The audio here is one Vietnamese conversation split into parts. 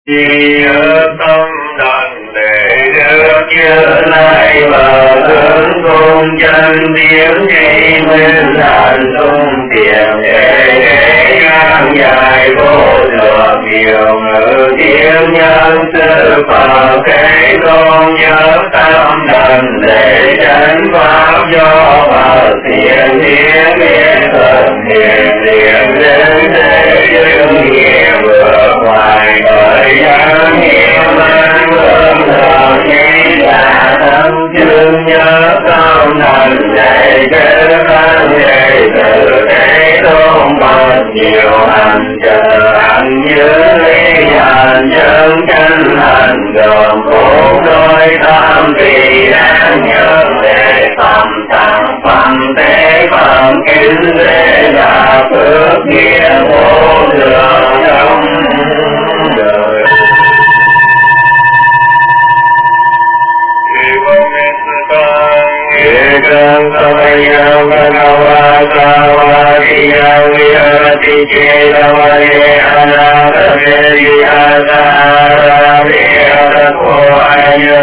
Vì ở tâm đàn để được chưa lại và hướng cung chân tiếng đi nguyên đàn tung tiền để ngang dài vô lượng nhiều ngữ tiếng nhân sư Phật thế tôn nhớ tâm đàn để chân pháp do Phật thiện tiếng biết thần thiện thiện đến để dương nghiệp vượt ngoài bởi giác nghiệp an vương thượng nghĩ là tâm chương nhớ tâm thần dạy chữ văn dạy từ thế tôn Phật nhiều hành chờ hành như lý hành chân chân hành gồm bốn đôi tam vị đáng nhớ để tâm tăng phẩm thế phẩm kính để là phước nghĩa vô lượng trong đời. Ekam samayam bhagavata vihati chetavane anataveriya sarabhya koaya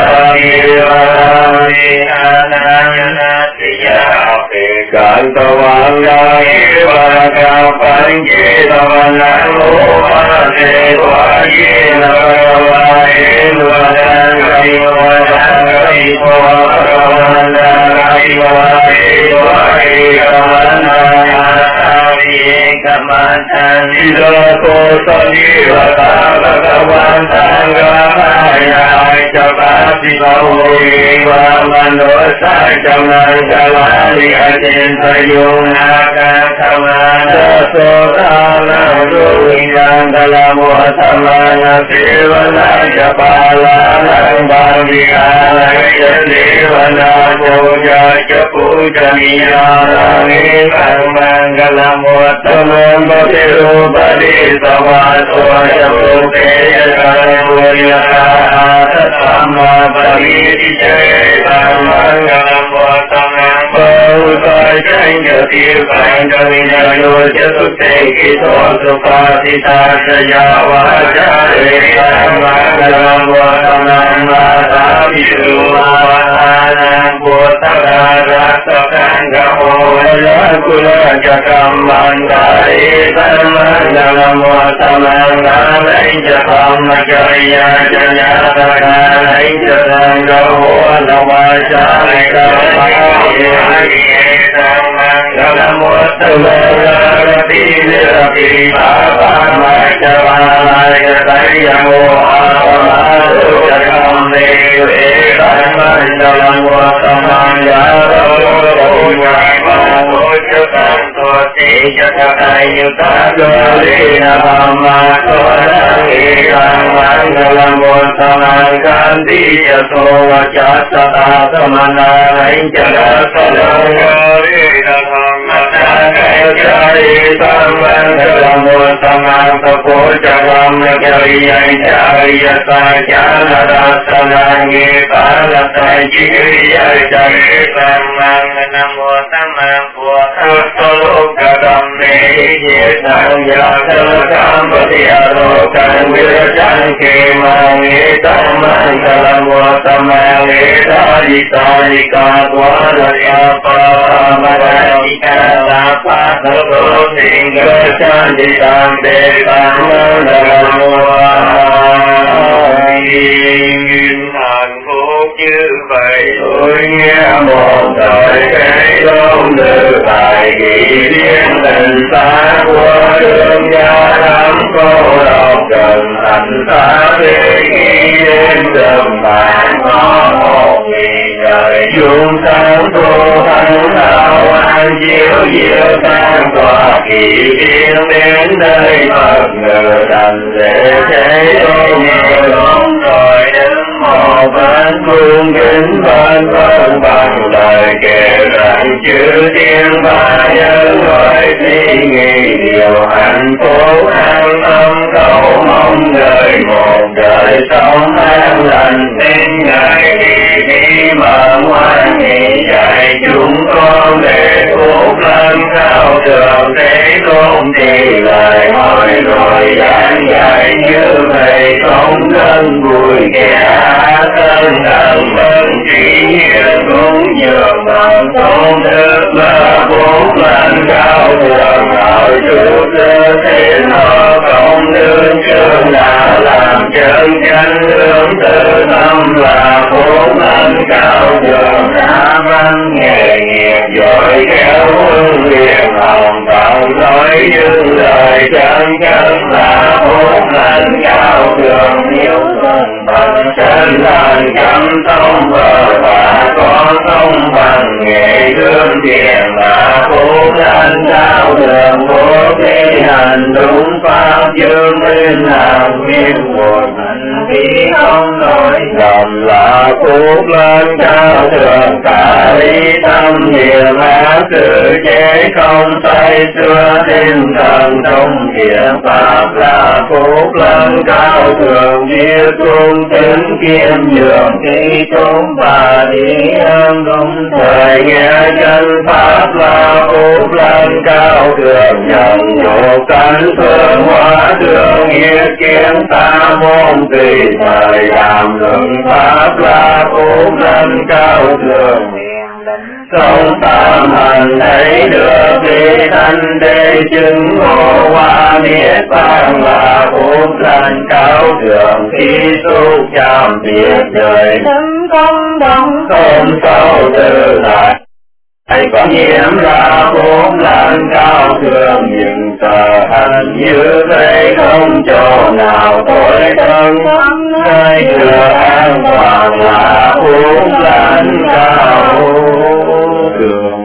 Kantavanga eva kapanchetavana lopase vajena công đức là phúc lành cao thượng ở trước sư thiên họ công đức chương đã làm chân chánh hướng tự tâm là phúc lành cao thượng đã văn nghề nghiệp giỏi khéo hương liền hồng cộng nói những lời chân chánh là phúc lành cao thượng hiếu thuận bằng chân lành chăm thông bờ và có thông bằng nghệ gương tiền là phúc lành cao thượng vô thi hành đúng pháp dương minh là nguyên một hành vi không nói lầm là phúc lành cao thượng cả lý tâm niệm ác sự chế không say xưa tinh thần trong thiện pháp là phúc lành cao thượng biết cung tính kiêm nhường khi chúng và đi âm đúng thời nghe chân pháp là phúc lành cao thượng nhận nhục cánh phương hóa đường nghĩa kiến ta môn tùy thời làm luận pháp là phúc lành cao thượng sống tam hành thấy được vị thanh đế chứng ngộ hoa niết bàn là phúc lành cao thượng khi tu chạm biệt đời thân công đồng không sâu từ lại hãy có nhiễm là phúc lành cao thượng nhưng sở hành như thế không chỗ nào tối thân nơi cửa an toàn là phúc lành cao thượng.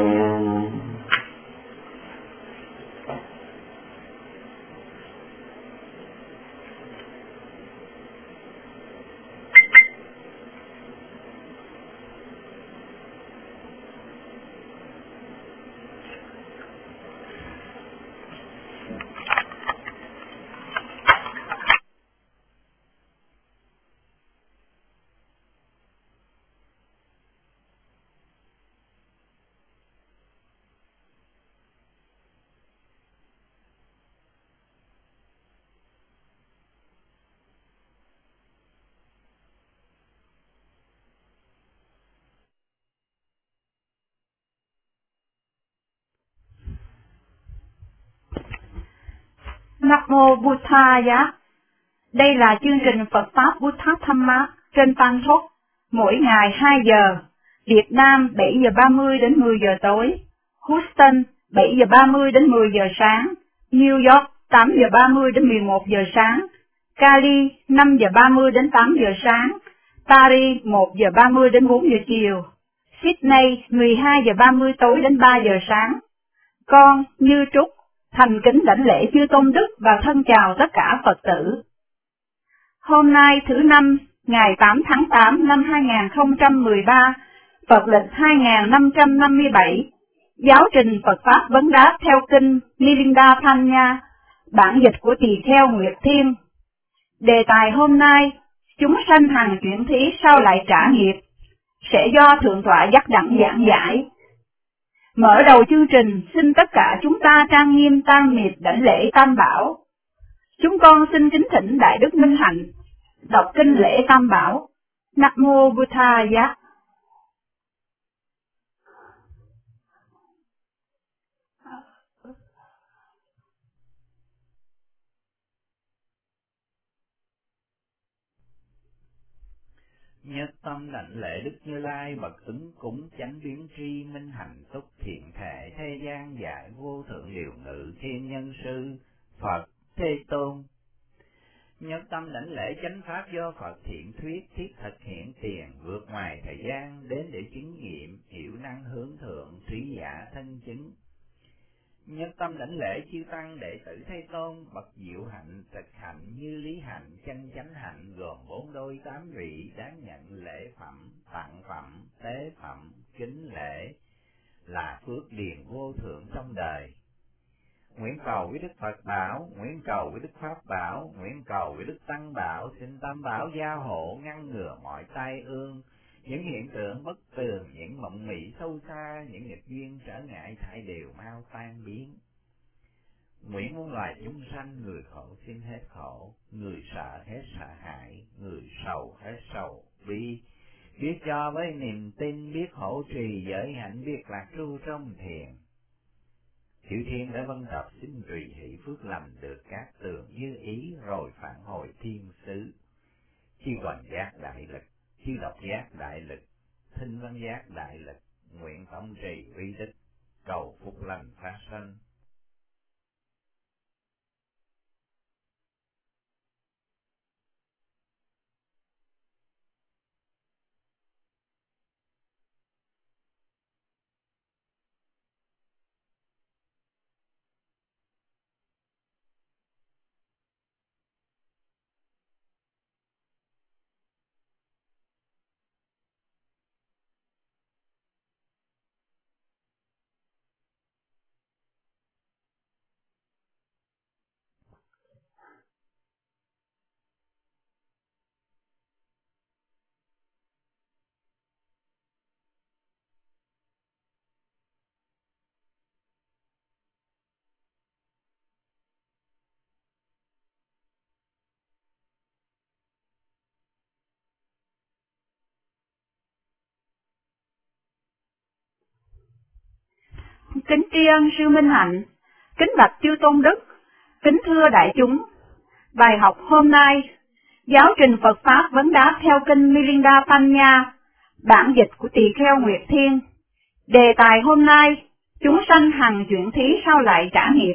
Nam mô Buddhaya. Đây là chương trình Phật pháp Buddha Dhamma trên Tăng Phúc, mỗi ngày 2 giờ, Việt Nam 7 giờ 30 đến 10 giờ tối, Houston 7 giờ 30 đến 10 giờ sáng, New York 8 giờ 30 đến 11 giờ sáng, Cali 5 giờ 30 đến 8 giờ sáng, Paris 1 giờ 30 đến 4 giờ chiều, Sydney 12 giờ 30 tối đến 3 giờ sáng. Con Như Trúc thành kính đảnh lễ chư tôn đức và thân chào tất cả Phật tử. Hôm nay thứ Năm, ngày 8 tháng 8 năm 2013, Phật lịch 2557, giáo trình Phật Pháp vấn đáp theo kinh Nilinda Thanya, bản dịch của tỳ kheo Nguyệt Thiên. Đề tài hôm nay, chúng sanh hằng chuyển thí sao lại trả nghiệp, sẽ do Thượng tọa Giác Đẳng giảng giải. Mở đầu chương trình, xin tất cả chúng ta trang nghiêm tam niệm đảnh lễ Tam Bảo. Chúng con xin kính thỉnh Đại Đức Minh Hạnh đọc kinh lễ Tam Bảo. Nam mô Buddhaya. Nhất tâm đảnh lễ Đức Như Lai bậc ứng cúng chánh biến tri minh hạnh túc thiện thể thế gian giải vô thượng điều ngự thiên nhân sư Phật Thế Tôn. Nhất tâm đảnh lễ chánh pháp do Phật thiện thuyết thiết thực hiện tiền vượt ngoài thời gian đến để chứng nghiệm hiểu năng hướng thượng trí giả thân chứng. Nhất tâm đảnh lễ chư tăng đệ tử Thế Tôn bậc diệu hạnh thực hạnh như lý hạnh chân chánh hạnh gồm 4 đôi 8 vị đáng nhận lễ phẩm tặng phẩm tế phẩm kính lễ là phước điền vô thượng trong đời. Nguyện cầu với Đức Phật bảo, nguyện cầu với Đức Pháp bảo, nguyện cầu với Đức Tăng bảo, xin Tam bảo gia hộ ngăn ngừa mọi tai ương, những hiện tượng bất tường, những mộng mị sâu xa, những nghịch duyên trở ngại thải đều mau tan biến. Nguyện muôn loài chúng sanh, người khổ xin hết khổ, người sợ hết sợ hãi, người sầu hết sầu bi, biết cho với niềm tin, biết hộ trì giới hạnh, biết lạc tru trong thiền. Chư thiên đã vân tập xin tùy hỷ phước lành được các tường như ý, rồi phản hồi thiên sứ. Chư toàn giác đại lực, chư độc giác đại lực, thinh văn giác đại lực, nguyện tâm trì uy đức, cầu phúc lành phát sanh. Kính tri ân sư Minh Hạnh, kính bạch chư tôn đức, kính thưa đại chúng. Bài học hôm nay, giáo trình Phật Pháp vấn đáp theo kinh Milinda Panya, bản dịch của Tỳ Kheo Nguyệt Thiên. Đề tài hôm nay, chúng sanh hằng chuyển thí sao lại trả nghiệp.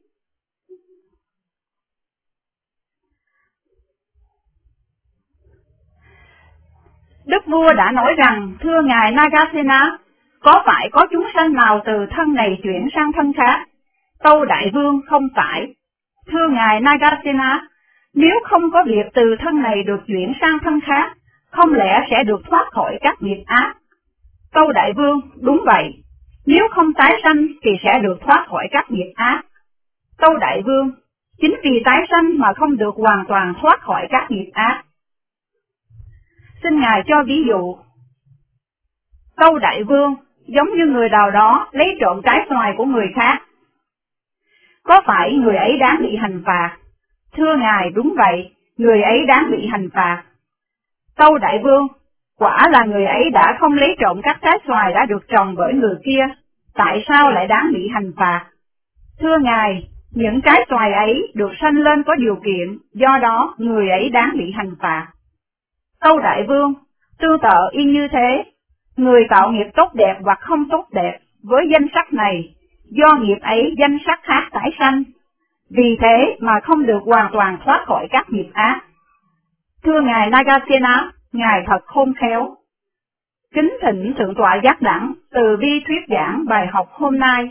Đức vua đã nói rằng, thưa ngài Nagasena, có phải có chúng sanh nào từ thân này chuyển sang thân khác? Tâu đại vương, không phải. Thưa ngài Nagasena, nếu không có việc từ thân này được chuyển sang thân khác, không lẽ sẽ được thoát khỏi các nghiệp ác? Tâu đại vương, đúng vậy. Nếu không tái sanh thì sẽ được thoát khỏi các nghiệp ác. Tâu đại vương, chính vì tái sanh mà không được hoàn toàn thoát khỏi các nghiệp ác. Xin ngài cho ví dụ. Tâu đại vương, giống như người nào đó lấy trộm trái xoài của người khác. Có phải người ấy đáng bị hành phạt? Thưa ngài, đúng vậy, người ấy đáng bị hành phạt. Tâu đại vương, quả là người ấy đã không lấy trộm các trái xoài đã được trồng bởi người kia, tại sao lại đáng bị hành phạt? Thưa ngài, những trái xoài ấy được sanh lên có điều kiện, do đó người ấy đáng bị hành phạt. Tâu đại vương, tương tự y như thế, người tạo nghiệp tốt đẹp hoặc không tốt đẹp với danh sắc này, do nghiệp ấy danh sắc khác tái sanh, vì thế mà không được hoàn toàn thoát khỏi các nghiệp ác. Thưa ngài Nagasena, ngài thật khôn khéo. Kính thỉnh thượng tọa giác đẳng từ bi thuyết giảng bài học hôm nay.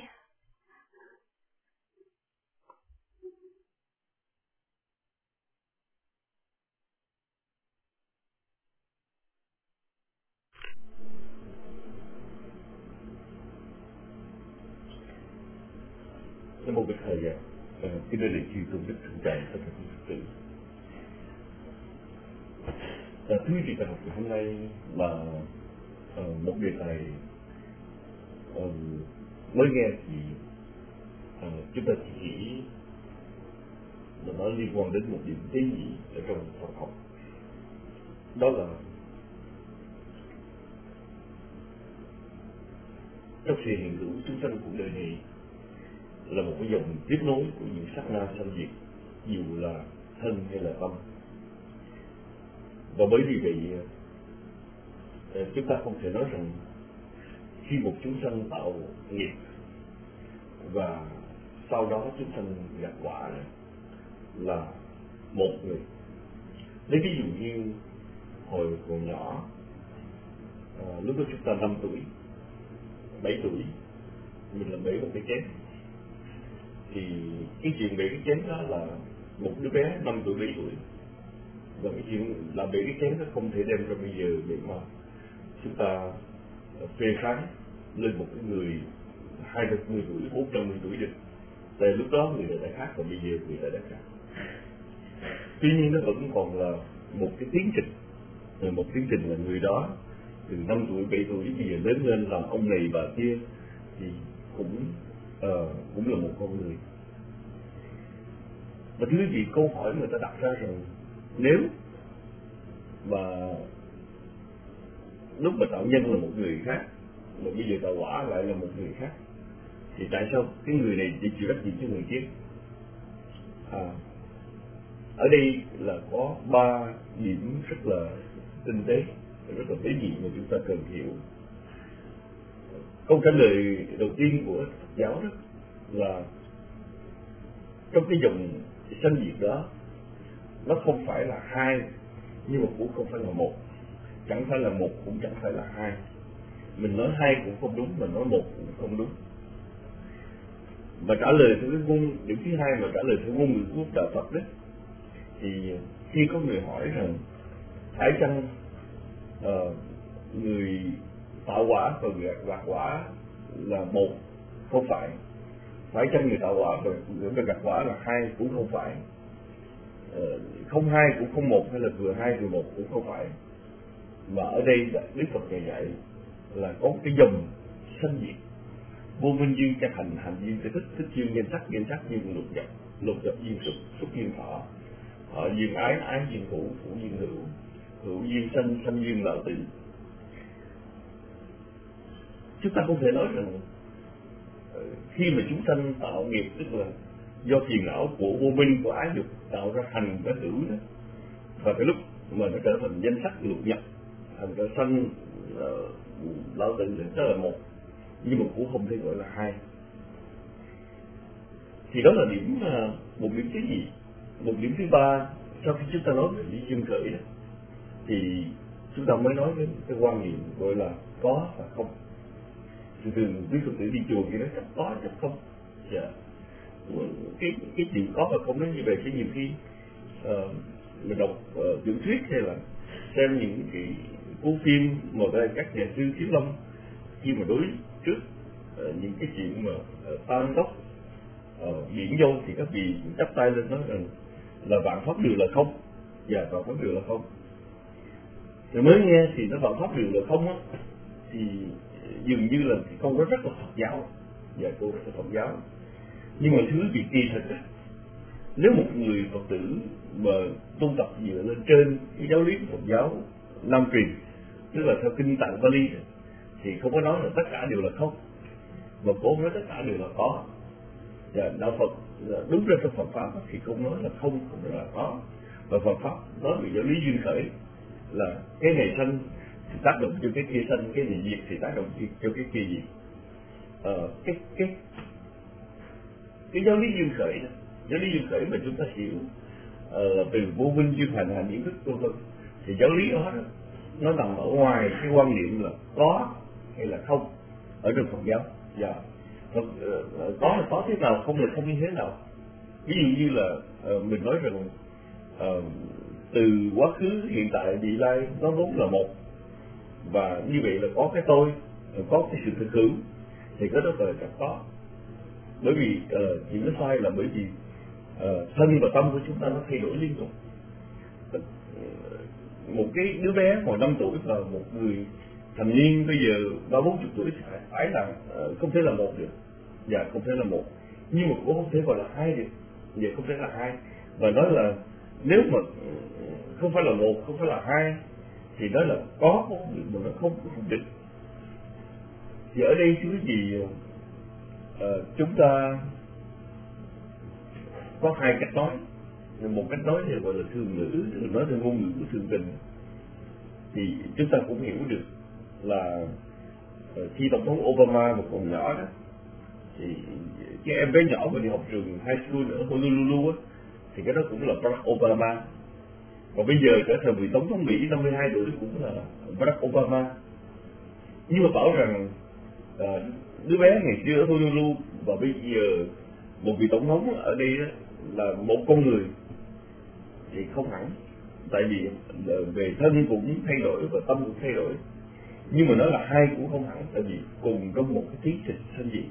Nam mô Bích Thầy ạ. Kính thưa đại chư tôn đức thượng tràng tất cả quý Phật tử. Thưa vị bài học ngày hôm nay là một đề tài mới nghe thì chúng ta chỉ nghĩ là nó liên quan đến một điểm tế nhị ở trong Phật học, đó là trong sự hiện hữu chúng sanh cuộc đời này là một cái dòng tiếp nối của những sát na sanh diệt, dù là thân hay là tâm. Và bởi vì vậy chúng ta không thể nói rằng khi một chúng sanh tạo nghiệp và sau đó chúng sanh gặt quả là một người. Lấy ví dụ như hồi còn nhỏ, lúc đó chúng ta 5 tuổi, 7 tuổi, mình làm bể một cái chén, thì cái chuyện bể cái chén đó là một đứa bé 5 tuổi 7 tuổi, và cái chuyện làm bể cái chén đó không thể đem ra bây giờ để mà chúng ta phê phán lên một cái người 20 tuổi, 450 tuổi được. Tại lúc đó người ta đã khác và bây giờ người ta đã khác. Tuy nhiên nó vẫn còn là một cái tiến trình, một tiến trình là người đó từ 5 tuổi, 7 tuổi bây giờ lớn lên làm ông này bà kia thì cũng là một con người. Và thứ gì câu hỏi người ta đặt ra rằng nếu mà lúc mà tạo nhân là một người khác, mà bây giờ tạo quả lại là một người khác, thì tại sao cái người này chỉ chịu trách nhiệm cho người kia? Ở đây là có 3 điểm rất là tinh tế, rất là tế nhị mà chúng ta cần hiểu. Câu trả lời đầu tiên của Phật giáo đó là trong cái dòng sanh diệt đó, nó không phải là 2, nhưng mà cũng không phải là 1, chẳng phải là 1 cũng chẳng phải là 2. Mình nói 2 cũng không đúng, mình nói 1 cũng không đúng. Mà trả lời theo cái ngôn điểm thứ hai, mà trả lời theo ngôn ngữ của đạo Phật đấy, thì khi có người hỏi rằng phải chăng người tạo quả và người gặt quả là 1? Không phải. Phải chăng người tạo quả và người gặt quả là 2? Cũng không phải. Không 2 cũng không 1, hay là vừa 2 vừa 1 cũng không phải. Mà ở đây Đức Phật dạy là có cái dòng sanh diệt, vô minh duyên cho hành, hành duyên cho thích, thích duyên danh sắc duyên lục nhập duyên xúc duyên thọ, duyên ái, ái duyên thủ duyên hữu, hữu duyên sanh duyên lão tử. Chúng ta không thể nói rằng khi mà chúng sanh tạo nghiệp, tức là do phiền não của vô minh, của ái dục tạo ra hành và hữu đó, và cái lúc mà nó trở thành danh sắc lục nhập, thành ra sanh lão tử đó là 1, nhưng mà cũng không thể gọi là 2. Thì đó là một điểm thứ gì. Một điểm thứ ba, sau khi chúng ta nói về lý duyên khởi đó, thì chúng ta mới nói đến cái quan niệm gọi là có và không. Thường quý Phật tử đi chùa thì nó chắc có chắc không. Cái chuyện có và không nó như vậy. Cái nhiều khi mình đọc tiểu thuyết hay là xem những cái cuốn phim mà các nhà sư Thiếu Lâm, khi mà đối trước những cái chuyện mà tam đốc biển vô, thì các vị chắp tay lên nói rằng là vạn pháp đều là không, và vạn pháp đều là không. Rồi mới nghe thì nó vạn pháp đều là không á, thì dường như là cái câu đó rất là Phật giáo, và câu rất là Phật giáo. Nhưng mà thứ việc kỳ thực á, nếu một người Phật tử mà tu tập dựa lên trên cái giáo lý của Phật giáo Nam truyền, tức là theo kinh Tạng Bali, thì không có nói là tất cả đều là không, mà cũng nói tất cả đều là có. Và đạo Phật đúng ra trong Phật pháp thì không nói là không, không nói là có. Và Phật pháp nói về giáo lý duyên khởi là cái này sanh thì tác động cho cái kia sanh, cái này diệt thì tác động cho cái kia diệt. Cái giáo lý duyên khởi đó, giáo lý duyên khởi mà chúng ta hiểu từ vô minh duyên hành những thức vân vân, thì giáo lý đó nó nằm ở ngoài cái quan niệm là có hay là không ở trong Phật giáo. Dạ. Có là có thế nào, không là không như thế nào. Ví dụ như là mình nói rằng từ quá khứ, hiện tại, vị lai nó vốn là một, và như vậy là có cái tôi, có cái sự thực hữu, thì cái đó là chắc có. Bởi vì chuyện nó sai là bởi vì thân và tâm của chúng ta nó thay đổi liên tục. Một cái đứa bé hồi 5 tuổi và một người thành niên bây giờ 30-40 tuổi thì phải là không thể là một được, và không thể là một, nhưng mà cũng không thể gọi là 2 được, vậy không thể là 2. Và nói là nếu mà không phải là 1, không phải là 2, thì nói là có được mà nó không được. Thì ở đây thưa quý vị, chúng ta có 2 cách nói. Một cách nói thì gọi là thường ngữ, nói theo ngôn ngữ của thường tình, thì chúng ta cũng hiểu được là khi tổng thống Obama mà còn nhỏ đó, thì cái em bé nhỏ mà đi học trường high school ở Honolulu á, thì cái đó cũng là Barack Obama. Còn bây giờ trở thành vị tổng thống Mỹ 52 tuổi cũng là Barack Obama. Nhưng mà bảo rằng đứa bé ngày xưa ở Honolulu và bây giờ một vị tổng thống ở đây là một con người, thì không hẳn. Tại vì về thân cũng thay đổi và tâm cũng thay đổi. Nhưng mà nói là 2 cũng không hẳn, tại vì cùng trong một cái tiến trình sanh diệt.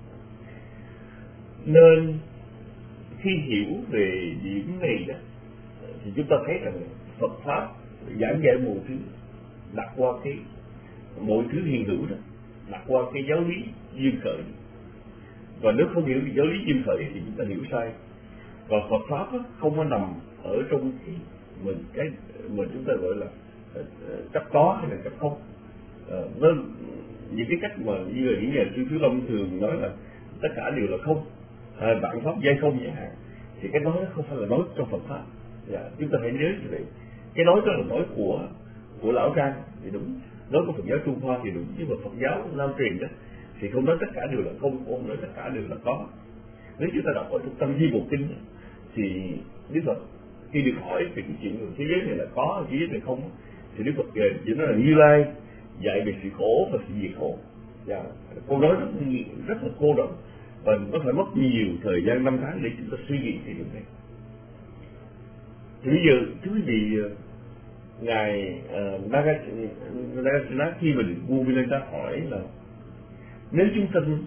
Nên khi hiểu về điểm này đó, thì chúng ta thấy rằng Phật pháp giảng dạy mọi thứ đặt qua mọi thứ hiện hữu đó, đặt qua cái giáo lý duyên khởi. Và nếu không hiểu giáo lý duyên khởi thì chúng ta hiểu sai. Và Phật pháp đó, không có nằm ở trong cái mình chúng ta gọi là chấp có hay là chấp không, nó những cái cách mà như là những nhà sư Thiếu Long thường nói là tất cả đều là không, vạn pháp giai không chẳng hạn, thì cái nói đó không phải là nói trong Phật pháp. Chúng ta phải nhớ như vậy. Cái nói đó là nói của Lão Trang thì đúng, nói của Phật giáo Trung Hoa thì đúng, nhưng mà Phật giáo Nam truyền đó thì không nói tất cả đều là không, không nói tất cả đều là có. Nếu chúng ta đọc ở trong Tăng Di Bộ Kinh thì Đức Phật khi được hỏi về cái chuyện thế giới này là có, thế giới này không, thì Đức Phật chỉ nói là Như Lai dạy về sự khổ và sự diệt khổ. Câu nói rất là cô đọng và nó phải mất nhiều thời gian 5 tháng để chúng ta suy nghĩ về điều này. Thì bây giờ thưa quý vị, ngài Nagasena khi mà được vua Milinda hỏi là nếu chúng sanh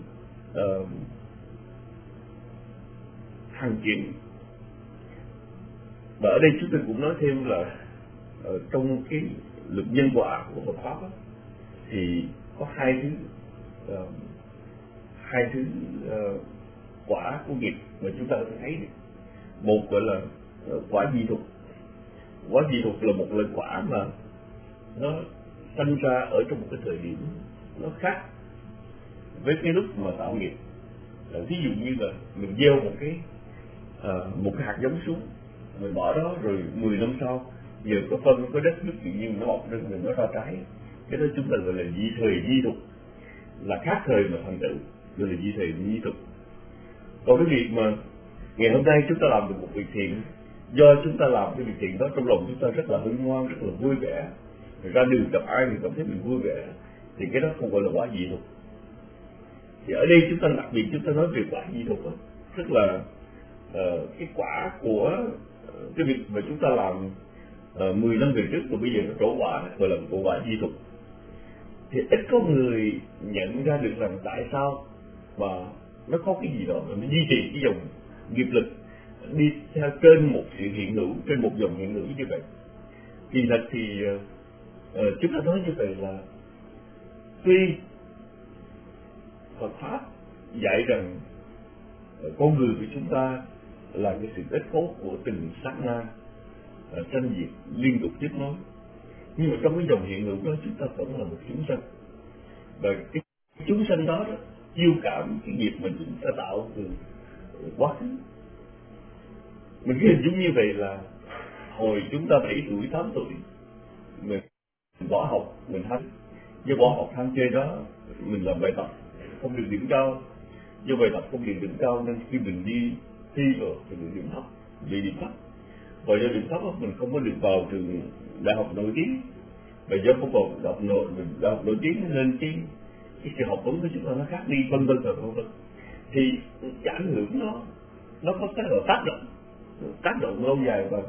hàng chuyện, và ở đây chúng tôi cũng nói thêm là trong cái luật nhân quả của Phật pháp đó, thì có hai thứ quả của nghiệp mà chúng ta có thể thấy được. Một gọi là quả dị thục. Quả dị thục là một loại quả mà nó sinh ra ở trong một cái thời điểm nó khác với cái lúc mà tạo nghiệp. Ví dụ như là mình gieo một cái hạt giống xuống, mình bỏ đó rồi 10 năm sau giờ có phân có đất nước tự nhiên nó mọc lên rồi nó ra trái, cái đó chúng ta gọi là dị thời dị thục, là khác thời mà thành tựu, gọi là dị thời dị thục. Còn cái việc mà ngày hôm nay chúng ta làm được một việc thiện, do chúng ta làm cái việc thiện đó trong lòng chúng ta rất là hân hoan, rất là vui vẻ, rồi ra đường gặp ai thì cảm thấy mình vui vẻ, thì cái đó không gọi là quả dị thục. Thì ở đây chúng ta đặc biệt chúng ta nói về quả dị thục đó, tức là cái quả của cái việc mà chúng ta làm 10 năm về trước, rồi bây giờ nó trổ quả, gọi là một quả dị thục. Thì ít có người nhận ra được rằng tại sao mà nó có cái gì đó mà nó duy trì cái dòng nghiệp lực đi theo trên một sự hiện hữu, trên một dòng hiện hữu như vậy. Kỳ thật thì chúng ta nói như vậy là tuy Phật pháp dạy rằng con người của chúng ta là cái sự kết cấu của từng sát na sanh diệt liên tục tiếp nối, nhưng mà trong cái dòng hiện hữu đó chúng ta vẫn là một chúng sanh, và cái chúng sanh đó chiêu cảm cái nghiệp mình chúng ta tạo từ quá khứ. Mình cứ hình dung như vậy là hồi chúng ta 7 tuổi, 8 tuổi mình bỏ học, mình tham, do bỏ học tham chơi đó mình làm bài tập không được điểm cao, do bài tập không được điểm cao nên khi mình đi thi rồi thì mình điểm thấp, bị điểm thấp, và do điểm thấp mình không có được vào trường đại học nổi tiếng, và do không vào đại học nổi tiếng nên cái sự học vấn của chúng ta nó khác đi, vân vân. Thì cái ảnh hưởng nó có cái là tác động lâu dài. Và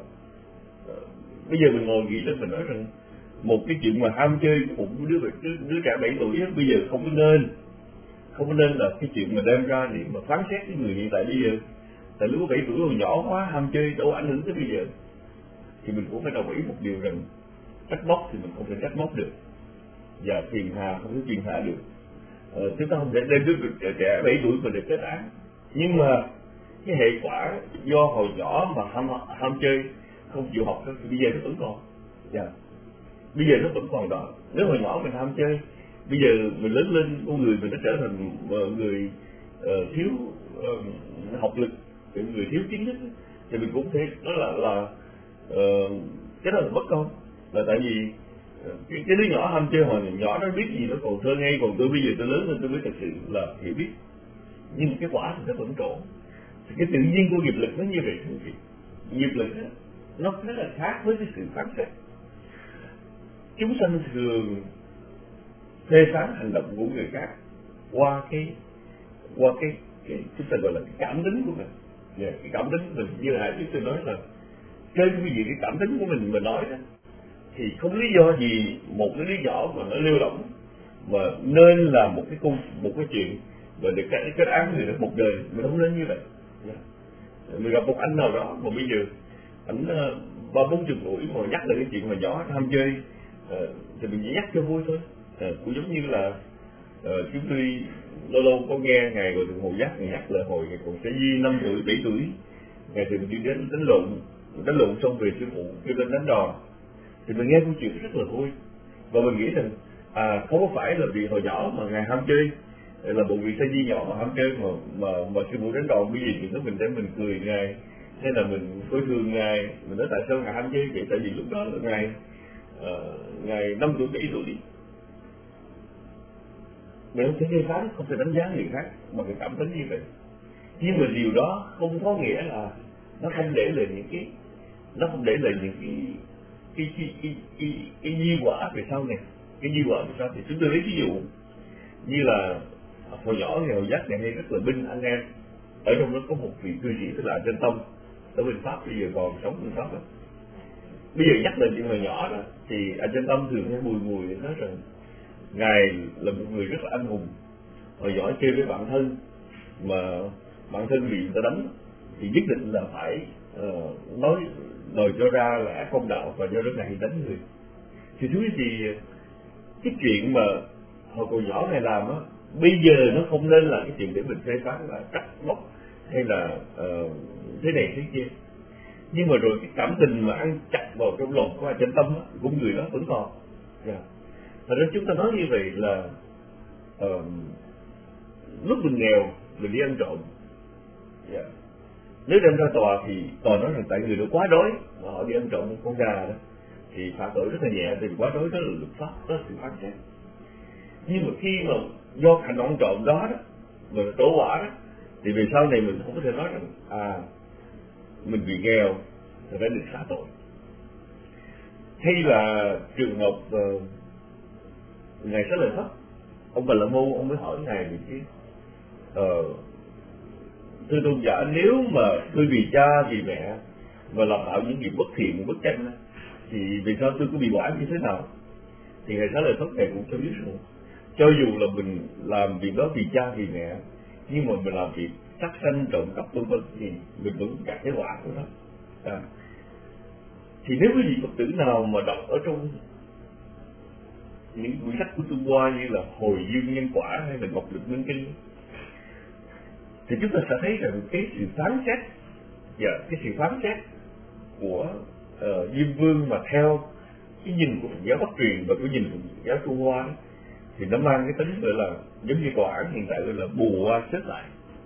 bây giờ mình ngồi nghĩ lên mình nói rằng một cái chuyện mà ham chơi của một đứa trẻ 7 tuổi bây giờ không có nên là cái chuyện mà đem ra để mà phán xét cái người hiện tại bây giờ. Tại lúc 7 tuổi còn nhỏ quá, ham chơi đâu ảnh hưởng tới bây giờ. Thì mình cũng phải đồng ý một điều rằng trách móc thì mình không thể trách móc được, và phiền hà không thể phiền hà được. Chúng ta không thể đem đứa trẻ 7 tuổi mà để kết án. Nhưng mà cái hệ quả do hồi nhỏ mà ham chơi không chịu học thì bây giờ nó vẫn còn. Bây giờ nó vẫn còn đó. Nếu hồi nhỏ mình ham chơi, bây giờ mình lớn lên con người mình nó trở thành người thiếu học lực, người thiếu kiến thức, thì mình cũng thấy đó là cái đó là bất công. Là tại vì cái đứa nhỏ ham chơi hồi nhỏ nó biết gì nó còn thơ ngây, còn tôi bây giờ tôi lớn lên tôi mới thật sự là hiểu biết. Nhưng cái quả thì nó vẫn trộn. Thì cái tự nhiên của nghiệp lực nó như vậy. Nghiệp lực nó rất là khác với cái sự phán xét. Chúng sanh thường phê phán hành động của người khác qua cái chúng ta gọi là cái cảm tính của mình. Cái cảm tính của mình, như là chúng tôi nói là trên cái gì cái cảm tính của mình mà nói đó, thì không lý do gì một cái đứa nhỏ mà nó lêu lỏng mà nên là một cái chuyện và để kết án người đó một đời. Mình không nên như vậy. Mình gặp một anh nào đó mà bây giờ ảnh 30-40 tuổi mà nhắc lại cái chuyện mà nhỏ tham chơi, thì mình chỉ nhắc cho vui thôi. Cũng giống như là chúng tôi lâu lâu có nghe ngài Hòa Thượng Hồ Giác nhắc lại hồi ngài còn Sa Di 5 tuổi 7 tuổi, ngài thường đi đến đánh lộn xong về sư phụ kêu lên đánh đòn, thì mình nghe câu chuyện rất là vui, và mình nghĩ rằng không có phải là vì hồi nhỏ mà ngài ham chơi, là một vị sa di nhỏ mà ham chơi mà sư phụ đến đòn cái gì thì mình để mình cười ngài, hay là mình coi thường ngài, mình nói tại sao ngài ham chơi vậy? Tại vì lúc đó là ngài 5 tuổi 7 tuổi. Mình không thể phê phán, không thể đánh giá người khác bằng cái cảm tính như vậy. Nhưng mà điều đó không có nghĩa là nó không để lại những cái di quả về sau này. Cái di quả về sau thì chúng tôi lấy ví dụ như là hồi nhỏ thì hồi giác ngày nay rất là binh anh em, ở trong đó có một vị cư sĩ tức là Trân Tâm ở bên Pháp, bây giờ còn sống bên Pháp đó. Bây giờ nhắc lên chuyện hồi nhỏ đó thì anh Trân Tâm thường hay bùi nói rằng ngài là một người rất là anh hùng. Hồi nhỏ chơi với bạn thân mà bạn thân bị người ta đánh thì nhất định là phải nói đòi cho ra là công đạo và do đó ngài đánh người. Thì thú thì cái chuyện mà hồi còn nhỏ này làm á, bây giờ nó không nên là cái chuyện để mình phê phán là trách móc hay là thế này thế kia. Nhưng mà rồi cái cảm tình mà ăn chặt vào trong lòng của Trân Tâm á, của người đó vẫn còn. Thật ra chúng ta nói như vậy là lúc mình nghèo mình đi ăn trộm, nếu đem ra tòa thì tòa nói rằng tại người đó quá đói mà họ đi ăn trộm con gà đó thì phạm tội rất là nhẹ, thì quá đói đó là luật pháp, đó là sự phán xét. Nhưng mà khi mà do hành động trộm đó mà trổ quả đó thì về sau này mình không có thể nói rằng mình bị nghèo thì phải được xả tội. Hay là trường hợp ngài Xá Lợi Phất, ông Bà La Môn ông mới hỏi ngài về cái thưa tôn giả, nếu mà tôi vì cha vì mẹ và làm tạo những việc bất thiện bất chánh thì vì sao tôi có bị quả như thế nào? Thì ngài Xá Lợi Phất ngài cũng cho biết rằng cho dù là mình làm việc đó vì cha vì mẹ, nhưng mà mình làm việc sát sanh trộm cắp vân vân thì mình vẫn gặt cái quả của nó. Thì nếu quý vị Phật tử nào mà đọc ở trong những quyển sách của Trung Hoa như là Hồi Dương Nhân Quả hay là Ngọc Lực Nguyên Kinh thì chúng ta sẽ thấy rằng cái sự phán xét cái sự phán xét của Diêm Vương mà theo cái nhìn của Phật giáo Bắc truyền và cái nhìn của Phật giáo Trung Hoa đó, thì nó mang cái tính gọi là giống như tòa án hiện tại gọi là bù qua xét lại.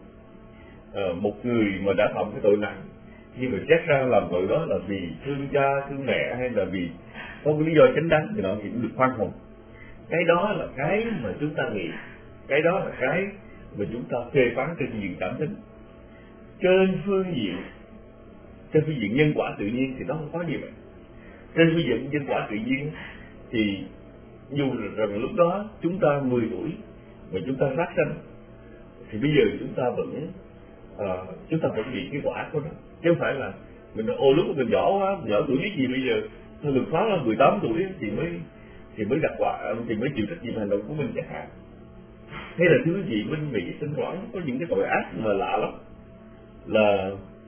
Một người mà đã phạm cái tội nặng nhưng mà xét ra làm tội đó là vì thương cha thương mẹ hay là vì có cái lý do chính đáng thì nó cũng được khoan hồng. Cái đó là cái mà chúng ta nghĩ, cái đó là cái mà chúng ta phê phán trên diện cảm tính. Trên phương diện nhân quả tự nhiên thì nó không có như vậy. Trên phương diện nhân quả tự nhiên thì dù rằng lúc đó chúng ta 10 tuổi mà chúng ta sát sanh thì bây giờ chúng ta vẫn bị cái quả của nó, chứ không phải là mình nói, lúc mình nhỏ tuổi biết gì bây giờ, thôi luật pháp là 18 tuổi thì mới gặp quả, thì mới chịu trách nhiệm hành động của mình chẳng hạn. Hay là thứ gì bên Mỹ thỉnh thoảng có những cái tội ác mà lạ lắm, là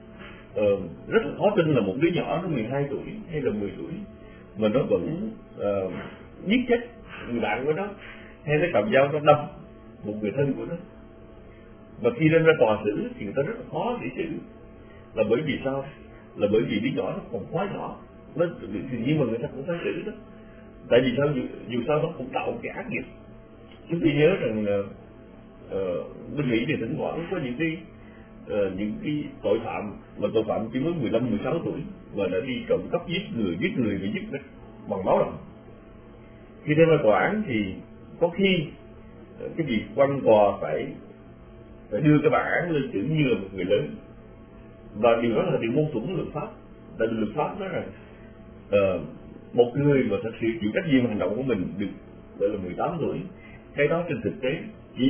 rất là khó tin là một đứa nhỏ nó 12 tuổi hay là 10 tuổi mà nó vẫn giết chết người bạn của nó, hay nó cầm dao nó đâm một người thân của nó. Và khi đem ra tòa xử thì người ta rất là khó để xử, là bởi vì sao? Là bởi vì đứa nhỏ nó còn quá nhỏ, nó thì nhưng mà người ta cũng phải xử đó. Tại vì sao? Dù sao nó cũng tạo cái ác nghiệp. Chúng tôi nhớ rằng bên Mỹ thì thỉnh thoảng có những cái tội phạm chỉ mới 15-16 tuổi và đã đi trộm cắp giết người bị giết bằng máu đồng. Khi đem ra tòa án thì có khi cái việc quan tòa phải đưa cái bản án lên xử như là một người lớn, và điều đó là điều mâu thuẫn luật pháp. Tại vì luật pháp nói rằng một người mà thật sự chịu trách nhiệm hành động của mình được gọi là 18 tuổi, cái đó trên thực tế chỉ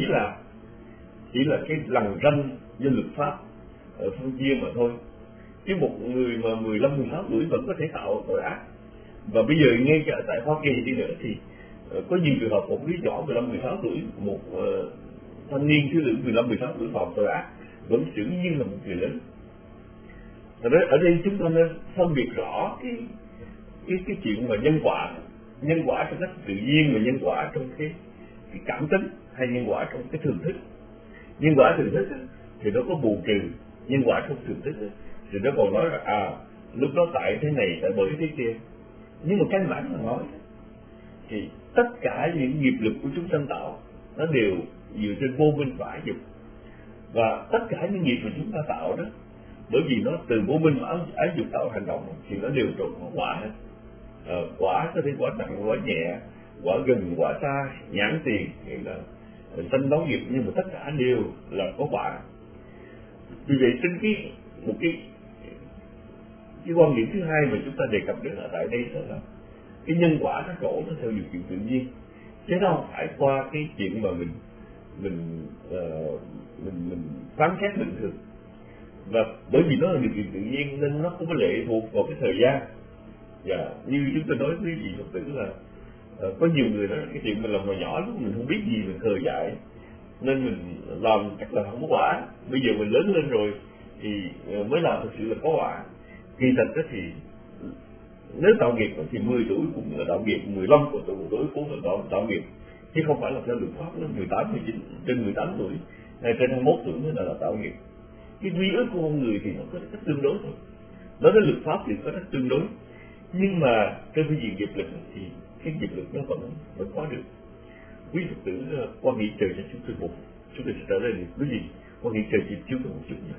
là cái lằn ranh do luật pháp phân chia mà thôi. Chứ một người mà 15-16 tuổi vẫn có thể tạo tội ác. Và bây giờ ngay cả tại Hoa Kỳ đi nữa thì có nhiều trường hợp một đứa nhỏ 15-16 tuổi, một thanh niên thiếu nữ 15-16 tuổi phạm tội ác vẫn xử như là một người lớn. Ở đây chúng ta nên phân biệt rõ cái chuyện mà nhân quả trong cách tự nhiên và nhân quả trong cái cảm tính, hay nhân quả trong cái thường thức. Nhân quả thường thức thì nó có bù trừ, nhân quả trong thường thức thì nó còn nói là lúc đó tại thế này, tại bởi thế kia. Nhưng mà căn bản là nói thì tất cả những nghiệp lực của chúng sanh tạo nó đều dựa trên vô minh và ái dục, và tất cả những nghiệp mà chúng ta tạo đó, bởi vì nó từ vô minh và ái dục tạo hành động thì nó đều trộn quả hết. Quả có thể quả nặng, quả nhẹ, quả gần, quả xa, nhãn tiền hay là sanh báo nghiệp, nhưng mà tất cả đều là có quả. Vì vậy trên một cái quan điểm thứ hai mà chúng ta đề cập đến ở tại đây đó là cái nhân quả nó trổ nó theo điều kiện tự nhiên, chứ nó không phải qua cái chuyện mà mình phán xét bình thường. Và bởi vì nó là điều kiện tự nhiên nên nó không có lệ thuộc vào cái thời gian. Và như chúng tôi nói với vị Phật tử là có nhiều người nói cái chuyện mình làm hồi nhỏ lúc mình không biết gì, mình khờ dại nên mình làm chắc là không có quả. Bây giờ mình lớn lên rồi thì mới làm thực sự là có quả. Kỳ thật thì nếu tạo nghiệp thì 10 tuổi cũng là tạo nghiệp, 15 tuổi cũng là tạo nghiệp, chứ không phải là theo luật pháp nó 18, 19, trên 18 tuổi hay trên 21 tuổi mới là tạo nghiệp. Cái quy ước của con người thì nó có cách tương đối thôi. Đối với luật pháp thì có cách tương đối, nhưng mà trên phương diện nghiệp lực thì cái nghiệp lực nó vẫn có được. Quý Phật tử quan hệ trời cho chúng tôi sẽ trở lại được cái gì? Quan hệ trời chỉ chúng tôi một chút nữa.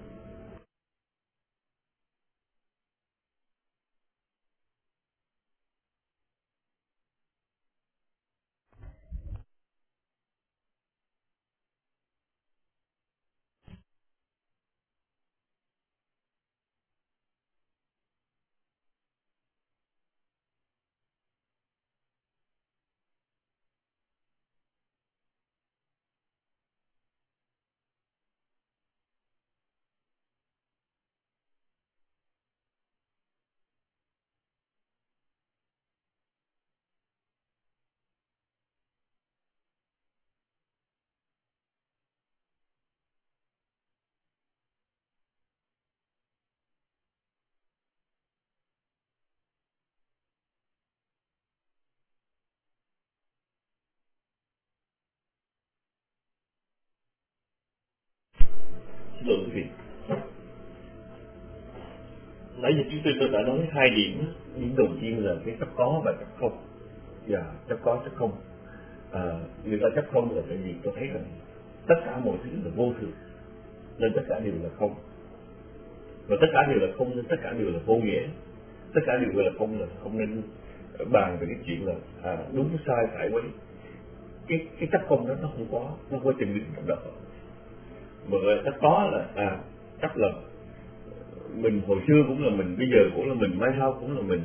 Xin lỗi quý vị. Nãy giờ chúng tôi đã nói 2 điểm. Điểm đầu tiên là cái chấp có và chấp không. Chấp có chấp không. Người ta chấp không là tại vì tôi thấy rằng tất cả mọi thứ là vô thường, nên tất cả đều là không. Và tất cả đều là không nên tất cả đều là vô nghĩa. Tất cả đều là không, là không nên bàn về cái chuyện là đúng sai phải quấy. Cái chấp không đó nó không có trình biến trong đó. Mà chấp có là chấp là mình hồi xưa cũng là mình, bây giờ cũng là mình, mai sau cũng là mình.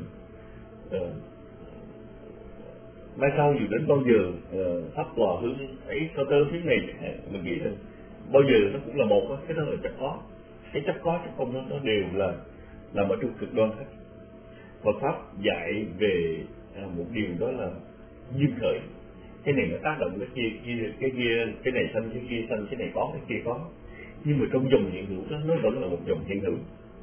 Mai sau dù đến bao giờ thắp lò hương ấy sao tơ phía này mình nghĩ rằng bao giờ nó cũng là một đó. Cái đó là chấp có. Cái chấp có chấp không nó đều là nằm ở trong cực đoan hết. Phật pháp dạy về một điều đó là duyên khởi. Cái này nó tác động cái kia, cái này sanh, cái kia sanh, cái này có, cái kia có. Nhưng mà trong dòng hiện hữu đó nó vẫn là một dòng hiện hữu.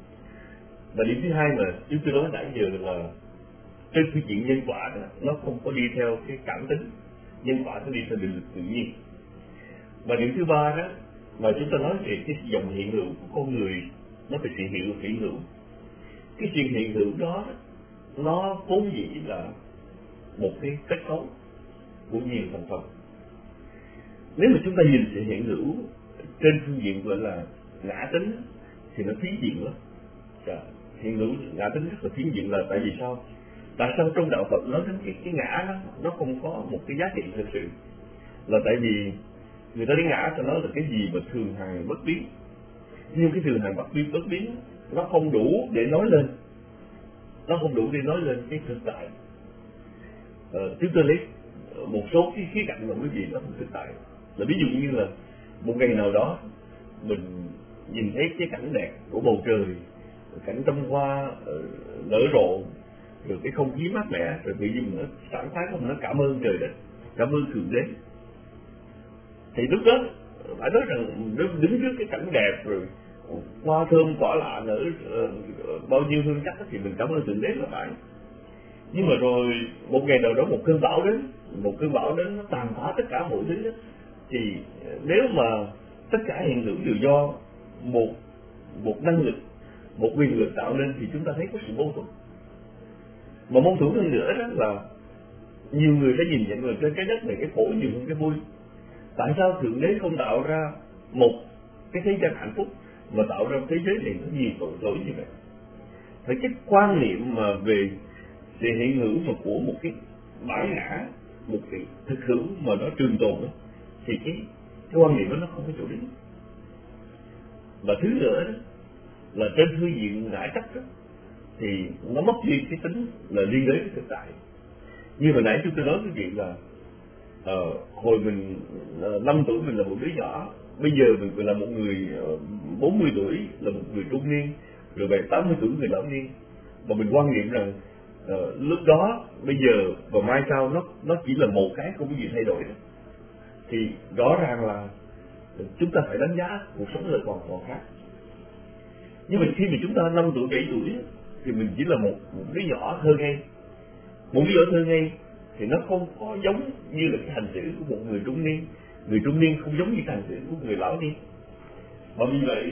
Và điểm thứ hai mà chúng tôi nói nãy giờ là trên phương diện nhân quả đó, nó không có đi theo cái cảm tính, nhân quả nó đi theo định lực tự nhiên. Và điểm thứ ba đó mà chúng ta nói về cái dòng hiện hữu của con người, nó phải hiện hữu. Cái chuyện hiện hữu đó nó vốn dĩ là một cái kết cấu của nhiều thành phần. Nếu mà chúng ta nhìn sự hiện hữu trên phương diện gọi là ngã tính thì nó phiến diện lắm. Hiện hữu ngã tính rất là phiến diện là tại vì sao? Tại sao trong đạo Phật nói đến cái ngã đó, nó không có một cái giá trị thực sự? Là tại vì người ta đến ngã cho nó là cái gì mà thường hằng bất biến. Nhưng cái thường hằng bất biến nó không đủ để nói lên. Nó không đủ để nói lên cái thực tại. Chúng tôi lấy một số cái khía cạnh mà quý vị nó không thực tại. Là ví dụ như là một ngày nào đó mình nhìn thấy cái cảnh đẹp của bầu trời, cảnh trăm hoa nở rộ, rồi cái không khí mát mẻ, rồi tự nhiên nó sảng khoái không, nó cảm ơn trời đất, cảm ơn thượng đế. Thì lúc đó phải nói rằng đứng trước cái cảnh đẹp rồi hoa thơm cỏ lạ nở bao nhiêu hương sắc thì mình cảm ơn thượng đế là phải. Nhưng mà rồi một ngày nào đó một cơn bão đến nó tàn phá tất cả mọi thứ đó. Thì nếu mà tất cả hiện hữu đều do một năng lực, một quyền lực tạo nên thì chúng ta thấy có sự mâu thuẫn. Mà mâu thuẫn hơn nữa đó nhiều người sẽ nhìn nhận là trên cái đất này cái khổ nhiều hơn cái vui. Tại sao Thượng Đế không tạo ra một cái thế gian hạnh phúc mà tạo ra thế giới này nó nhiều tội lỗi như vậy? Thì cái quan niệm mà về sự hiện hữu mà của một cái bản ngã, một cái thực hữu mà nó trường tồn đó, thì cái quan niệm đó nó không có chỗ đứng. Và thứ nữa đó, là trên phương diện ngã chấp đó, thì nó mất đi cái tính là liên đới với thực tại. Như hồi nãy chúng tôi nói với quý vị là hồi mình 5 tuổi mình là một đứa nhỏ, bây giờ mình là một người 40 tuổi là một người trung niên, rồi về 80 tuổi người lão niên, mà mình quan niệm rằng lúc đó, bây giờ và mai sau nó chỉ là một cái, không có gì thay đổi đó. Thì rõ ràng là chúng ta phải đánh giá cuộc sống là hoàn toàn khác. Nhưng mà khi mà chúng ta 5 tuổi, 7 tuổi thì mình chỉ là một đứa nhỏ thơ ngây. Một đứa nhỏ thơ ngây thì nó không có giống như là cái hành xử của một người trung niên. Người trung niên không giống như hành xử của người lão niên. Mà vì vậy,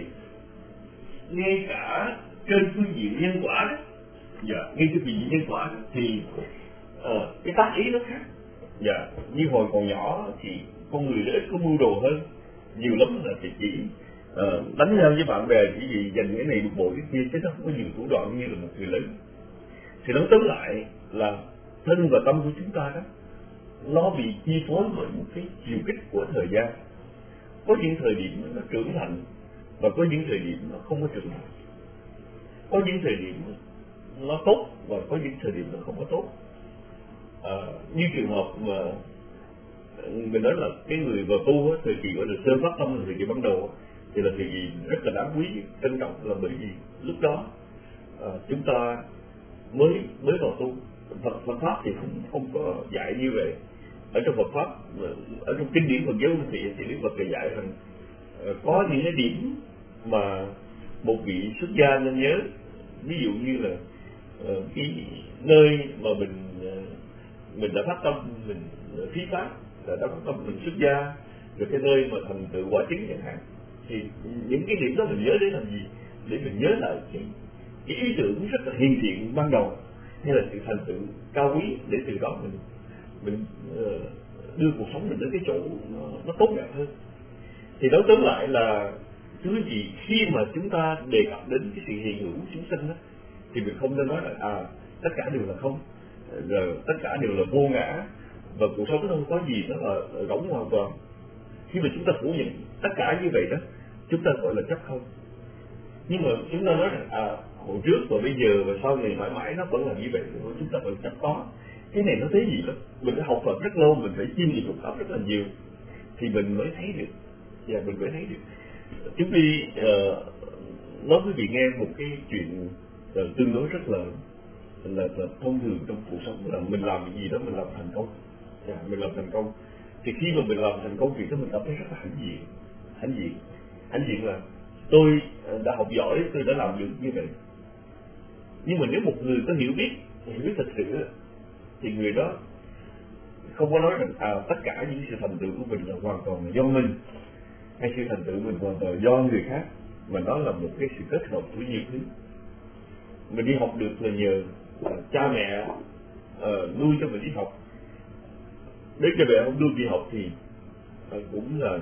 ngay cả trên phương diện nhân quả đó, ngay trên phương diện nhân quả đó, thì cái tác ý nó khác. Như hồi còn nhỏ thì con người nó ít có mưu đồ hơn, nhiều lắm là chỉ đánh nhau với bạn bè chỉ vì giành cái này được bộ cái kia, chứ nó không có nhiều thủ đoạn như là một người lớn. Thì nói tóm lại là thân và tâm của chúng ta đó, nó bị chi phối bởi một cái chiều kích của thời gian. Có những thời điểm nó trưởng thành và có những thời điểm nó không có trưởng thành. Có những thời điểm nó tốt và có những thời điểm nó không có tốt. Như trường hợp mà mình nói là cái người vào tu thời kỳ gọi là sơ phát tâm, là thời kỳ ban đầu, thì là thời kỳ rất là đáng quý, trân trọng, là bởi vì lúc đó chúng ta mới vào tu. Phật pháp thì không có dạy như vậy. Ở trong Phật pháp, ở trong kinh điển Phật giáo thì Đức Phật dạy rằng có những cái điểm mà một vị xuất gia nên nhớ. Ví dụ như là cái nơi mà mình đã phát tâm mình thí pháp, đã phát tâm mình xuất gia, rồi cái nơi mà thành tựu quả chứng chẳng hạn, thì những cái điểm đó mình nhớ để làm gì? Để mình nhớ lại cái ý tưởng rất là hiền thiện ban đầu, hay là sự thành tựu cao quý, để từ đó mình đưa cuộc sống mình đến cái chỗ nó tốt đẹp hơn. Thì nói tóm lại là thứ gì khi mà chúng ta đề cập đến cái sự hiện hữu chúng sinh đó, thì mình không nên nói là tất cả đều là không, rồi tất cả đều là vô ngã, và cuộc sống không có gì đó là rỗng hoàn toàn. Khi mà chúng ta phủ nhận tất cả như vậy đó, chúng ta gọi là chấp không. Nhưng mà chúng ta nói rằng hồi trước và bây giờ và sau này mãi mãi nó vẫn là như vậy, chúng ta vẫn chấp có. Cái này nó thế gì đó, mình phải học Phật rất lâu, mình phải chiêm nghiệm Phật pháp rất là nhiều thì mình mới thấy được. Mình mới thấy được. Chúng đi nói với vị nghe một cái chuyện tương đối rất là thông thường trong cuộc sống, là mình làm cái gì đó mình làm thành công. Mình làm thành công thì khi mà mình làm thành công việc đó mình cảm thấy rất là hãnh diện là tôi đã học giỏi, tôi đã làm được như vậy. Nhưng mà nếu một người có hiểu biết thật sự thì người đó không có nói rằng tất cả những sự thành tựu của mình là hoàn toàn là do mình, hay sự thành tựu mình hoàn toàn là do người khác, mà đó là một cái sự kết hợp của nhiều thứ. Mình đi học được là nhờ cha mẹ nuôi cho mình đi học. Nếu cha mẹ không nuôi đi học thì cũng là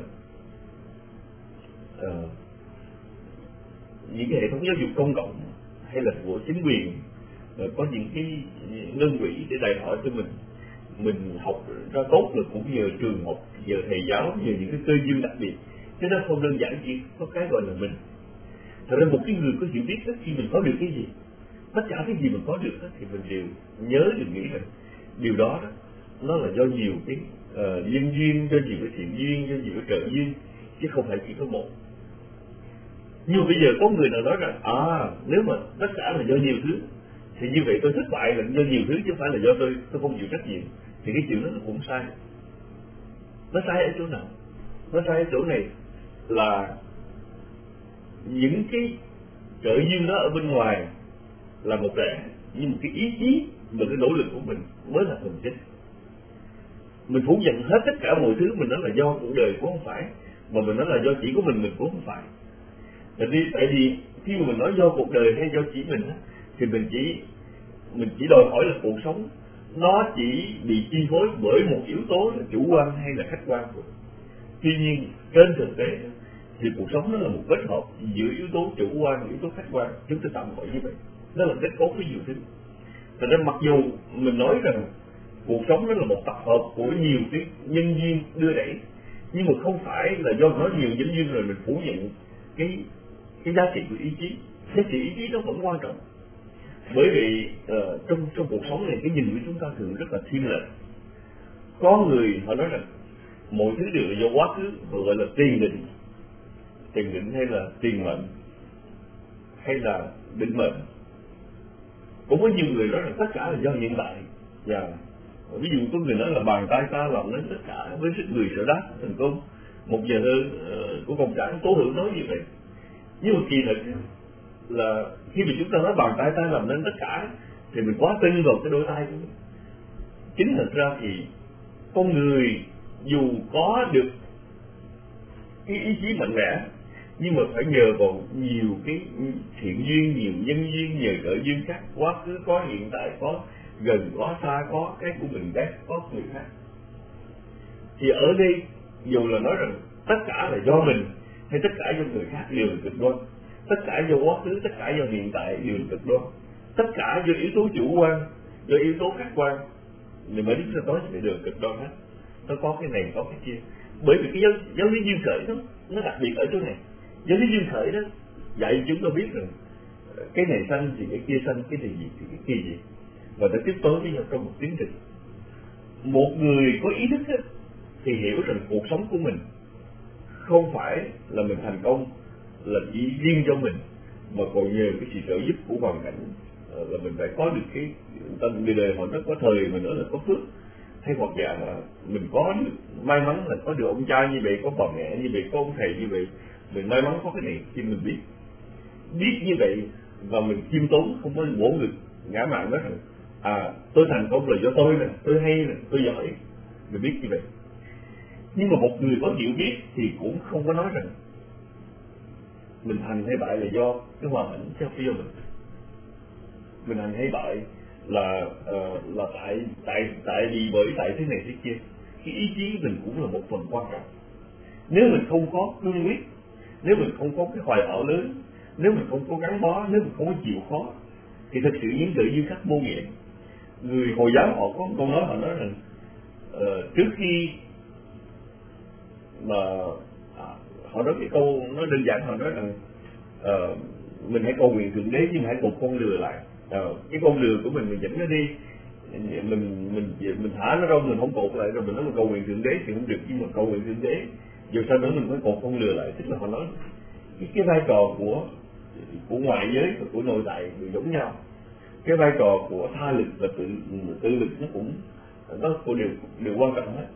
những cái hệ thống giáo dục công cộng hay là của chính quyền có những cái ngân quỹ để đòi hỏi cho mình học ra tốt là cũng nhờ trường học, nhờ thầy giáo, nhờ những cái cơ duyên đặc biệt, chứ nó không đơn giản chỉ có cái gọi là mình. Thật ra một cái người có hiểu biết đó, khi mình có được cái gì, tất cả cái gì mình có được đó, thì mình đều nhớ, đều nghĩ rằng điều đó nó là do nhiều cái nhân duyên, do nhiều cái thiện duyên, do nhiều cái trợ duyên, chứ không phải chỉ có một. Nhưng bây giờ có người nào nói rằng nếu mà tất cả là do nhiều thứ thì như vậy tôi thất bại là do nhiều thứ, chứ không phải là do tôi không chịu trách nhiệm. Thì cái chuyện đó nó cũng sai. Nó sai ở chỗ nào? Nó sai ở chỗ này là những cái trợ duyên đó ở bên ngoài là một lẽ, nhưng một cái ý chí và cái nỗ lực của mình mới là phần chính. Mình phủ nhận hết tất cả mọi thứ, mình nói là do cuộc đời cũng không phải, mà mình nói là do chỉ của mình cũng không phải. Tại vì khi mà mình nói do cuộc đời hay do chỉ mình thì mình chỉ đòi hỏi là cuộc sống nó chỉ bị chi phối bởi một yếu tố là chủ quan hay là khách quan thôi. Tuy nhiên trên thực tế thì cuộc sống nó là một kết hợp giữa yếu tố chủ quan và yếu tố khách quan, chúng ta tạm gọi như vậy. Nó là kết cấu với nhiều thứ. Thật ra mặc dù mình nói rằng cuộc sống nó là một tập hợp của nhiều cái nhân duyên đưa đẩy, nhưng mà không phải là do nói nhiều nhân duyên rồi mình phủ nhận cái giá trị của ý chí. Giá trị ý chí nó vẫn quan trọng. Bởi vì trong cuộc sống này cái nhìn của chúng ta thường rất là thiên lệch. Có người họ nói rằng mọi thứ đều là do quá khứ, gọi là tiền định hay là tiền mệnh hay là định mệnh. Cũng có nhiều người nói rằng tất cả là do hiện tại. Ví dụ có người nói là bàn tay ta làm nên tất cả, với sức người sở đắc thành công. Một giờ hơn của cộng sản Tố Hữu nói như vậy. Nhưng mà kỳ thực là khi mà chúng ta nói bàn tay ta làm nên tất cả thì mình quá tin vào cái đôi tay của mình. Chính thật ra thì con người dù có được cái ý chí mạnh mẽ, nhưng mà phải nhờ vào nhiều cái thiện duyên, nhiều nhân duyên, nhờ trợ duyên khác. Quá khứ có, hiện tại có, gần có, xa có, cái của mình khác có, người khác. Thì ở đây dù là nói rằng tất cả là do mình hay tất cả do người khác đều là cực đoan. Tất cả do quá khứ, tất cả do hiện tại đều là cực đoan. Tất cả do yếu tố chủ quan, do yếu tố khách quan. Nhưng mà chúng ta nói thì đều cực đoan hết. Nó có cái này, có cái kia. Bởi vì cái giáo lý duyên khởi đó, nó đặc biệt ở chỗ này. Giáo lý duyên khởi đó dạy chúng ta biết rằng cái này sanh thì cái kia sanh, cái này gì thì cái kia gì, và nó tiếp tới với nhau trong một tiến trình. Một người có ý thức đó, thì hiểu rằng cuộc sống của mình không phải là mình thành công là chỉ riêng cho mình, mà còn nhờ cái sự trợ giúp của hoàn cảnh. Là mình phải có được cái người đời họ rất có thời mà nữa là có phước, hay hoặc là mình có được may mắn là có được ông cha như vậy, có bà mẹ như vậy, có ông thầy như vậy, mình may mắn có cái này khi mình biết như vậy, và mình khiêm tốn, không có bổ ngực ngã mạn nói rằng tôi thành công là do tôi nè, tôi hay nè, tôi giỏi, mình biết như vậy. Nhưng mà một người có hiểu biết thì cũng không có nói rằng mình thành hay bại là do cái hoàn cảnh, chứ không phải do mình thành hay bại là tại vì bởi tại thế này thế kia. Cái ý chí mình cũng là một phần quan trọng. Nếu mình không có cương quyết, nếu mình không có cái hoài bão lớn, nếu mình không có gắn bó, nếu mình không có chịu khó, thì thật sự những tự duyên khác vô nghĩa. Người Hồi giáo họ có câu nói, họ nói rằng trước khi mà họ nói cái câu nó đơn giản, họ nói rằng mình hãy cầu nguyện thượng đế nhưng hãy cột con lừa lại. Cái con lừa của mình dẫn nó đi, mình thả nó ra, mình không cột lại, rồi mình nói mình cầu nguyện thượng đế thì không được, nhưng mà cầu nguyện thượng đế dù sao nữa mình phải cột con lừa lại. Tức là họ nói cái vai trò của ngoại giới và của nội tại đều giống nhau. Cái vai trò của tha lực và tự lực nó cũng đều quan trọng hết.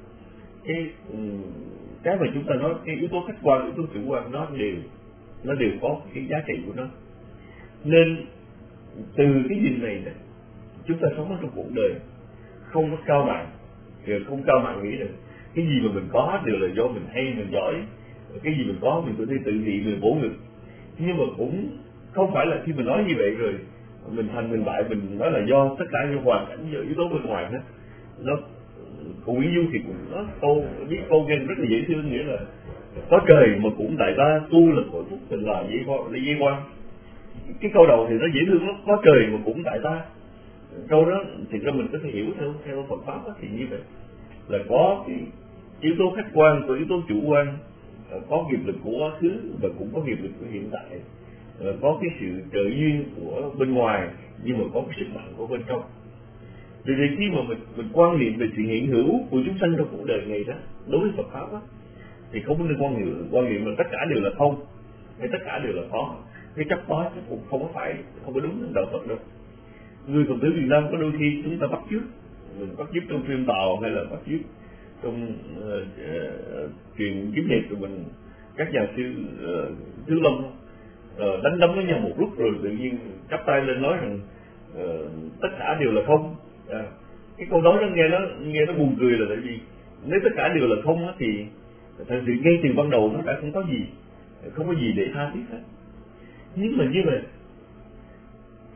Cái mà chúng ta nói cái yếu tố khách quan, yếu tố chủ quan nó đều có cái giá trị của nó. Nên từ cái nhìn này chúng ta sống ở trong cuộc đời không có cao mạng, không cao mạng nghĩ rằng cái gì mà mình có đều là do mình hay, mình giỏi, cái gì mình có mình có thể tự thị, mình bổ ngực. Nhưng mà cũng không phải là khi mình nói như vậy rồi mình thành mình bại, mình nói là do tất cả những hoàn cảnh, do yếu tố bên ngoài hết. Nó của Nguyễn Du thì cũng nói câu nghe rất là dễ thương, nghĩa là có trời mà cũng tại ta, tu là cội phúc tình là dễ quan. Cái câu đầu thì nó dễ thương lắm, có trời mà cũng tại ta. Câu đó thì ra mình có thể hiểu theo Phật pháp thì như vậy là có cái yếu tố khách quan, có yếu tố chủ quan, có nghiệp lực của quá khứ và cũng có nghiệp lực của hiện tại, có cái sự trợ duyên của bên ngoài nhưng mà có cái sức mạnh của bên trong. Vì vậy khi mà mình quan niệm về sự hiện hữu của chúng sanh trong cuộc đời này đó, đối với Phật pháp đó, thì không nên quan niệm là tất cả đều là không hay tất cả đều là có. Cái chấp đó cũng không có đúng đạo Phật đâu. Người Phật tử Việt Nam có đôi khi chúng ta bắt chước, mình bắt chước trong phim Tàu hay là bắt chước trong truyền kiếm hiệp của mình, các nhà sư Tứ Lâm đánh đấm với nhau một lúc rồi tự nhiên chắp tay lên nói rằng tất cả đều là không. Cái câu nói đó nghe nó buồn cười là tại vì nếu tất cả đều là không thì thật sự ngay từ ban đầu nó đã không có gì để tha thiết hết. Nhưng mà như vậy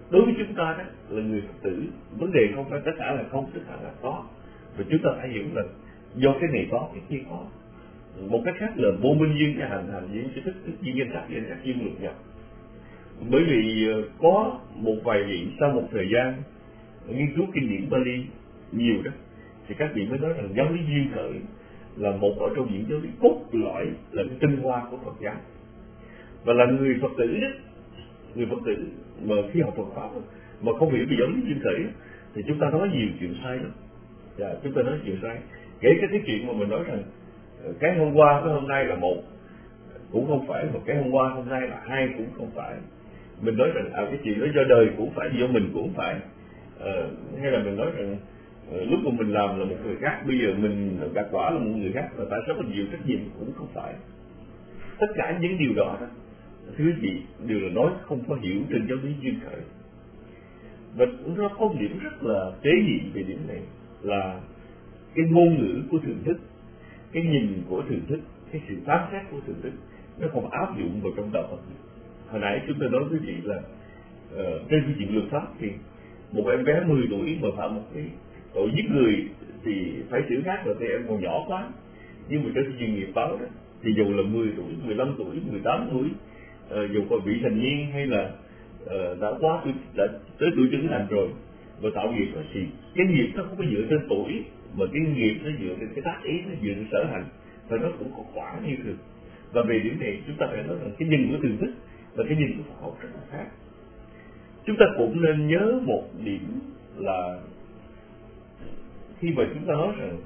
đối với chúng ta đó là người Phật tử, vấn đề không phải tất cả là không, tất cả là có, và chúng ta phải hiểu là do cái này có, cái kia có. Một cách khác là vô minh duyên cho hành duyên cho thức duyên danh sắc duyên lục nhập. Bởi vì có một vài vị sau một thời gian nghiên cứu kinh điển Bali nhiều đó, thì các vị mới nói rằng giáo lý duyên khởi là một ở trong những giáo lý cốt lõi, là cái tinh hoa của Phật giáo. Và là người Phật tử đó, người Phật tử mà khi học Phật pháp mà không hiểu về giáo lý duyên khởi thì chúng ta nói nhiều chuyện sai lắm. Chúng ta nói chuyện sai, kể cả cái chuyện mà mình nói rằng cái hôm qua với hôm nay là một cũng không phải, mà cái hôm qua hôm nay là hai cũng không phải. Mình nói rằng cái chuyện đó do đời cũng phải, do mình cũng phải, hay là mình nói rằng lúc mà mình làm là một người khác, bây giờ mình đạt quả là một người khác, và tại sao có nhiều trách nhiệm cũng không phải. Tất cả những điều đó thứ gì đều là nói không có hiểu trên giáo lý duyên khởi. Và nó có một điểm rất là tế nhị về điểm này là cái ngôn ngữ của thượng thức, cái nhìn của thượng thức, cái sự phán xét của thượng thức nó không áp dụng vào trong đạo Phật. Hồi nãy chúng tôi nói với chị là trên cái chuyện luật pháp thì một em bé 10 tuổi mà phạm một cái tội giết người thì phải xử khác, là thì em còn nhỏ quá. Nhưng mà trên cái chuyện nghiệp báo đó thì dù là 10 tuổi, 15 tuổi, 18 tuổi, dù còn bị thành niên hay là đã tới tuổi trưởng thành rồi và tạo nghiệp đó, thì cái nghiệp nó không có dựa trên tuổi, mà cái nghiệp nó dựa trên cái tác ý, nó dựa trên sở hành, và nó cũng có quả như thường. Và về điểm này chúng ta phải nói rằng cái nhìn của thường thức và cái nhìn của Phật học rất là khác. Chúng ta cũng nên nhớ một điểm là khi mà chúng ta nói rằng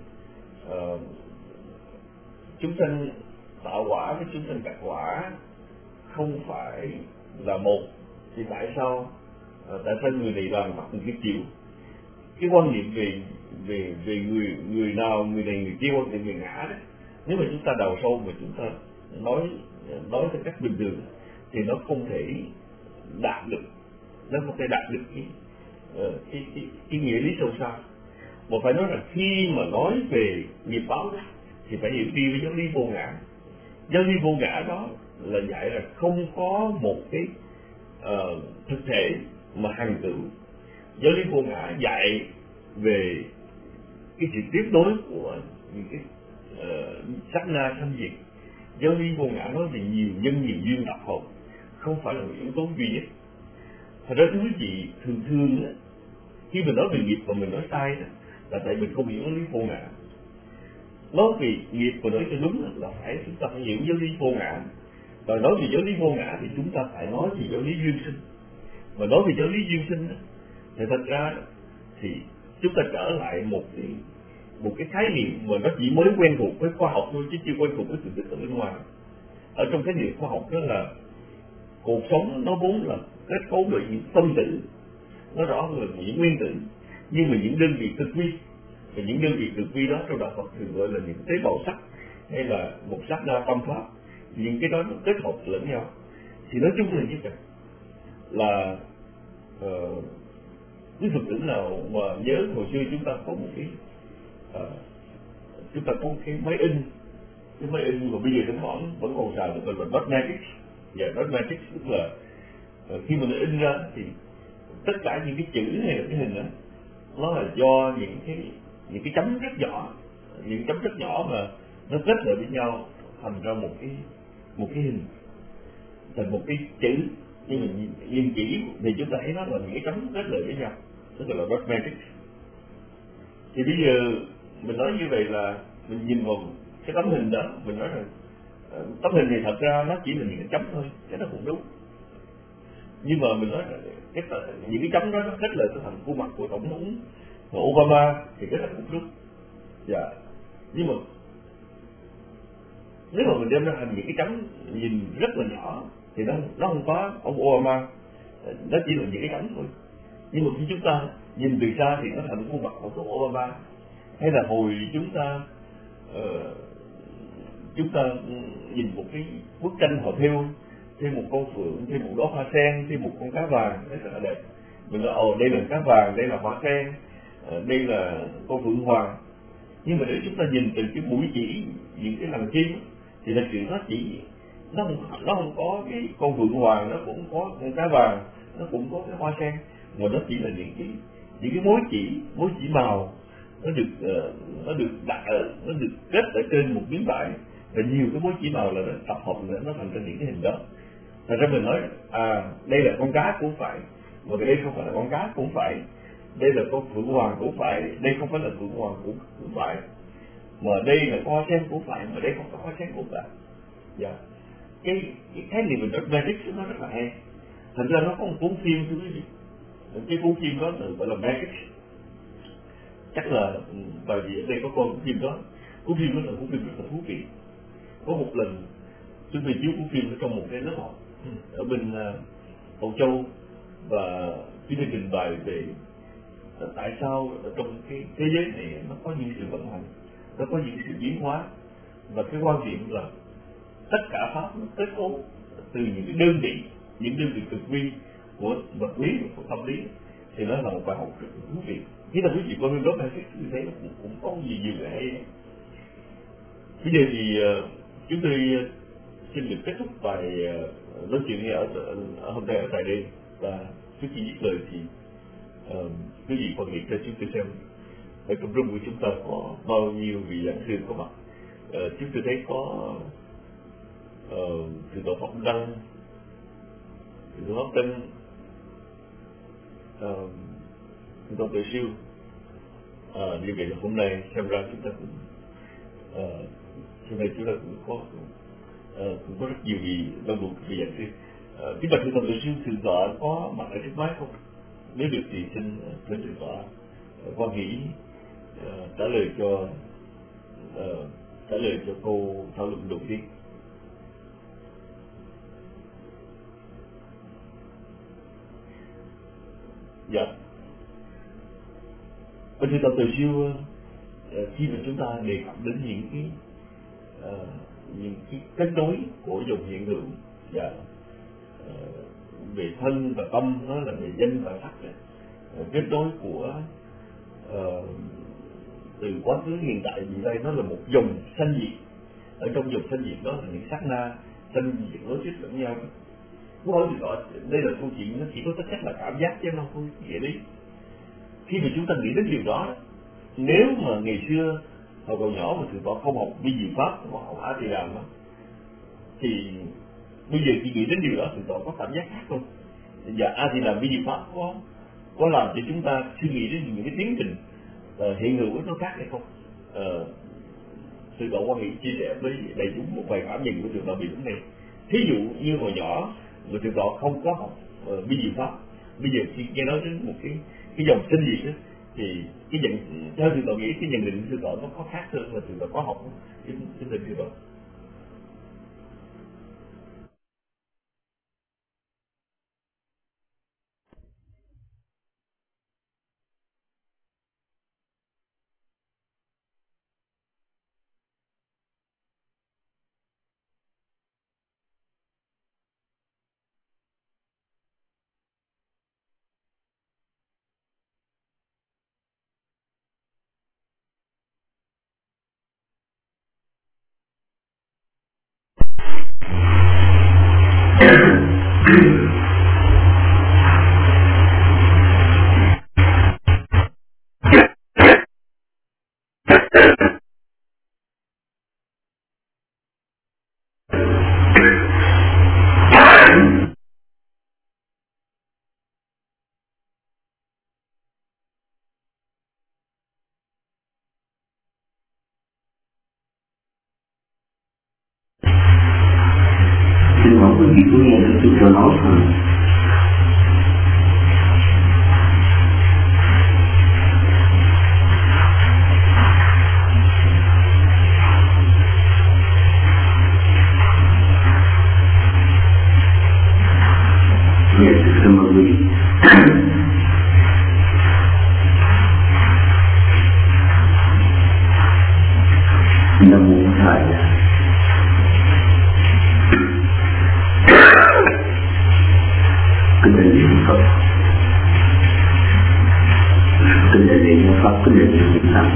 chúng sanh tạo quả với chúng sanh gặt quả không phải là một, thì tại sao người này làm mặt người kia chịu? Cái quan niệm về người nào, người này người kia, quan niệm về ngã đó, nếu mà chúng ta đào sâu mà chúng ta nói theo cách bình thường thì nó không thể đạt được, cái nghĩa lý sâu xa. Mà phải nói rằng khi mà nói về nghiệp báo đó thì phải hiểu đi với giáo lý vô ngã. Giáo lý vô ngã đó là dạy là không có một cái thực thể mà hằng cửu. Giáo lý vô ngã dạy về cái sự tiếp nối của những cái sát na sanh diệt. Giáo lý vô ngã nói về nhiều nhân nhiều duyên tập hợp, không phải là một yếu tố duy nhất. Thật ra quý vị thường đó, khi mình nói về nghiệp mà mình nói sai đó, là tại mình không hiểu giáo lý vô ngã. Nói về nghiệp mà nói cho đúng là phải chúng ta phải hiểu giáo lý vô ngã. Và nói về giáo lý vô ngã thì chúng ta phải nói về giáo lý duyên sinh. Và nói về giáo lý duyên sinh đó, thì thật ra thì chúng ta trở lại một cái khái niệm mà nó chỉ mới quen thuộc với khoa học thôi, chứ chưa quen thuộc với sự thực ở bên ngoài. Ở trong cái niệm khoa học đó là cuộc sống nó vốn là kết cấu bởi những phân tử, nó rõ hơn là những nguyên tử, nhưng mà những đơn vị cực vi, và những đơn vị cực vi đó trong đạo Phật thường gọi là những tế bào sắc, hay là một sát na tâm pháp. Những cái đó nó kết hợp lẫn nhau. Thì nói chung là như vậy, là quý Phật tử nào mà nhớ hồi xưa chúng ta có một cái máy in, cái máy in mà bây giờ thỉnh thoảng vẫn còn xài được, gọi là dot matrix. Và dot matrix tức là khi mà nó in ra thì tất cả những cái chữ hay là cái hình đó nó là do những cái chấm rất nhỏ, những chấm rất nhỏ mà nó kết lại với nhau thành ra một cái hình, thành một cái chữ. Nhưng mà nhìn chỉ thì chúng ta thấy nó là những cái chấm kết lại với nhau, tức là dot matrix. Thì bây giờ mình nói như vậy là mình nhìn vào cái tấm hình đó, mình nói rằng tấm hình này thật ra nó chỉ là những cái chấm thôi, cái đó cũng đúng. Nhưng mà mình nói rằng những cái chấm đó nó kết lại thành khuôn mặt của tổng thống Obama thì cái đó cũng đúng. Dạ. Nhưng mà nếu mà mình đem ra thành những cái chấm nhìn rất là nhỏ thì nó không có ông Obama, nó chỉ là những cái chấm thôi. Nhưng mà khi chúng ta nhìn từ xa thì nó thành khuôn mặt của tổng thống Obama. Hay là hồi chúng ta nhìn một cái bức tranh họ thêu, thêm một con phượng, thêm một đóa hoa sen, thêm một con cá vàng, rất là đẹp. Mình nói đây là cá vàng, đây là hoa sen, đây là con phượng hoàng. Nhưng mà nếu chúng ta nhìn từ cái mũi chỉ những cái lằn chim thì thật sự nó không có cái con phượng hoàng, nó cũng có con cá vàng, nó cũng có cái hoa sen, mà nó chỉ là những cái mối chỉ màu, nó được kết ở trên một miếng vải, và nhiều cái mối chỉ màu là nó tập hợp nữa, nó thành ra những cái hình đó. Thành ra mình nói đây là con cá cũng phải, mà đây không phải là con cá cũng phải, đây là con phượng hoàng cũng phải, đây không phải là phượng hoàng cũng phải, mà đây là hoa sen cũng phải, mà đây không phải hoa sen cũng phải. Dạ. Cái khái niệm mình magic nó rất là hay. Thành ra nó có một cuốn phim thưa quý vị, cái cuốn phim đó gọi là magic. Chắc là bởi vì ở đây có coi cuốn phim đó. Cuốn phim đó là cuốn phim rất là thú vị. Có một lần chúng tôi chiếu cuốn phim ở trong một cái lớp học ở bên Âu Châu, và chúng tôi trình bày về tại sao trong cái thế giới này nó có những sự vận hành, nó có những sự biến hóa, và cái quan điểm là tất cả pháp nó kết cấu từ những cái đơn vị cực vi của vật lý và của tâm lý, thì nó là một bài học rất thú vị. Chỉ là quý vị coi đó magic như thế nó cũng có gì nhiều cái hay. Bây giờ thì chúng tôi xin được kết thúc bài nói chuyện ở hôm nay ở tại đây, và trước khi dứt lời thì quý vị quan niệm cho chúng tôi xem ở trong room của chúng ta có bao nhiêu vị giảng sư có mặt. Chúng tôi thấy có Thượng tọa Pháp Đăng, Thượng tọa Pháp Tân, Thượng tọa Tuệ Siêu. Như vậy là hôm nay xem ra chúng ta cũng cũng có rất nhiều vị đông đủ vị giảng sư. Kính bạch Thượng tọa Tuệ Siêu, Thượng tọa có mặt ở trước máy không? Nếu được thì xin Thượng tọa quan hỷ trả lời cho cô thảo luận đầu tiên. Dạ. Bạch Thượng tọa Tuệ Siêu, khi mà chúng ta đề cập đến những cái kết nối của dòng hiện hữu, và về thân và tâm, nó là về danh và sắc, kết nối của từ quá khứ, hiện tại, vị lai, nó là một dòng sanh diệt. Ở trong dòng sanh diệt đó là những sát na sanh diệt nối tiếp lẫn nhau. Câu hỏi thì đây là câu chuyện nó chỉ có tất chất là cảm giác chứ nó không nghĩa lý. Khi mà chúng ta nghĩ đến điều đó, nếu mà ngày xưa hồi còn nhỏ mà Thượng tọa không học vi diệu pháp mà học A Di Đàm đó, thì bây giờ khi nghĩ đến điều đó Thượng tọa có cảm giác khác không? Và A Di Đàm vi diệu pháp có làm cho chúng ta suy nghĩ đến những cái tiến trình hiện hữu nó khác hay không? Thượng tọa quan hệ chia sẻ với đại chúng một vài cảm nhận của Thượng tọa về vấn đề. Thí dụ như hồi nhỏ mà Thượng tọa không có học vi diệu pháp, bây giờ khi nghe nói đến một cái dòng sinh diệt đó, thì cái nhận theo Thượng tọa nghĩ cái nhận định Thượng tọa nó có khác hơn là Thượng tọa có học cái định Thượng tọa. Xin hỏi quý vị có nghe được tôi cho nói không? Yes, xin mời quý vị. Nam mô Thầy. Kính thưa niệm Phật, kính thưa niệm Phật, kính thưa niệm Phật.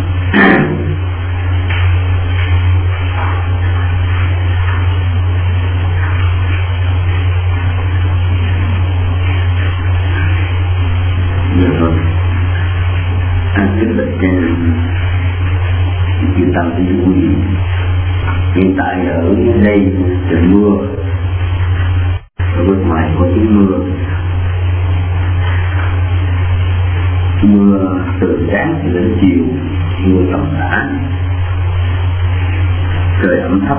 tâm đi vui. Hiện tại ở đây trời mưa, ở bên ngoài có tiếng mưa. Mưa từ sáng cho đến chiều, mưa tầm tã, trời ẩm thấp.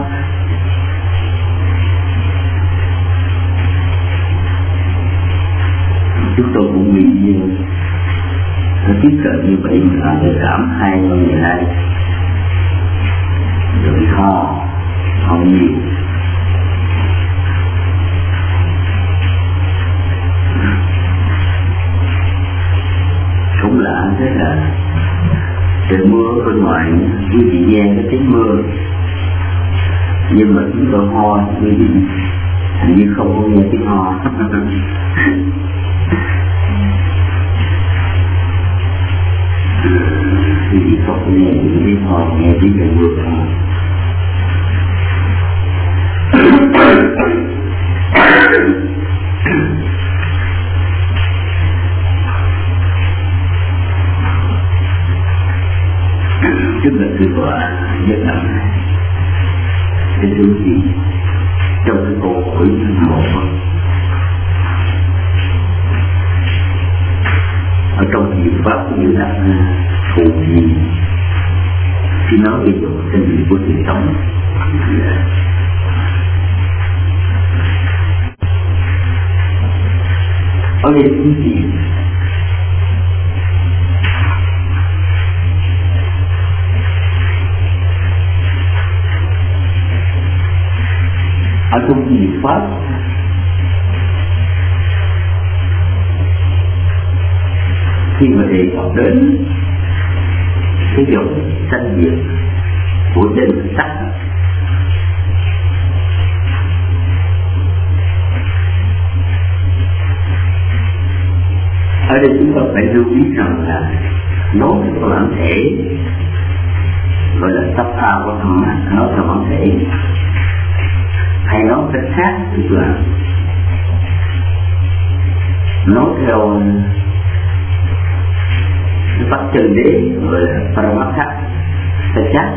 Chúng tôi cũng bị tiếp cận như vậy mà làm được cảm 2 ngày nay, rồi ho nhiều. Cũng lạ thế là trời mưa bên ngoài, quý vị nghe cái tiếng mưa, nhưng mà chúng tôi ho như hình như không có nghe tiếng ho. Thì không nghe tiếng ho, nghe tiếng trời mưa không. Trước là sự quả nhất là cái thứ gì trong cái câu hỏi một ở trong nhiều pháp cũng như là thù gì khi nói về dòng sinh của sự sống ở đây cái gì ở trong nhiều pháp khi mà đề cập đến cái dòng sanh diệt của danh sắc, ở đây chúng ta phải lưu ý rằng là nói theo bản thể gọi là sắp tha của thầm mạng, nói theo bản thể, hay nói cách khác tức là nói theo bắt chân đế gọi là Paramatha Sát.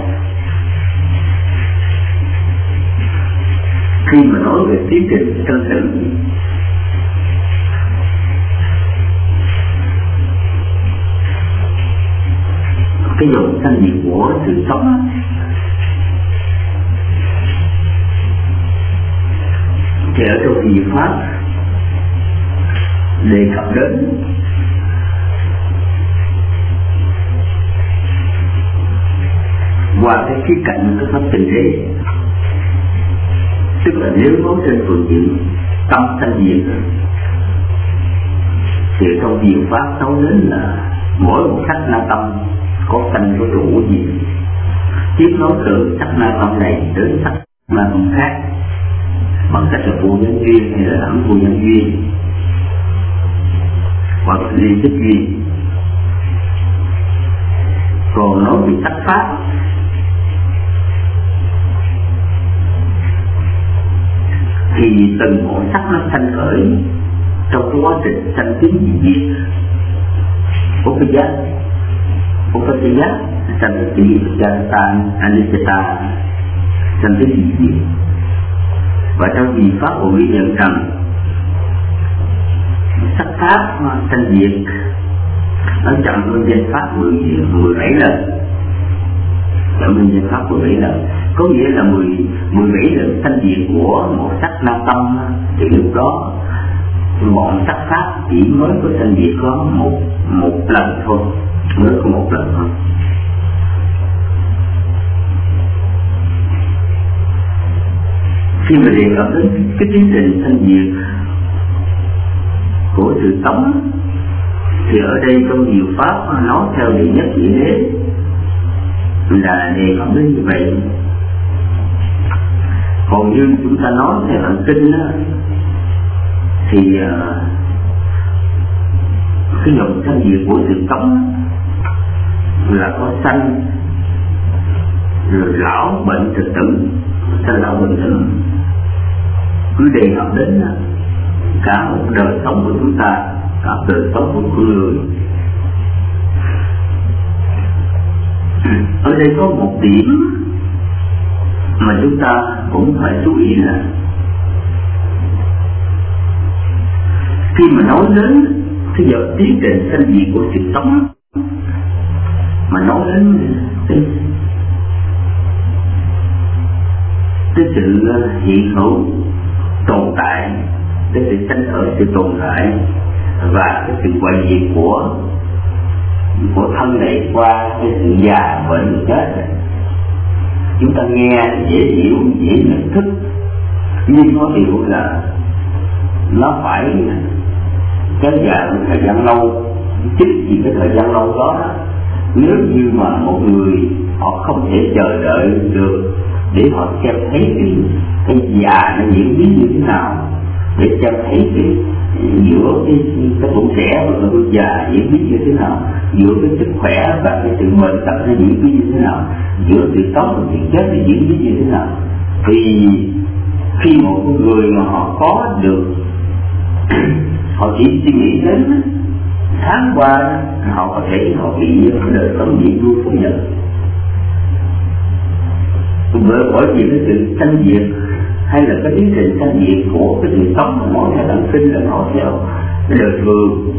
Khi mà nói về tiến trình chân thực, cái dòng sanh diệt của sự sống thì ở trong vị pháp đề cập đến qua cái khía cạnh của pháp tình thế, tức là nếu nói trên phương diện tâm sanh diệt thì trong nhiều pháp nói đến là mỗi một sắc na tâm có sanh có trụ gì, tiếp nói từ sắc na tâm này đến sắc na tâm khác bằng cách là vô nhân duyên hay là ẩn vô nhân duyên hoặc liên tích duyên. Còn nói về sắc pháp thì từng mỗi sắc nó sanh khởi trong cái quá trình sanh tiến diệt của cái giác, của cái giác sanh tiến Jatatan, Anicca sanh tiến diệt. Và trong vị pháp của ghi nhận rằng sắc pháp sanh diệt nó chậm hơn danh pháp 17 lần, chậm hơn danh pháp 17 lần, có nghĩa là 17 lần sanh diệt của một sắc na tâm, thì lúc đó bọn sắc pháp chỉ mới có sanh diệt có một lần thôi, mới có một lần thôi. Khi mà đề cập đến cái tiến trình sanh diệt của sự sống thì ở đây trong nhiều pháp nói theo đệ nhất vị đế là đề cập đến như vậy. Còn như chúng ta nói theo bản kinh đó, thì cái dòng sanh diệt của sự sống là có sanh rồi lão bệnh thực tử, sanh lão bệnh tử, cứ đề cập đến cả một đời sống của chúng ta, cả đời sống của con người. Ở đây có một điểm mà chúng ta cũng phải chú ý là khi mà nói đến cái giờ tiến trình sanh diệt của sự sống, mà nói đến cái sự hiện hữu tồn tại, cái sự sanh khởi, sự tồn tại và cái sự hoại diệt của thân này qua cái sự già bệnh chết, chúng ta nghe dễ hiểu, dễ nhận thức, nhưng có điều là nó phải kéo dài một thời gian lâu. Chính vì cái thời gian lâu đó, nếu như mà một người họ không thể chờ đợi được để họ xem thấy cái già nó diễn biến như thế nào, để xem thấy cái giữa cái tuổi trẻ và cái tuổi già diễn biến như thế nào, giữa cái sức khỏe và cái sự bệnh tật nó diễn biến như thế nào, giữa sự sống và sự chết nó diễn biến như thế nào, thì khi một người mà họ có được họ chỉ suy nghĩ đến tháng qua họ có thể họ bị đời sống bị đua phối nhận, bởi vì cái sự sanh diệt hay là cái tiến trình sanh diệt của cái sự sống mà nói theo đẳng sinh là nói theo cái đời thường,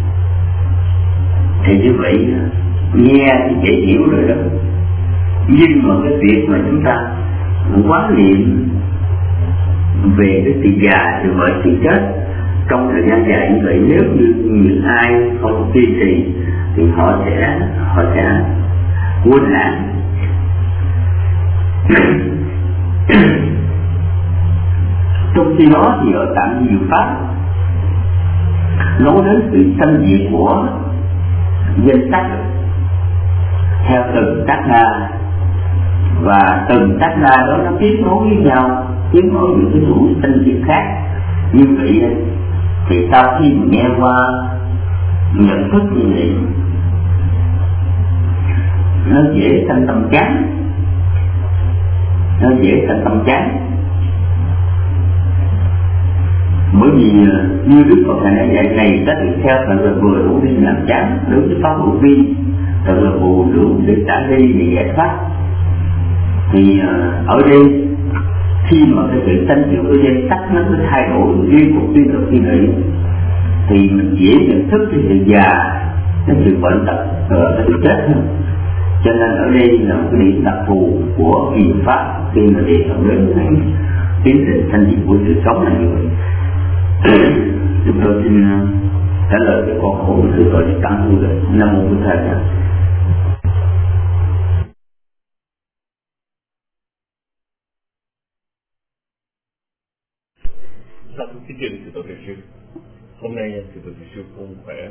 thì như vậy nghe thì dễ hiểu rồi đó. Nhưng mà cái việc mà chúng ta quán niệm về cái sự già, sự bệnh, sự chết trong thời gian dài như vậy, nếu như những ai không kiên trì thì họ sẽ quên lãng. Trong khi đó thì ở Tạng Diệu Pháp nói đến sự sanh diệt của danh sắc theo từng sát na, và từng sát na đó nó kết nối với nhau, kết nối những cái tuổi sanh diệt khác. Như vậy thì sau khi mình nghe qua nhận thức như vậy, nó dễ sanh tâm chán, bởi vì như Đức Phật Ngài nói dạy này đã được theo thật là vừa đủ để làm chán đối với pháp hữu vi, thật là vừa đủ để trả đi để giải thoát. Thì ở đây khi mà cái sự sanh diệt của danh sắc nó cứ thay đổi liên tục như vậy, thì mình dễ nhận thức cái sự già, cái sự bệnh tật, cái sự chết hơn. Cho nên ở đây là một cái điểm đặc thù của Diệu Pháp khi mà đề cập đến tiến trình sanh diệt của sự sống là như vậy. Chúng tôi xin trả lời cái câu hỏi từ tội để tăng thu được. Nam mô Bổn Thầy. Sau cái chương trình Thầy Sư, hôm nay Thầy Sư không khỏe,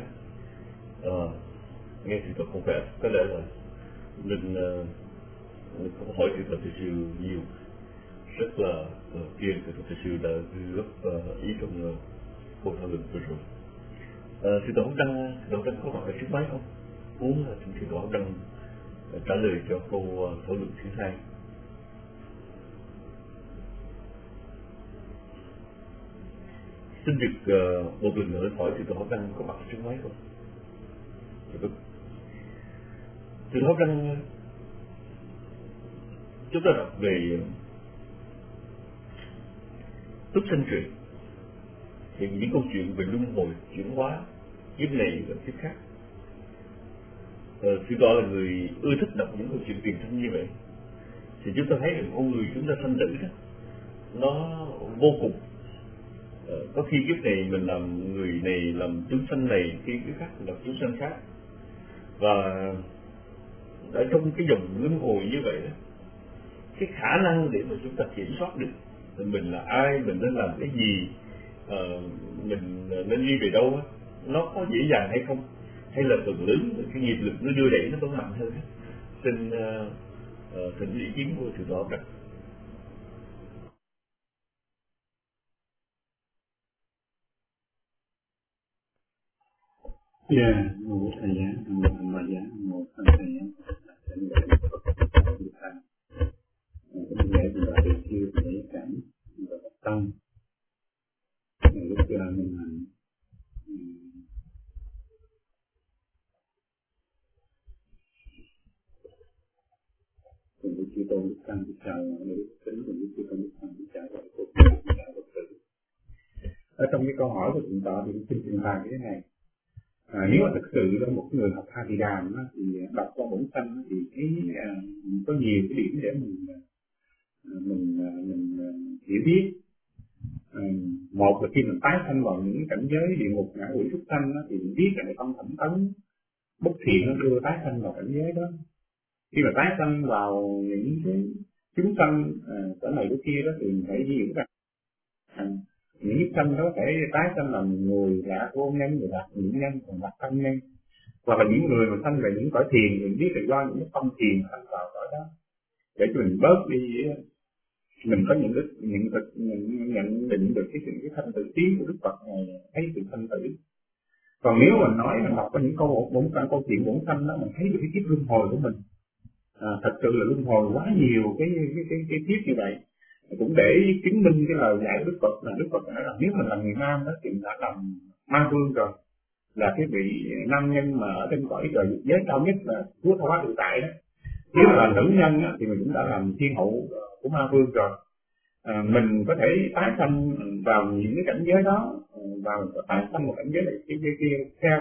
nghe Thầy không khỏe, có lẽ là mình không hỏi Thầy Sư nhiều, rất là kiên Thầy Sư đã góp ý trong cuộc thảo luận vừa rồi. Thầy Hồng Đăng có hỏi trước máy không? Muốn là Thầy Hồng Đăng trả lời cho câu thảo luận thứ hai. Xin được một lần nữa hỏi Thầy Hồng Đăng có mặt trước máy không? Thầy Hồng Đăng, chúng ta đọc về túc sanh truyện thì những câu chuyện về luân hồi, chuyển hóa, kiếp này và kiếp khác. Sư Tọa là người ưa thích đọc những câu chuyện tiền thân như vậy, thì chúng ta thấy rằng con người chúng ta sanh tử đó, nó vô cùng. Có khi kiếp này mình làm người này, làm chúng sanh này, khi kiếp khác mình làm chúng sanh khác. Và ở trong cái dòng luân hồi như vậy đó, cái khả năng để mà chúng ta kiểm soát được mình là ai, mình nên làm cái gì, mình nên đi về đâu đó, nó có dễ dàng hay không, hay là phần lớn cái nghiệp lực nó đưa đẩy nó vẫn mạnh hơn. Xin thỉnh ý kiến của Thượng tọa. Mô Thầy giá, mô Tham Ma giá, mô Tham Thầy giá, thỉnh lễ Phật Thầy Thầy, thỉnh lễ và được siêu thể cảnh và tâm. Lúc ra mình hành cùng với chư tôn đức tăng đức cha để tính cùng với chư tôn đức tăng đức cha gọi cuộc Phật tử. Ở trong cái câu hỏi của thượng tọa thì xin trình bày như thế này. Nếu mà thực sự là một người học Tha Thị Đàm thì đọc qua bổn sanh thì có nhiều cái điểm để mình hiểu biết. Một là khi mình tái sanh vào những cảnh giới địa ngục, ngạ quỷ, súc sanh thì mình biết là cái tâm thẩm tấn bất thiện nó đưa tái sanh vào cảnh giới đó. Khi mà tái sanh vào những cái chúng sanh cỡ này cỡ kia đó thì mình phải hiểu rằng những cái sanh đó phải tái sanh làm người lạc vô nhân, người lạc những nhân, còn lạc tâm nhân, hoặc là những người mà sanh về những cõi thiền, mình biết là do những cái tâm thiền sanh vào cõi đó để cho mình bớt đi, mình có những nhận định được cái thanh tự tiến của Đức Phật này, thấy sự thanh tử. Còn nếu mình nói mình đọc có những câu chuyện bổn sanh đó, mình thấy được cái kiếp luân hồi của mình. Thật sự là luân hồi quá nhiều cái kiếp như vậy, cũng để chứng minh cái lời dạy của Đức Phật là Đức Phật nói là nếu mình là người nam đó thì mình đã làm ma vương rồi, là cái vị nam nhân mà ở trên cõi trời giới cao nhất là Chúa Tha Hóa Tự Tại đó. Nếu là nữ nhân đó, thì mình cũng đã làm thiên hậu của ma vương rồi. Mình có thể tái sanh vào những cái cảnh giới đó, vào tái sanh một cảnh giới này kia theo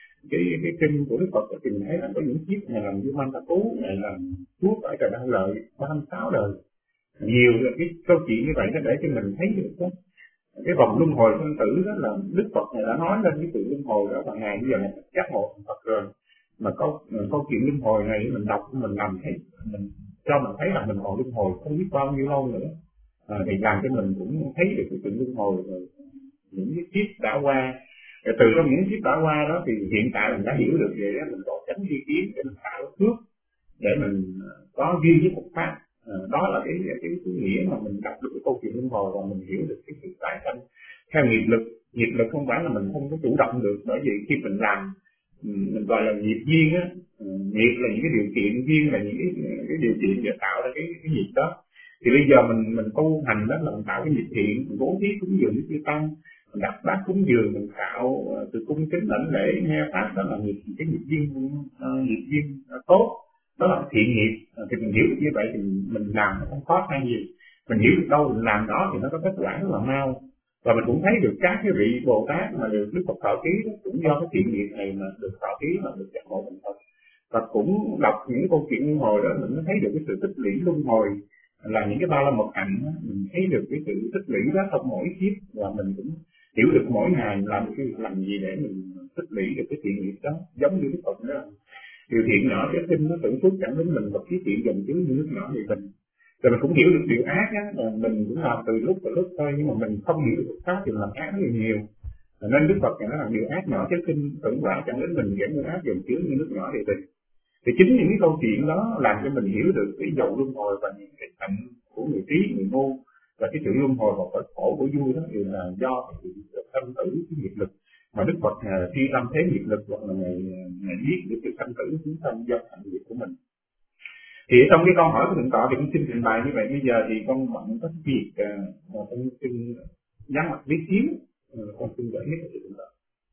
cái kinh của Đức Phật thì mình thấy là có những kiếp này làm vua Man Tha Tú, này làm chúa cõi trời Đăng Lợi 36 đời, nhiều cái câu chuyện như vậy nó để cho mình thấy được đó. Cái vòng luân hồi sinh tử đó là Đức Phật này đã nói lên cái sự luân hồi đó, và ngài bây giờ là giác ngộ thành Phật rồi, mà câu chuyện luân hồi này mình đọc mình làm thấy mình cho mình thấy là mình còn luân hồi không biết bao nhiêu lâu nữa, thì làm cho mình cũng thấy được cái chuyện luân hồi rồi những cái kiếp đã qua. Rồi từ trong những kiếp đã qua đó thì hiện tại mình đã hiểu được vậy đó, mình có tránh di kiến để mình tạo phước để mình có duyên với Phật pháp. Đó là cái nghĩa mà mình đọc được cái câu chuyện luân hồi và mình hiểu được cái sự tái sanh theo nghiệp lực. Nghiệp lực không phải là mình không có chủ động được, bởi vì khi mình làm mình gọi là nghiệp duyên á, nghiệp là những cái điều kiện, duyên là những cái điều kiện để tạo ra cái nghiệp đó. Thì bây giờ mình tu hành đó là mình tạo cái nghiệp thiện, mình bố thí cúng dường với chư tăng, mình đặt bát cúng dường, mình tạo sự cung kính lãnh lễ nghe pháp, đó là cái nghiệp duyên tốt, đó là thiện nghiệp. Thì mình hiểu được như vậy thì mình làm nó không khó khăn gì, mình hiểu được đâu mình làm đó thì nó có kết quả rất là mau. Và mình cũng thấy được các cái vị Bồ Tát mà được Đức Phật thọ ký cũng do cái thiện nghiệp này mà được thọ ký mà được giác ngộ thành Phật. Và cũng đọc những câu chuyện luân hồi đó mình mới thấy được cái sự tích lũy luân hồi là những cái ba la mật hạnh, mình thấy được cái sự tích lũy đó trong mỗi kiếp, và mình cũng hiểu được mỗi ngày làm được cái việc làm gì để mình tích lũy được cái thiện nghiệp đó. Giống như Đức Phật đó, điều thiện nhỏ cái sinh nó tưởng phước chẳng đến mình, và khí thiện dòng chứa như nước nhỏ thì mình. Rồi mình cũng hiểu được điều ác á, mình cũng làm từ lúc thôi, nhưng mà mình không hiểu được pháp thì làm ác rất là nhiều. Nên Đức Phật này nó làm điều ác nhỏ cái sinh tưởng quả chẳng đến mình, giảm như ác dòng chứa như nước nhỏ thì mình. Thì chính những cái câu chuyện đó làm cho mình hiểu được cái dậu luân hồi và những cái hạnh của người trí, người ngu, và cái sự luân hồi và cõi khổ của vui đó đều là do cái sự sanh tử, cái nghiệp lực mà Đức Phật khi tâm thế nghiệp lực, hoặc là ngày biết được sự sanh tử chúng sanh do hạnh nghiệp của mình. Thì trong cái câu hỏi của thượng tọa thì cũng xin trình bày như vậy. Bây giờ thì con bận có việc mà con xin nhắn mặt lý xíu, con xin gửi hết cho thượng tọa.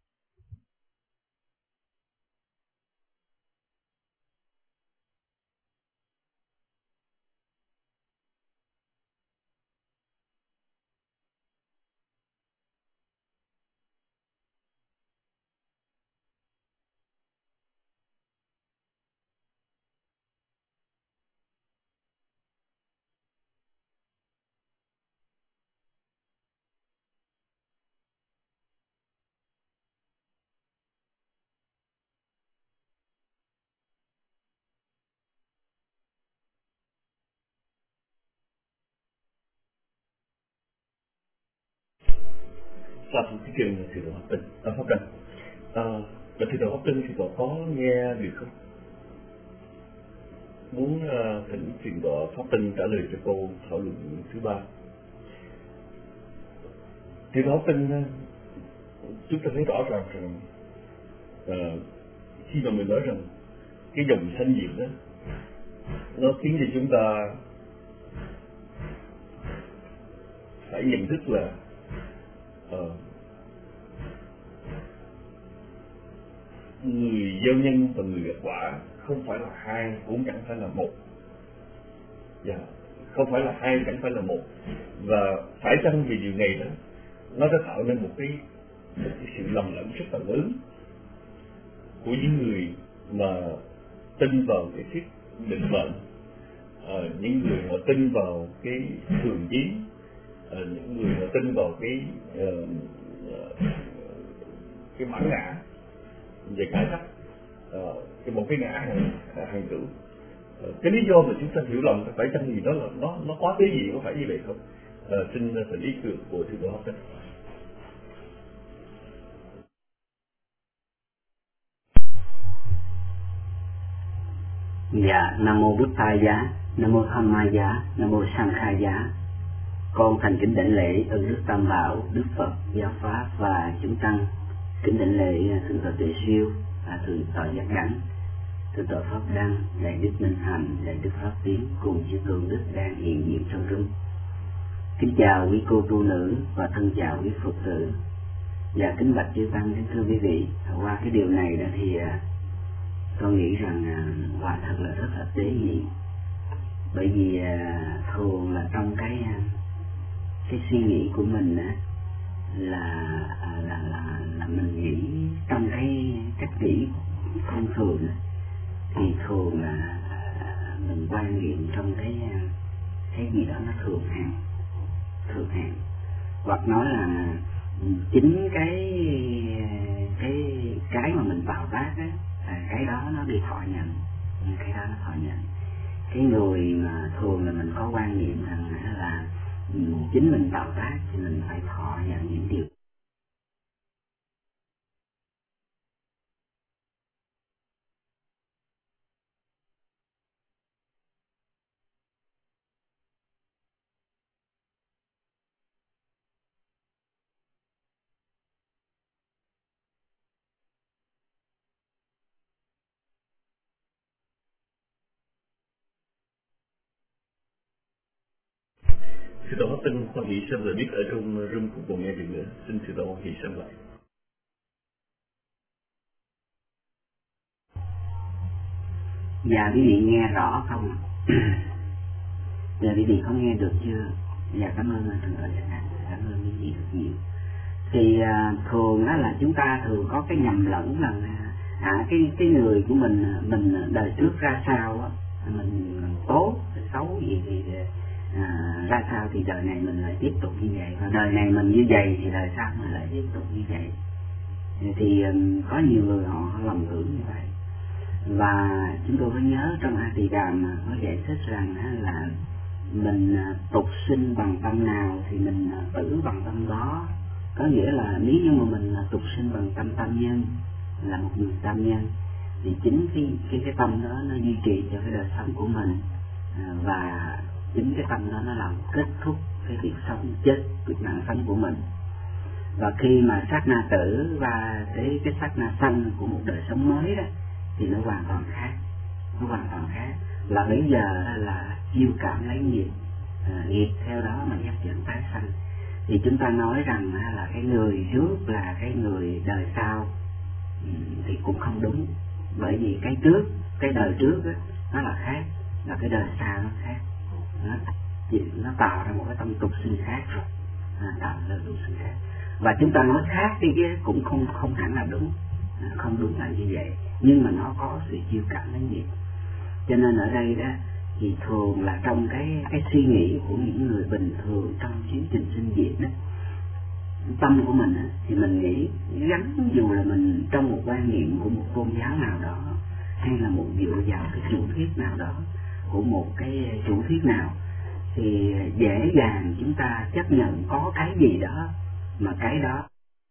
Sa thú cái chuyện thì đồ Pháp Tinh, Pháp Đăng. Và thì đồ Pháp Tinh thì cậu có nghe được không? Muốn thỉnh chuyện đồ Pháp Tinh trả lời cho câu thảo luận thứ 3. Thì đồ Pháp Tinh chúng ta thấy rõ ràng rằng khi mà mình nói rằng cái dòng sanh diệt đó nó khiến cho chúng ta phải nhận thức là người gieo nhân và người gặt quả không phải là hai, cũng chẳng phải là một. không phải là hai, chẳng phải là một. Và phải chăng vì điều này đó nó đã tạo nên một cái sự lầm lẫn rất là lớn của những người mà tin vào cái thuyết định mệnh, những người mà tin vào cái thường chí, những người mà tin vào cái bản ngã về cái sắc, một cái ngã hàng cửu. Cái lý do mà chúng ta hiểu lầm phải chăng gì đó là nó quá tế nhị, có phải như vậy không? Xin thỉnh ý kiến của thưa Tổ Học Tinh. Dạ, Nam mô Bụt Thầy Giá, Nam mô Tham Ma Giá, Nam mô Sang Khai Giá. Con thành kính đảnh lễ ơn Đức Tam Bảo, Đức Phật, Giáo Pháp và chúng tăng. Kính đảnh lễ Thượng tọa Tuệ Siêu, Thượng tọa Giác Đẳng, Thượng tọa Pháp Đăng, Đại Đức Minh Hạnh, Đại Đức Pháp Tiến cùng chư tôn đức đang hiện diện trong rung. Kính chào quý cô tu nữ và thân chào quý Phật tử. Và kính bạch chư tăng, kính thưa quý vị, qua cái điều này đó thì con nghĩ rằng quả thật là rất là tế nhị. Bởi vì thường là trong cái suy nghĩ của mình là mình nghĩ trong cái cách nghĩ thông thường thì thường là mình quan niệm trong cái gì đó nó thượng hạng, hoặc nói là chính cái mà mình tạo tác cái đó nó bị thọ nhận, cái người mà thường là mình có quan niệm rằng là chính mình tạo tác thì mình phải thọ nhận những điều. Thưa Tổ Pháp Tinh, con nghĩ xem rồi biết ở trong room cũng còn nghe được nữa. Xin thưa Tổ nghĩ xem lại. Dạ quý vị nghe rõ không? Dạ quý vị có nghe được chưa? Dạ cảm ơn Thượng tọa Giác Đẳng, cảm ơn quý vị rất nhiều. Thì thường đó là chúng ta thường có cái nhầm lẫn rằng cái người của mình đời trước ra sao á, mình tốt xấu gì thì ra sao thì đời này mình lại tiếp tục như vậy, và đời này mình như vậy thì đời sau mình lại tiếp tục như vậy. Thì có nhiều người họ lầm tưởng như vậy. Và chúng tôi có nhớ trong A Tỳ Đàm có giải thích rằng là mình tục sinh bằng tâm nào thì mình tử bằng tâm đó. Có nghĩa là nếu như mà mình tục sinh bằng tâm tam nhân, là một người tam nhân, thì chính cái tâm đó nó duy trì cho cái đời sống của mình, và chính cái tâm đó nó làm kết thúc cái việc sống chết, việc mạng sống của mình. Và khi mà sát na tử và cái sát na sanh của một đời sống mới đó thì nó hoàn toàn khác, là bây giờ là chiêu cảm lấy nghiệp, nghiệp theo đó mà dắt dẫn tái sanh. Thì chúng ta nói rằng là cái người trước là cái người đời sau thì cũng không đúng, bởi vì cái đời trước đó, nó là khác, là cái đời sau nó khác, nó tạo ra một cái tâm tục sinh khác rồi, tạo ra tục sinh khác. Và chúng ta nói khác thì cũng không hẳn là đúng, không đúng là như vậy, nhưng mà nó có sự chiêu cảm lấy nghiệp. Cho nên ở đây đó thì thường là trong cái suy nghĩ của những người bình thường trong tiến trình sinh diệt đó, tâm của mình thì mình nghĩ gắn dù là mình trong một quan niệm của một tôn giáo nào đó, hay là một dựa vào cái chủ thuyết nào đó của một cái chủ thuyết nào, thì dễ dàng chúng ta chấp nhận có cái gì đó mà cái đó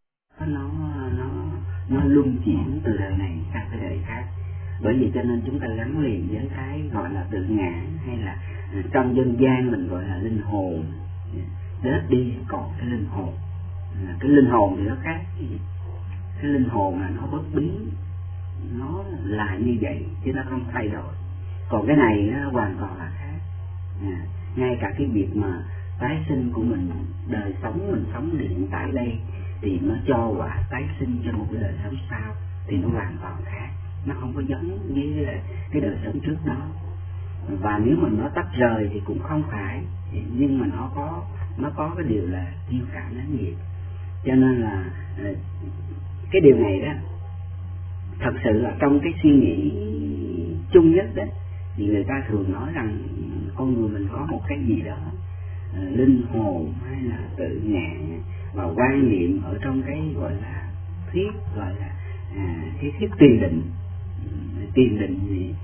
nó luân chuyển từ đời này sang cái đời khác. Bởi vì cho nên chúng ta gắn liền với cái gọi là tự ngã, hay là trong dân gian mình gọi là linh hồn. Chết đi còn cái linh hồn, cái linh hồn thì nó khác. Cái linh hồn là nó bất biến, nó là như vậy chứ nó không thay đổi. Còn cái này nó hoàn toàn là khác. Ngay cả cái việc mà tái sinh của mình, đời sống mình sống hiện tại đây thì nó cho quả tái sinh cho một cái đời sống sau thì nó hoàn toàn khác, nó không có giống với cái đời sống trước đó. và nếu mình nói tách rời thì cũng không phải, nhưng mà nó có cái điều là chiêu cảm đến nghiệp. Cho nên là cái điều này đó thật sự là trong cái suy nghĩ chung nhất đó, thì người ta thường nói rằng con người mình có một cái gì đó linh hồn hay là tự ngã và quan niệm ở trong cái gọi là thuyết, gọi là cái thuyết tiền định. Tiền định thì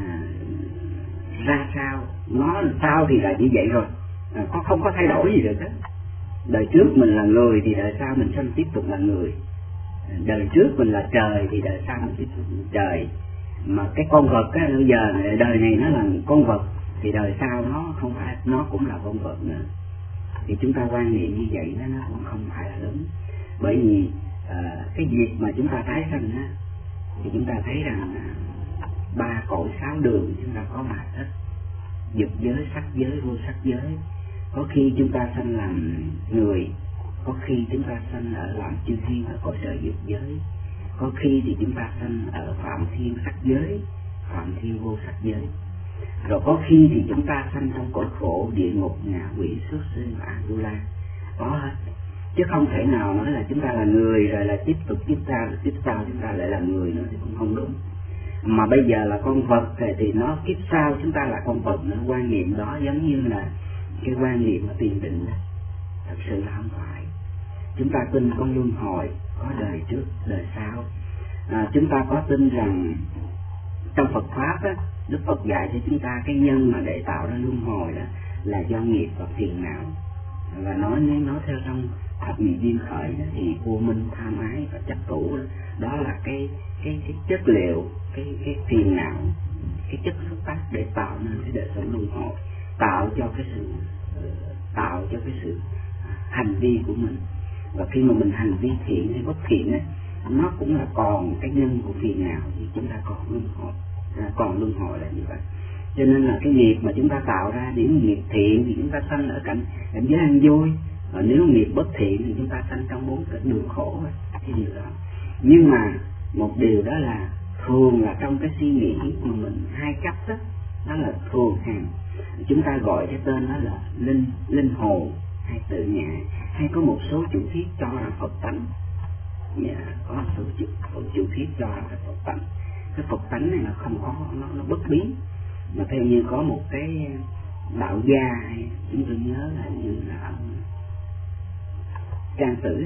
ra sao, nó sao thì là như vậy rồi, không có thay đổi gì được hết. Đời trước mình là người thì đời sau mình sẽ tiếp tục là người, đời trước mình là trời thì đời sau mình tiếp tục là trời. Mà cái con vật á, bây giờ đời này nó là con vật thì đời sau nó không phải, nó cũng là con vật nữa. Thì chúng ta quan niệm như vậy nó cũng không phải là đúng. Bởi vì cái việc mà chúng ta tái sanh á, thì chúng ta thấy rằng 3 cõi 6 đường chúng ta có mặt hết, dục giới, sắc giới, vô sắc giới. Có khi chúng ta sanh làm người, có khi chúng ta sanh ở làm chư thiên ở cõi trời dục giới, có khi thì chúng ta sanh ở phạm thiên sắc giới, phạm thiên vô sắc giới, rồi có khi thì chúng ta sanh trong cõi khổ địa ngục, ngạ quỷ, xuất sinh và A-tu-la, có hết. Chứ không thể nào nói là chúng ta là người rồi là tiếp tục kiếp sau chúng ta lại là người nữa thì cũng không đúng. Mà bây giờ là con vật thì nó kiếp sau chúng ta là con vật nữa. Quan niệm đó giống như là cái quan niệm mà tiền định đó, thật sự là không phải. Chúng ta tin có luân hồi, có đời trước, đời sau. Chúng ta có tin rằng trong Phật Pháp á, Đức Phật dạy cho chúng ta cái nhân mà để tạo ra luân hồi đó là do nghiệp và phiền não. Và nói theo trong thập nhị duyên khởi đó, thì vô minh, tham ái và chấp thủ đó là cái chất liệu, cái phiền não, cái chất xuất phát để tạo nên cái đời sống luân hồi, tạo cho cái sự hành vi của mình. Và khi mà mình hành vi thiện hay bất thiện ấy, nó cũng là còn cái nhân của phiền não, thì chúng ta còn luân hồi là như vậy. Cho nên là cái nghiệp mà chúng ta tạo ra, nếu nghiệp thiện thì chúng ta sanh ở cảnh giới an vui, và nếu nghiệp bất thiện thì chúng ta sanh trong 4 cảnh đường khổ. Cái điều đó. Nhưng mà một điều đó là thường là trong cái suy nghĩ mà mình hai cấp đó là thường hàng. Chúng ta gọi cái tên đó là linh hồn hay tự ngã, hay có một số chủ thuyết cho là Phật tánh. Có một số chủ thuyết cho là Phật tánh. Cái Phật tánh này là không có, nó bất biến. Mà theo như có một cái đạo gia, chúng tôi nhớ là như là ông Trang Tử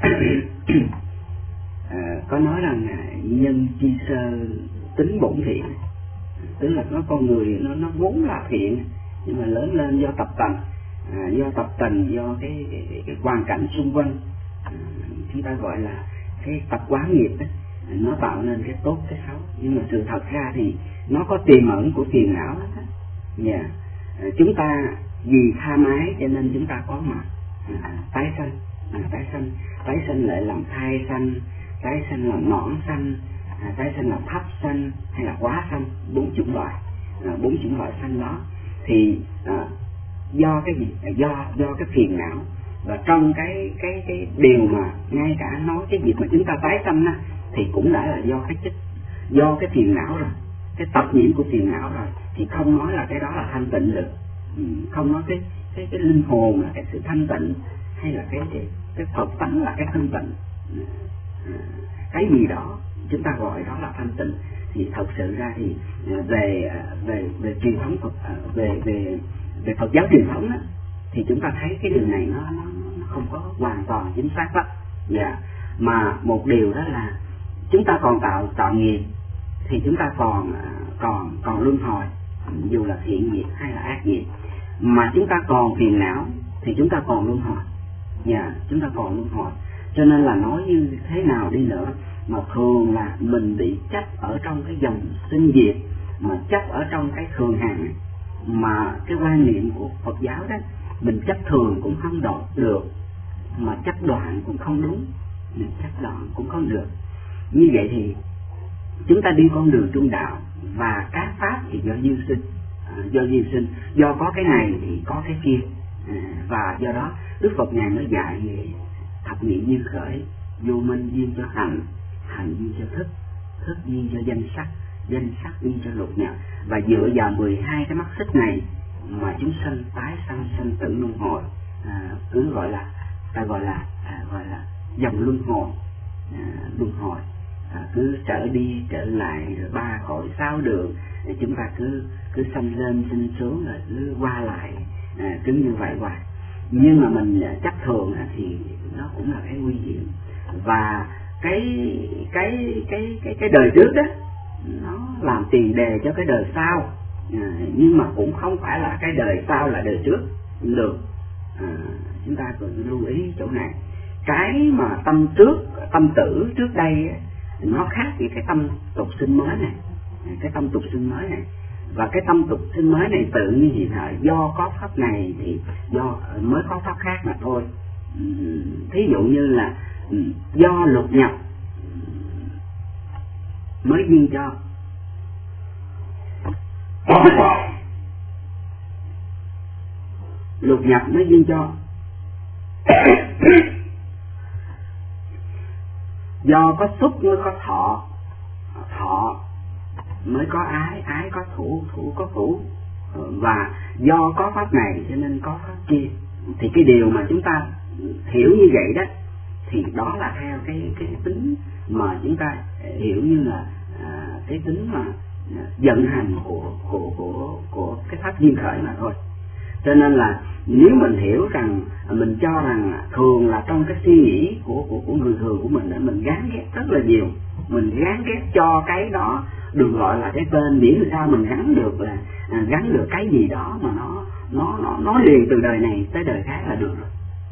có nói rằng nhân chi sơ tính bổn thiện, tức là nó con người nó vốn là thiện, nhưng mà lớn lên do tập tành, do cái hoàn cảnh xung quanh, chúng ta gọi là cái tập quán nghiệp đó, nó tạo nên cái tốt cái xấu. Nhưng mà sự thật ra thì nó có tiềm ẩn của phiền não đó. Chúng ta vì tham ái cho nên chúng ta có mặt tái sanh lại làm thai sanh, tái sanh làm nõn sanh, tái sanh làm thấp sanh hay là quá sanh, 4 chủng loại sanh đó thì do cái gì? Do cái phiền não. Và trong cái điều mà ngay cả nói cái việc mà chúng ta tái sanh á, thì cũng đã là do cái phiền não rồi, cái tập nhiễm của phiền não rồi, thì không nói là cái đó là thanh tịnh được, không nói cái linh hồn là cái sự thanh tịnh, hay là cái Phật tánh là cái thanh tịnh, cái gì đó chúng ta gọi đó là thanh tịnh. Thì thật sự ra thì về truyền thống Phật, về Phật giáo truyền thống đó, thì chúng ta thấy cái điều này nó không có hoàn toàn chính xác đó. Mà một điều đó là chúng ta còn tạo nghiệp thì chúng ta còn luân hồi, dù là thiện nghiệp hay là ác nghiệp. Mà chúng ta còn phiền não thì chúng ta còn luân hồi. Chúng ta còn luân hồi. Cho nên là nói như thế nào đi nữa, mà thường là mình bị chấp ở trong cái dòng sinh diệt, mà chấp ở trong cái thường hằng. Mà cái quan niệm của Phật giáo đó, mình chấp thường cũng không được, mà chấp đoạn cũng không đúng, mình chấp đoạn cũng không được. Như vậy thì chúng ta đi con đường trung đạo, và các pháp thì do duyên sinh, do có cái này thì có cái kia. Và do đó Đức Phật Ngài mới dạy về thập nhị duyên khởi: vô minh duyên cho hành duyên cho thức duyên cho danh sắc, danh sắc duyên cho lục nhập, và dựa vào 12 cái mắt xích này mà chúng sanh tái sanh tử luân hồi, cứ gọi là dòng luân hồi, cứ trở đi trở lại rồi 3 cõi 6 đường, để chúng ta cứ sanh lên sinh xuống rồi cứ qua lại, cứ như vậy hoài. Nhưng mà mình chấp thường thì nó cũng là cái nguy hiểm. Và cái đời trước đó nó làm tiền đề cho cái đời sau, nhưng mà cũng không phải là cái đời sau là đời trước được. Chúng ta cần lưu ý chỗ này. Cái mà tâm tử trước đây nó khác với cái tâm tục sinh mới này, cái tâm tục sinh mới này. Và cái tâm tục sinh mới này tự nhiên hiện thời do có pháp này thì do mới có pháp khác mà thôi. Thí dụ như là do lục nhập mới duyên cho lục nhập mới duyên cho do có xúc mới có thọ, thọ mới có ái, ái có thủ, thủ có thủ, và do có pháp này cho nên có pháp kia. Thì cái điều mà chúng ta hiểu như vậy đó thì đó là theo cái tính mà chúng ta hiểu như là cái tính mà vận hành của cái pháp duyên khởi mà thôi. Cho nên là nếu mình hiểu rằng, mình cho rằng thường là trong cái suy nghĩ của người thường của mình gán ghép rất là nhiều, mình gán ghép cho cái đó đừng gọi là cái tên, miễn sao mình gắn được là gắn được cái gì đó mà nó liền từ đời này tới đời khác là được rồi.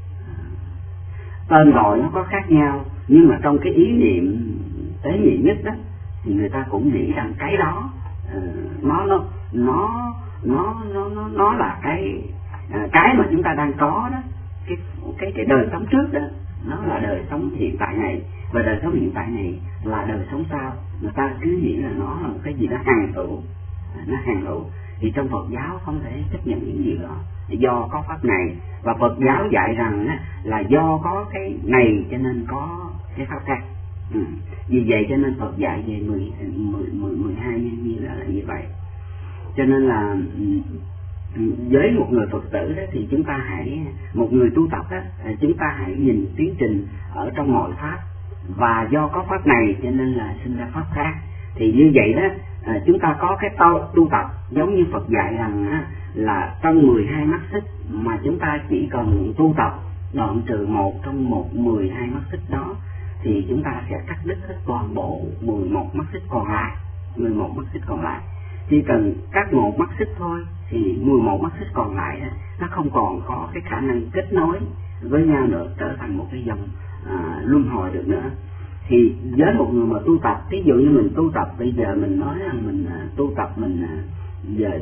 Tên gọi nó có khác nhau, nhưng mà trong cái ý niệm tế nhị nhất đó thì người ta cũng nghĩ rằng cái đó nó là cái mà chúng ta đang có đó, cái đời sống trước đó, nó là đời sống hiện tại này, và đời sống hiện tại này là đời sống sau. Người ta cứ nghĩ là nó là một cái gì đó hằng hữu, nó hằng hữu. Thì trong Phật giáo không thể chấp nhận những điều đó, do có pháp này. Và Phật giáo dạy rằng là do có cái này cho nên có cái pháp khác. Vì vậy cho nên Phật dạy về 12 nhân duyên là như vậy. Cho nên là với một người Phật tử đó thì chúng ta một người tu tập đó, chúng ta hãy nhìn tiến trình ở trong mọi pháp, và do có pháp này cho nên là sinh ra pháp khác. Thì như vậy đó, chúng ta có cái tu tập giống như Phật dạy rằng là trong 12 mắt xích mà chúng ta chỉ cần tu tập đoạn trừ một trong 12 mắt xích đó thì chúng ta sẽ cắt đứt hết toàn bộ 11 mắt xích còn lại. 11 mắt xích còn lại chỉ cần cắt một mắt xích thôi thì 11 mắt xích còn lại nó không còn có cái khả năng kết nối với nhau nữa, trở thành một cái dòng luân hồi được nữa. Thì với một người mà tu tập, ví dụ như mình tu tập bây giờ mình nói là mình tu tập mình giờ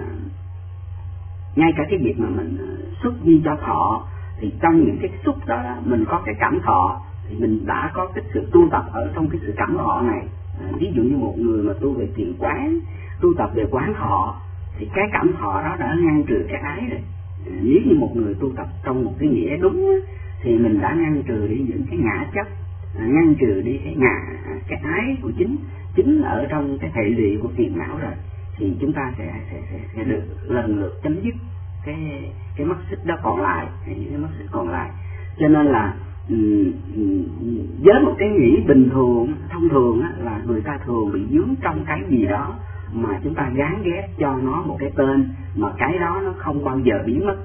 ngay cả cái việc mà mình xúc duyên cho thọ, thì trong những cái xúc đó mình có cái cảm thọ, thì mình đã có cái sự tu tập ở trong cái sự cảm thọ này. Ví dụ như một người mà tu về thiền quán, tu tập về quán thọ, thì cái cảm thọ đó đã ngăn trừ cái ái rồi. Nếu như một người tu tập trong một cái nghĩa đúng thì mình đã ngăn trừ đi những cái ngã chấp, ngăn trừ đi cái ái của chính ở trong cái hệ lụy của phiền não rồi, thì chúng ta sẽ được lần lượt chấm dứt cái mắt xích đó còn lại, những cái mắt xích còn lại. Cho nên là với một cái nghĩ bình thường thông thường là người ta thường bị dướng trong cái gì đó mà chúng ta gán ghép cho nó một cái tên, mà cái đó nó không bao giờ biến mất,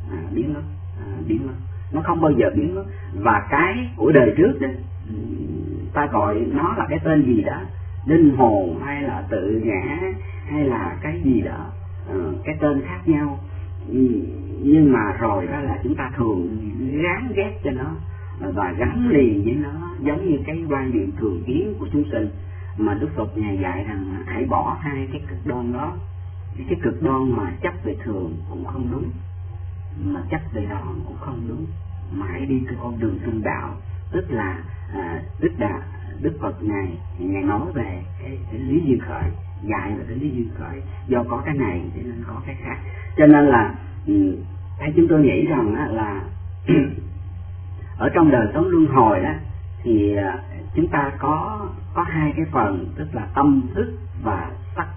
nó không bao giờ biến mất. Và cái của đời trước đó ta gọi nó là cái tên gì đó, linh hồn hay là tự ngã hay là cái gì đó, cái tên khác nhau, nhưng mà rồi đó là chúng ta thường gán ghép cho nó và gắn liền với nó, giống như cái quan niệm thường kiến của chúng sinh. Mà Đức Phật Ngài dạy rằng hãy bỏ hai cái cực đoan đó. Cái cực đoan mà chấp về thường cũng không đúng, mà chấp về đó cũng không đúng, mà hãy đi cái con đường trung đạo. Tức là Đức Phật Ngài nói về cái lý duyên khởi, dạy về cái lý duyên khởi, do có cái này cho nên có cái khác. Cho nên là theo chúng tôi nghĩ rằng là ở trong đời sống luân hồi đó thì chúng ta có hai cái phần, tức là tâm thức và sắc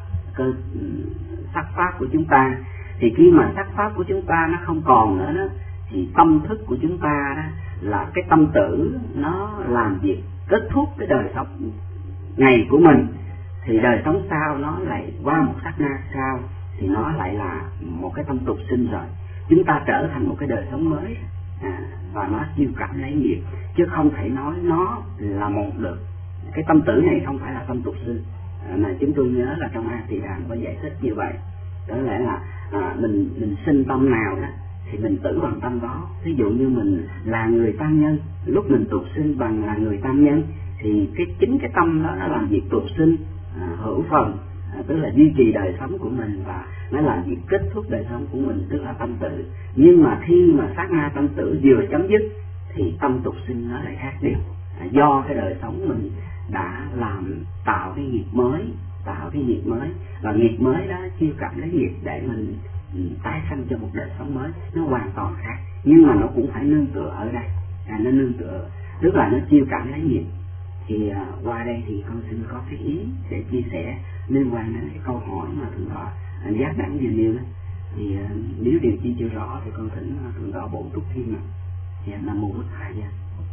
pháp của chúng ta. Thì khi mà sắc pháp của chúng ta nó không còn nữa đó, thì tâm thức của chúng ta đó là cái tâm tử, nó làm việc kết thúc cái đời sống ngày của mình. Thì đời sống sau nó lại qua một sát na sau thì nó lại là một cái tâm tục sinh rồi. Chúng ta trở thành một cái đời sống mới, và nó chiêu cảm lấy nghiệp, chứ không thể nói nó là một được. Cái tâm tử này không phải là tâm tục sinh. Mà chúng tôi nhớ là trong A Tỳ Đàm có giải thích như vậy. Đó là mình sinh tâm nào đó thì mình tử bằng tâm đó. Ví dụ như mình là người tam nhân, lúc mình tục sinh bằng là người tam nhân, thì chính cái tâm đó nó làm việc tục sinh hữu phần, tức là duy trì đời sống của mình, và nó làm việc kết thúc đời sống của mình, tức là tâm tử. Nhưng mà khi mà sát na tâm tử vừa chấm dứt thì tâm tục sinh nó lại khác đi, do cái đời sống mình đã tạo cái nghiệp mới, và nghiệp mới đó chiêu cảm lấy nghiệp để mình tái sanh cho một đời sống mới, nó hoàn toàn khác. Nhưng mà nó cũng phải nương tựa ở đây, nó nương tựa tức là nó chiêu cảm lấy nghiệp. Thì qua đây thì con xin có cái ý để chia sẻ liên quan đến cái câu hỏi mà Thượng tọa Giác Đẳng vừa nêu đó. Thì nếu điều chi chưa rõ thì con thỉnh Thượng tọa Bổn Túc Thiên ạ. Thì Nam Mô Bổn Thầy Gia.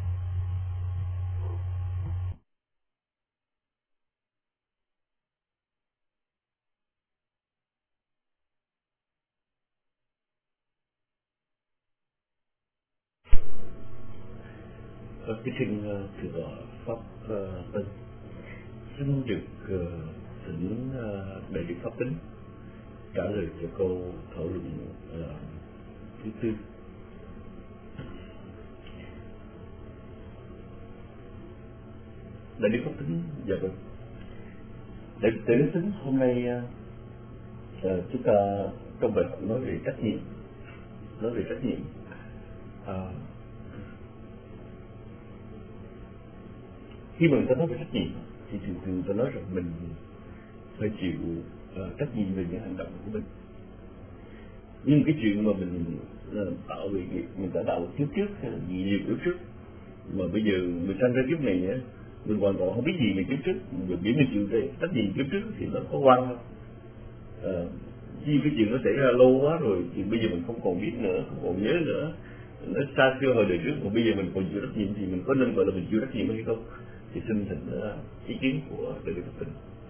Kính xin Thượng tọa Pháp Tân xin được thỉnh đại đức Pháp Tính trả lời cho câu thảo luận thứ tư. Đại đức Pháp Tính, dạ vâng. Đại đức Tính, hôm nay chúng ta trong bài học nói về trách nhiệm, khi mà người ta nói về trách nhiệm thì thường người ta nói rằng mình phải chịu trách nhiệm về những hành động của mình. Nhưng cái chuyện mà mình tạo về mình đã tạo kiếp trước hay là nhiều kiếp trước, mà bây giờ mình sanh ra kiếp này á, mình hoàn toàn không biết gì về kiếp trước, mình biết mình chịu trách nhiệm kiếp trước thì nó có quan không? Vì cái chuyện nó xảy ra lâu quá rồi thì bây giờ mình không còn biết nữa, không còn nhớ nữa, nó xa xưa hồi đời trước, mà bây giờ mình còn chịu trách nhiệm thì mình có nên gọi là mình chịu trách nhiệm hay không? Thì xin thỉnh ý kiến của đại đức Pháp Tính.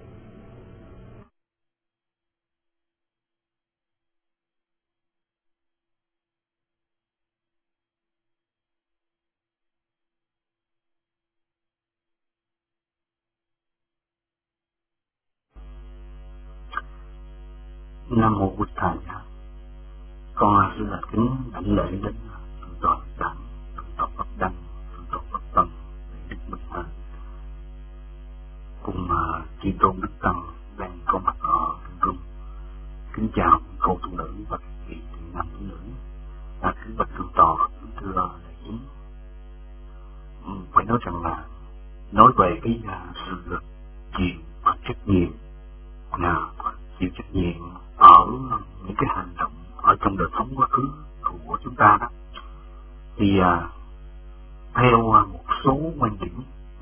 Nam Mô Bổn Thầy. Con xin thành kính đảnh lễ đến Thượng tọa Đặng, Thượng tọa Pháp Đăng, Thượng tọa Pháp Tân, Đức Minh Thầy cùng chư tôn đức tăng đang có mặt ở room. Kính chào cô tu nữ và các vị nam tu nữ. Kính bạch Thượng tọa, kính thưa đại chúng. Phải nói rằng là nói về cái sự chịu và trách nhiệm, chịu trách nhiệm ở những cái hành động ở trong đời sống quá khứ của chúng ta đó, thì theo một số quan điểm,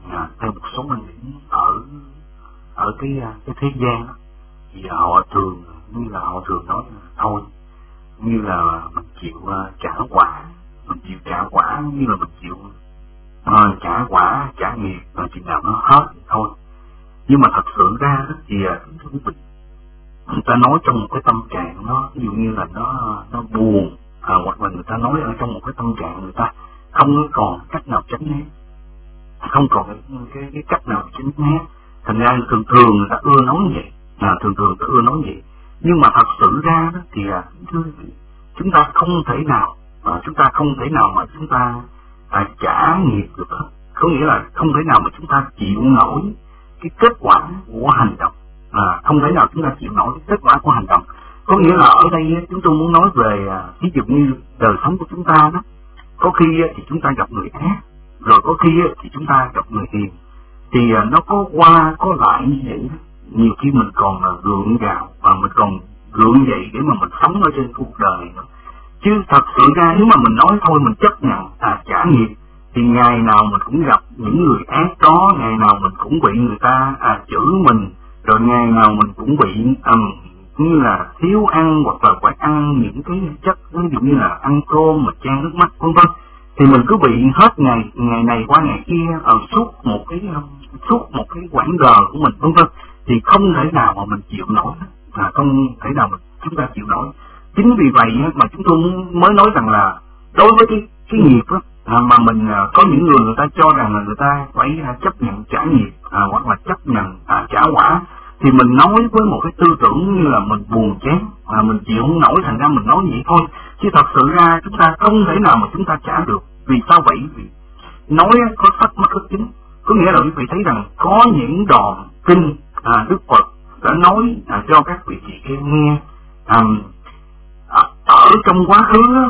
ở cái thế gian đó, thì họ thường nói thôi, như là mình chịu trả quả, như là mình chịu trả quả trả nghiệp rồi chừng nào nó hết thì thôi. Nhưng mà thật sự ra đó thì người ta nói trong một cái tâm trạng nó ví dụ như là nó buồn, hoặc là người ta nói ở trong một cái tâm trạng người ta không còn cách nào tránh né, không còn cái cách nào tránh né, thành ra thường người ta ưa nói vậy, nhưng mà thật sự ra đó thì chúng ta không thể nào mà chúng ta trả nghiệp được hết. Có nghĩa là không thể nào mà chúng ta chịu nổi cái kết quả của hành động, không thể nào chúng ta chịu nổi cái kết quả của hành động. Có nghĩa là ở đây chúng tôi muốn nói về ví dụ như đời sống của chúng ta đó, có khi thì chúng ta gặp người ác, rồi có khi thì chúng ta gặp người hiền, thì nó có qua có lại như vậy đó. Nhiều khi mình còn gượng gạo và mình còn gượng dậy để mà mình sống ở trên cuộc đời nữa. Chứ thật sự ra nếu mà mình nói thôi mình chấp nhận trả nghiệp thì ngày nào mình cũng gặp những người ác đó, ngày nào mình cũng bị người ta chửi mình, rồi ngày nào mình cũng bị như là thiếu ăn hoặc là phải ăn những cái chất ví dụ như là ăn cơm mà chan nước mắt vân vân, thì mình cứ bị hết ngày này qua ngày kia suốt một cái quãng đời của mình vân vân, thì không thể nào mà mình chịu nổi, không thể nào mà chúng ta chịu nổi. Chính vì vậy mà chúng tôi mới nói rằng là đối với cái nghiệp đó, mà mình có những người ta cho rằng là người ta phải chấp nhận trả nghiệp hoặc là chấp nhận trả quả, thì mình nói với một cái tư tưởng như là mình buồn chán, mình chịu không nổi, thành ra mình nói vậy thôi, chứ thật sự ra chúng ta không thể nào mà chúng ta trả được. Vì sao vậy? Vì nói có sách mắc ức chứng, có nghĩa là quý vị thấy rằng có những đoạn kinh Đức Phật đã nói cho các vị chị em nghe ở trong quá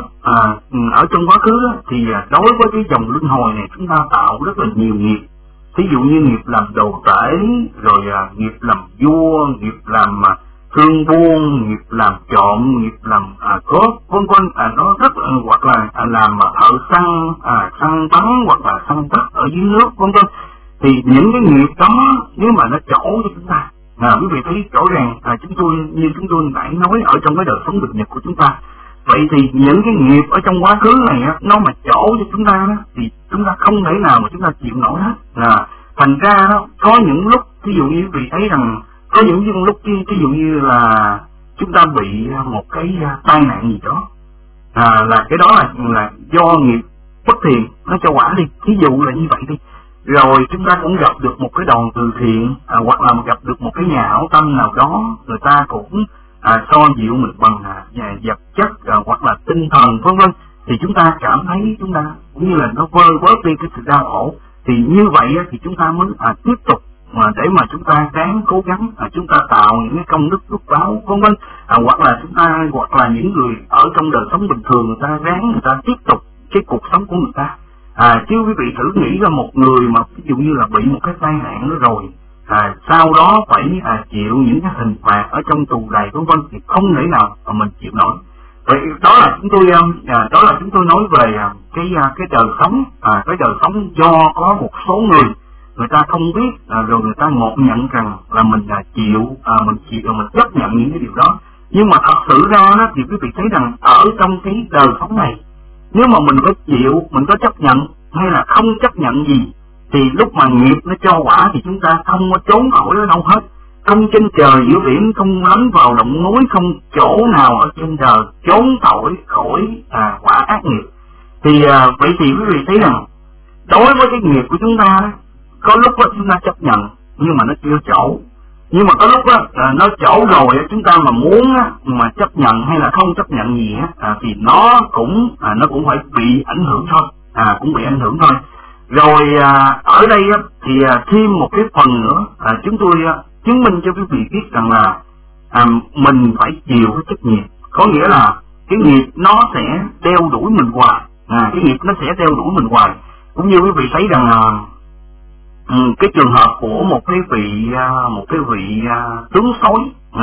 khứ thì đối với cái dòng luân hồi này chúng ta tạo rất là nhiều nghiệp. Ví dụ như nghiệp làm đồ tể, rồi nghiệp làm vua, nghiệp làm thương buôn, nghiệp làm trộm, nghiệp làm cướp vân vân, nó rất hoặc là làm thợ săn bắn hoặc là săn bắt ở dưới nước vân vân. Thì những cái nghiệp đó nếu mà nó trổ cho chúng ta, quý vị thấy rõ ràng chúng tôi đã nói ở trong cái đời sống thực nhật của chúng ta. Vậy thì những cái nghiệp ở trong quá khứ này nó mà trổ cho chúng ta đó, thì chúng ta không thể nào mà chúng ta chịu nổi hết. Thành ra đó, có những lúc ví dụ như quý vị thấy rằng có những lúc ví dụ như là chúng ta bị một cái tai nạn gì đó, là cái đó là do nghiệp bất thiện nó cho quả đi, ví dụ là như vậy đi. Rồi chúng ta cũng gặp được một cái đoàn từ thiện, hoặc là gặp được một cái nhà hảo tâm nào đó, người ta cũng so dịu mình bằng vật chất hoặc là tinh thần vân vân, thì chúng ta cảm thấy chúng ta cũng như là nó vơi bớt đi cái sự đau khổ. Thì như vậy thì chúng ta mới tiếp tục để mà chúng ta ráng cố gắng, chúng ta tạo những cái công đức phước báo vân vân, hoặc là những người ở trong đời sống bình thường người ta ráng người ta tiếp tục cái cuộc sống của người ta. Chứ quý vị thử nghĩ ra một người mà ví dụ như là bị một cái tai nạn đó rồi, sau đó phải chịu những cái hình phạt ở trong tù đầy vân vân, thì không thể nào mà mình chịu nổi. Vậy đó là chúng tôi nói về cái đời sống, cái đời sống do có một số người ta không biết, rồi người ta ngộ nhận rằng là mình mình chấp nhận những cái điều đó. Nhưng mà thật sự ra đó thì quý vị thấy rằng ở trong cái đời sống này, nếu mà mình có chịu, mình có chấp nhận hay là không chấp nhận gì, thì lúc mà nghiệp nó cho quả thì chúng ta không có trốn khỏi nó đâu hết. Không trên trời giữa biển, không lánh vào động núi, không chỗ nào ở trên trời trốn khỏi quả ác nghiệp. Thì vậy thì quý vị thấy rằng đối với cái nghiệp của chúng ta, có lúc đó chúng ta chấp nhận nhưng mà nó chưa chỗ. Nhưng mà có lúc đó nó chỗ rồi, chúng ta mà muốn mà chấp nhận hay là không chấp nhận gì thì nó cũng phải bị ảnh hưởng thôi, cũng bị ảnh hưởng thôi. Rồi ở đây thì thêm một cái phần nữa, chúng tôi chứng minh cho quý vị biết rằng là mình phải chịu cái trách nhiệm. Có nghĩa là cái nghiệp nó sẽ đeo đuổi mình hoài, cái nghiệp nó sẽ đeo đuổi mình hoài. Cũng như quý vị thấy rằng cái trường hợp của một cái vị tướng sói,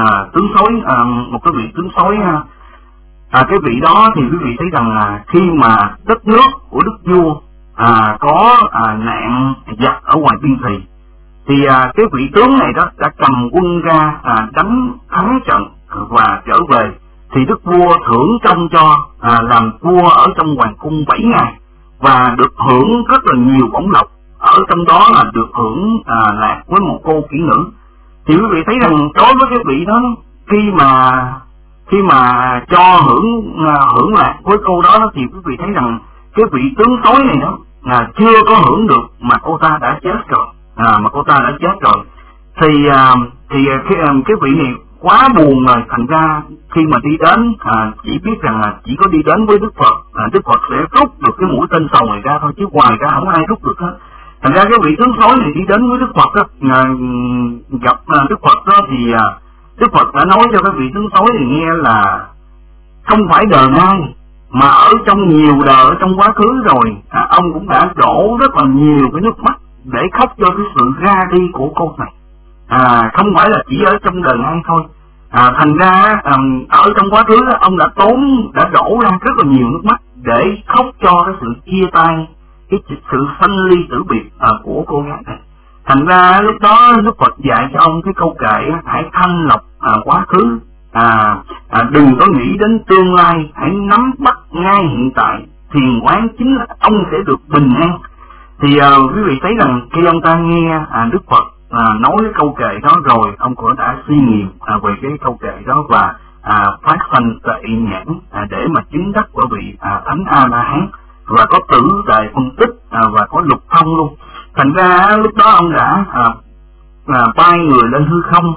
một cái vị tướng sói, cái vị đó thì quý vị thấy rằng là khi mà đất nước của đức vua có nạn giặc ở ngoài biên thùy, thì cái vị tướng này đó đã cầm quân ra đánh thắng trận và trở về, thì đức vua thưởng công cho làm vua ở trong hoàng cung 7 ngày và được hưởng rất là nhiều bổng lộc. Ở trong đó là được hưởng lạc với một cô kỹ nữ. Thì quý vị thấy rằng đối với cái vị đó, khi mà cho hưởng lạc với cô đó, thì quý vị thấy rằng cái vị tướng sói này đó chưa có hưởng được mà cô ta đã chết rồi, thì cái vị này quá buồn rồi, thành ra khi mà đi đến chỉ biết rằng là chỉ có đi đến với Đức Phật, Đức Phật sẽ rút được cái mũi tên sầu này ra thôi, chứ ngoài ra không ai rút được hết. Thành ra cái vị tướng sói này đi đến với Đức Phật đó, gặp Đức Phật đó, thì Đức Phật đã nói cho cái vị tướng sói này nghe là không phải đời nay mà ở trong nhiều đời ở trong quá khứ rồi, ông cũng đã đổ rất là nhiều cái nước mắt để khóc cho cái sự ra đi của cô này, không phải là chỉ ở trong đời nay thôi. Thành ra ở trong quá khứ đó, ông đã đổ ra rất là nhiều nước mắt để khóc cho cái sự chia tay, cái sự sanh ly tử biệt của cô gái này. Thành ra lúc đó Đức Phật dạy cho ông cái câu kệ hãy thanh lọc quá khứ, đừng có nghĩ đến tương lai, hãy nắm bắt ngay hiện tại, thiền quán chính là ông sẽ được bình an. Thì quý vị thấy rằng khi ông ta nghe Đức Phật nói cái câu kệ đó rồi, ông cũng đã suy nghiệm về cái câu kệ đó và phát sanh tuệ nhãn để mà chứng đắc của vị thánh A-la-hán, và có tử đại phân tích và có lục thông luôn. Thành ra lúc đó ông đã bay người lên hư không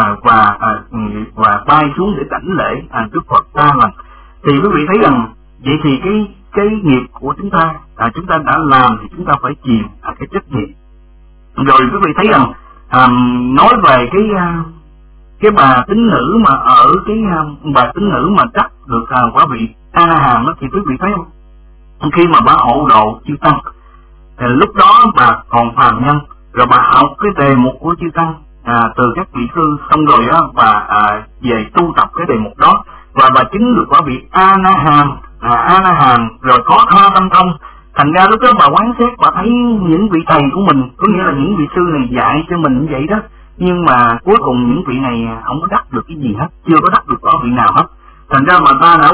và bay xuống để đảnh lễ Đức Phật 3 lần. Thì quý vị thấy rằng vậy thì cái nghiệp của chúng ta đã làm thì chúng ta phải chịu cái trách nhiệm. Rồi quý vị thấy rằng nói về cái bà tín nữ mà ở bà tín nữ mà đắc được quả vị A-la-hán đó, thì quý vị thấy không, khi mà bà hộ độ chư tăng thì lúc đó bà còn phàm nhân, rồi bà học cái đề mục của chư tăng từ các vị sư, xong rồi đó bà về tu tập cái đề mục đó và bà chứng được quả vị A-la-hán, rồi có tha tâm thông. Thành ra lúc đó bà quán xét, bà thấy những vị thầy của mình, có nghĩa là những vị sư này dạy cho mình như vậy đó, nhưng mà cuối cùng những vị này không có đắc được cái gì hết, chưa có đắc được quả vị nào hết. Thành ra bà ta đã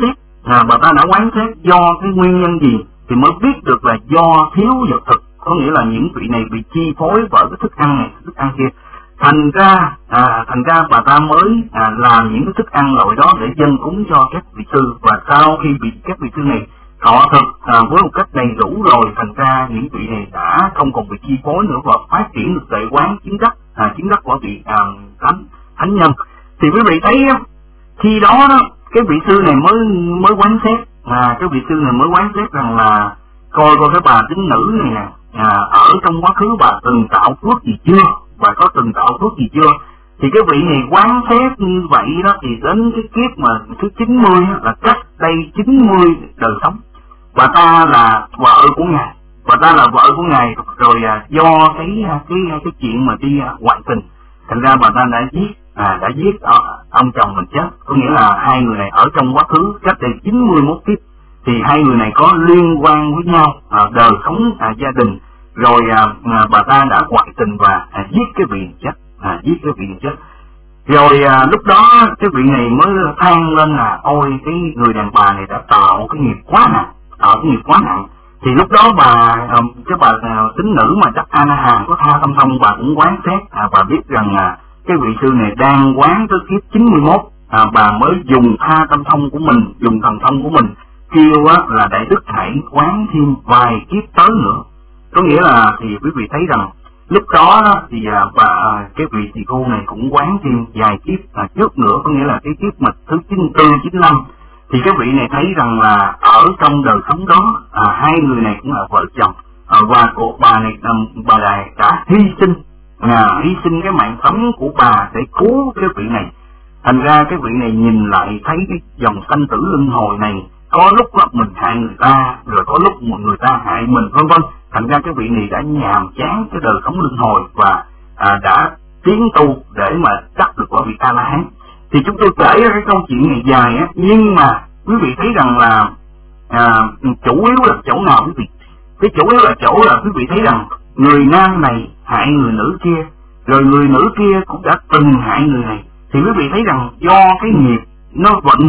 quán xét do cái nguyên nhân gì thì mới biết được là do thiếu vật thực, có nghĩa là những vị này bị chi phối bởi cái thức ăn này, thức ăn kia. Thành ra bà ta mới làm những cái thức ăn loại đó để dâng cúng cho các vị sư, và sau khi bị các vị sư này thọ thực với một cách đầy đủ rồi, thành ra những vị này đã không còn bị chi phối nữa và phát triển được tuệ quán, chứng đắc của vị thánh nhân. Thì quý vị thấy khi đó cái vị sư này mới quán xét, cái vị sư này mới quán xét rằng là coi cái bà tín nữ này nè, ở trong quá khứ bà từng tạo phước gì chưa, bà có từng tạo phước gì chưa. Thì cái vị này quán xét như vậy đó, thì đến cái kiếp mà thứ 90 là cách đây 90 đời sống, bà ta là vợ của ngài, rồi do cái chuyện mà đi ngoại tình, thành ra bà ta đã giết ông chồng mình chết. Có nghĩa là hai người này ở trong quá khứ cách đây 91 kiếp thì hai người này có liên quan với nhau, đời sống gia đình, rồi bà ta đã ngoại tình và giết cái vị chết. Rồi lúc đó cái vị này mới than lên là ôi cái người đàn bà này đã tạo cái nghiệp quá nặng. Thì lúc đó cái bà tín nữ mà đắc A-la-hán có tha tâm thông, bà cũng quán xét, bà biết rằng cái vị sư này đang quán tới kiếp 91, bà mới dùng tha tâm thông của mình, dùng thần thông của mình kêu là đại đức hãy quán thêm vài kiếp tới nữa. Có nghĩa là thì quý vị thấy rằng lúc đó thì cái vị tỳ khưu này cũng quán thêm vài kiếp trước nữa, có nghĩa là cái kiếp mà thứ 94, 95. Thì cái vị này thấy rằng là ở trong đời sống đó hai người này cũng là vợ chồng, và bà này đã hy sinh cái mạng sống của bà để cứu cái vị này. Thành ra cái vị này nhìn lại thấy cái dòng sanh tử luân hồi này, có lúc mình hại người ta, rồi có lúc người ta hại mình, vân vân. Thành ra cái vị này đã nhàm chán cái đời sống luân hồi và đã tiến tu để mà đắc được quả vị A-la-hán. Thì chúng tôi kể ra cái câu chuyện này dài nhưng mà quý vị thấy rằng là chủ yếu là chỗ nào quý vị? Cái chủ yếu là chỗ là quý vị thấy rằng người nam này hại người nữ kia, rồi người nữ kia cũng đã từng hại người này. Thì quý vị thấy rằng do cái nghiệp nó vận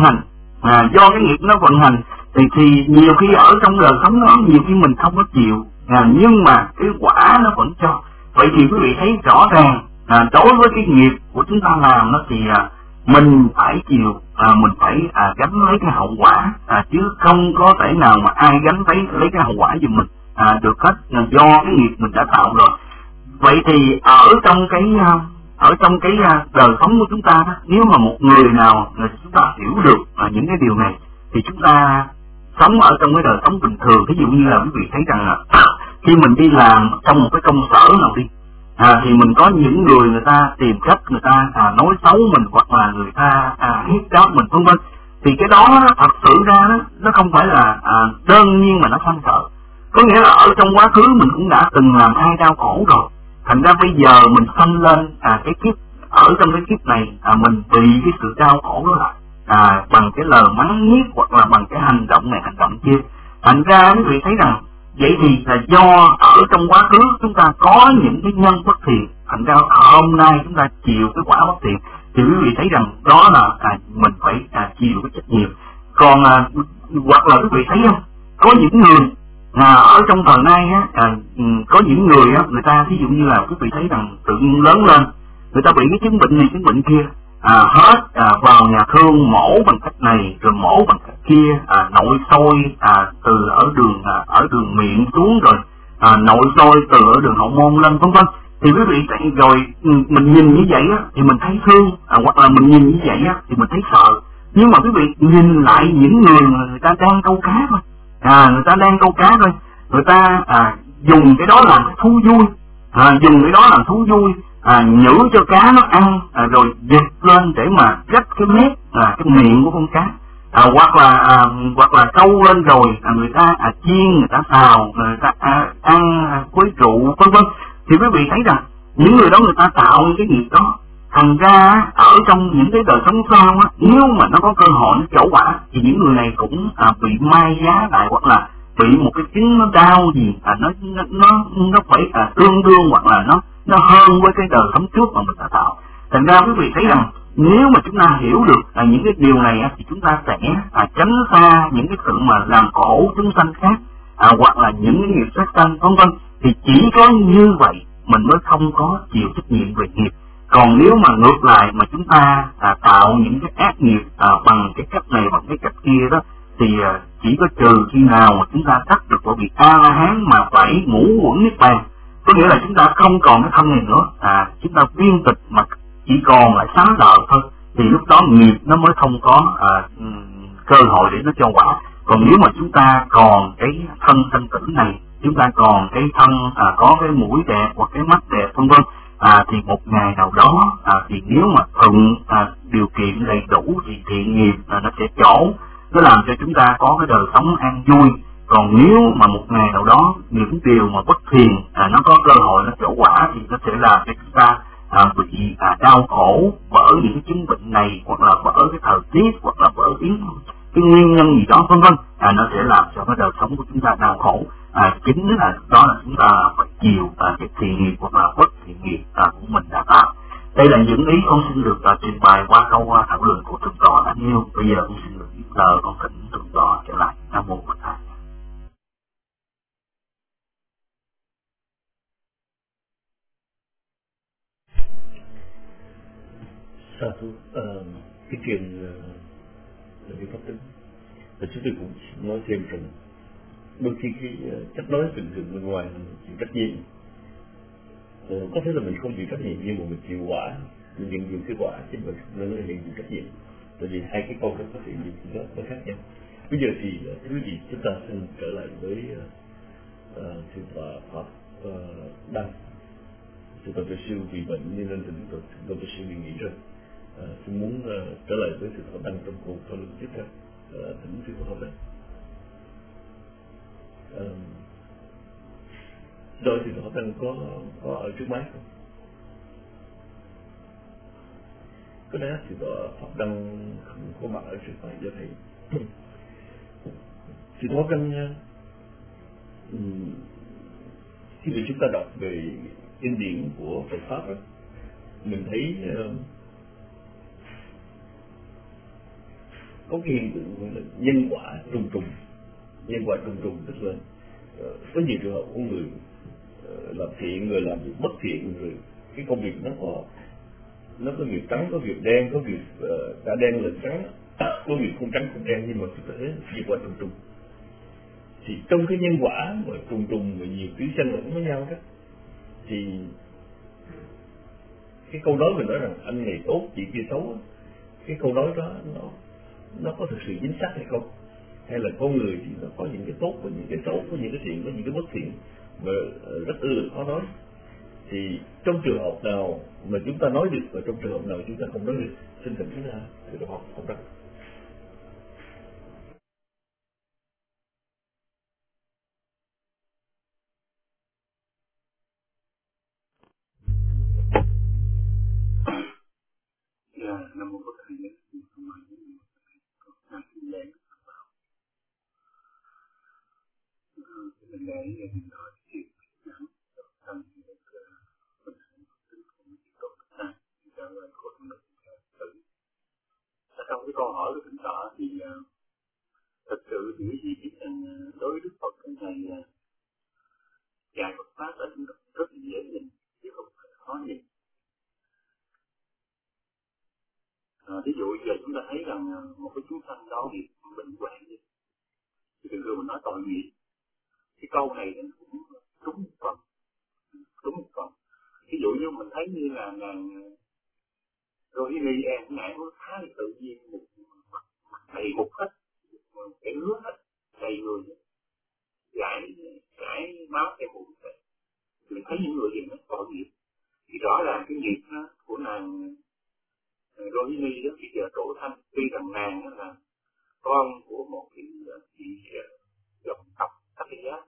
hành, thì nhiều khi ở trong đời sống đó nhiều khi mình không có chịu, nhưng mà cái quả nó vẫn cho. Vậy thì quý vị thấy rõ ràng đối với cái nghiệp của chúng ta làm nó thì mình phải chịu, mình phải gánh lấy cái hậu quả, chứ không có thể nào mà ai gánh lấy cái hậu quả giùm mình được hết, do cái nghiệp mình đã tạo rồi. Vậy thì ở trong cái đời sống của chúng ta đó, nếu mà một người nào chúng ta hiểu được những cái điều này thì chúng ta sống ở trong cái đời sống bình thường. Ví dụ như là quý vị thấy rằng là khi mình đi làm trong một cái công sở nào đi, thì mình có những người ta tìm cách người ta nói xấu mình, hoặc là người ta hiếp đáp mình, vân vân. Thì cái đó thật sự ra nó không phải là đơn nhiên mà nó sanh sợ. Có nghĩa là ở trong quá khứ mình cũng đã từng làm ai đau khổ rồi. Thành ra bây giờ mình sanh lên cái kiếp, ở trong cái kiếp này mình bị cái sự đau khổ đó lại bằng cái lời mắng nhiếc, hoặc là bằng cái hành động này hành động kia. Thành ra quý vị thấy rằng Vậy thì là do ở trong quá khứ chúng ta có những cái nhân bất thiện, thành ra hôm nay chúng ta chịu cái quả bất thiện, thì quý vị thấy rằng đó là mình phải chịu cái trách nhiệm. Còn hoặc là quý vị thấy không, có những người ở trong thời nay có những người người ta ví dụ như là quý vị thấy rằng tự nhiên lớn lên, người ta bị cái chứng bệnh này chứng bệnh kia, hết vào nhà thương mổ bằng cách này rồi mổ bằng cách kia, nội soi từ ở đường miệng xuống, rồi nội soi từ ở đường hậu môn lên, vân vân. Thì quý vị thấy rồi mình nhìn như vậy thì mình thấy thương, hoặc là mình nhìn như vậy thì mình thấy sợ. Nhưng mà quý vị nhìn lại những người ta đang câu cá thôi, người ta đang câu cá thôi, người ta dùng cái đó làm cái thú vui, dùng cái đó làm thú vui, nhử cho cá nó ăn, rồi giật lên để mà gấp cái mép cái miệng của con cá, hoặc là câu lên rồi người ta chiên, người ta xào, người ta ăn với rượu, vân vân. Thì quý vị thấy rằng những người đó người ta tạo những cái nghiệp đó, thành ra ở trong những cái đời sống sau nếu mà nó có cơ hội nó trổ quả thì những người này cũng bị mai giá lại, hoặc là bị một cái chứng nó đau gì nó phải tương đương, hoặc là nó hơn với cái đời sống trước mà mình đã tạo. Thành ra quý vị thấy rằng nếu mà chúng ta hiểu được những cái điều này thì chúng ta sẽ tránh xa những cái sự mà làm khổ chúng sanh khác, hoặc là những cái nghiệp sát sanh, vân vân. Thì chỉ có như vậy mình mới không có chịu trách nhiệm về nghiệp. Còn nếu mà ngược lại mà chúng ta tạo những cái ác nghiệp bằng cái cách này bằng cái cách kia đó, thì chỉ có trừ khi nào mà chúng ta đắc được vào vị A-la-hán mà phải ngũ uẩn niết bàn, có nghĩa là chúng ta không còn cái thân này nữa, chúng ta viên tịch mà chỉ còn lại xá lợi thôi, thì lúc đó nghiệp nó mới không có cơ hội để nó cho quả. Còn nếu mà chúng ta còn cái thân sanh tử này, chúng ta còn cái thân có cái mũi đẹp hoặc cái mắt đẹp, vân vân, thì một ngày nào đó thì nếu mà thuận điều kiện đầy đủ thì thiện nghiệp nó sẽ trổ, nó làm cho chúng ta có cái đời sống an vui. Còn nếu mà một ngày nào đó những điều mà bất thiện nó có cơ hội nó trổ quả thì nó sẽ làm cho chúng ta bị đau khổ bởi những cái chứng bệnh này, hoặc là bởi cái thời tiết, hoặc là bởi cái nguyên nhân gì đó, vân vân, nó sẽ làm cho cái đời sống của chúng ta đau khổ. Chính là đó là chúng ta phải chịu cái thiện nghiệp hoặc là bất thiện nghiệp của mình đã tạo. Đây là những ý con xin được trình bày qua câu thảo luận của thượng tọa đã nêu. Bây giờ con xin được con thỉnh thượng tọa trở lại. Nam mô Phật Thầy. Sa thú cái chuyện là cái pháp tính, và chúng tôi cũng nói thêm rằng đôi khi cái cách nói bình thường bên ngoài là mình chịu trách nhiệm, có thể là mình không chịu trách nhiệm nhưng mà mình chịu quả, mình nhận những cái quả chứ mình không nói là nhận chịu trách nhiệm. Tại vì hai cái câu đó có thể gì đó có khác nhau. Bây giờ thì quý vị chúng ta xin trở lại với thượng tọa Pháp Đăng. Thượng tọa sư vì bệnh nên thượng tọa sư bị nghỉ rồi. Tôi muốn trở lại với thượng tọa Đăng trong cuộc thảo luận tiếp theo. Thỉnh thượng tọa Pháp Đăng. Rồi thì thượng tọa Đăng có ở trước máy không? Có lẽ thì thượng Pháp Đăng không có mặt ở trước máy do thầy. Thì thượng Pháp Đăng khi mà chúng ta đọc về kinh điển của Phật pháp đó, mình thấy có cái hiện tượng là nhân quả trùng trùng. Nhân quả trùng trùng tức là có nhiều trường hợp của người làm thiện, người làm việc bất thiện, rồi cái công việc nó có việc trắng, có việc đen, có việc cả đen lẫn trắng, có việc không trắng không đen, nhưng mà chúng ta thấy nhân quả trùng trùng. Thì trong cái nhân quả mà trùng trùng và nhiều thứ xen lẫn với nhau đó, thì cái câu nói mình nói rằng anh này tốt chị kia xấu, cái câu nói đó nó có thực sự chính xác hay không? Hay là con người thì nó có những cái tốt và những cái xấu, có những cái thiện, có những cái bất thiện, và rất là khó nói. Thì trong trường hợp nào mà chúng ta nói được và trong trường hợp nào chúng ta không nói được? Xin thỉnh thượng tọa Pháp Đăng. Nam mô Phật Thầy. Cái này để mình nói chuyện nắng thân mình tốt ta trả lời của mình tự. Trong cái câu hỏi của thỉnh thoảng thì thật sự thì quý vị biết rằng đối với Đức Phật cái này dạy Phật pháp là rất là dễ nhìn chứ không phải khó nhìn. Ví dụ giờ chúng ta thấy rằng một cái chúng sanh đó bị bệnh hoạn đi, thì thường thường mình nói tội nghiệp. Cái câu này nó cũng đúng một phần. Ví dụ như mình thấy như là rồi đi em ngại nó khá là tự nhiên, một đầy mục hết, cái nước hết, đầy người, chảy máu cái bụng vậy. Mình thấy những người gì nó tội nghiệp, thì rõ ràng cái nghiệp của nàng Rohini đó bây giờ trổ thanh, tuy rằng nàng là con của một cái chị dòng tộc Thất Giá,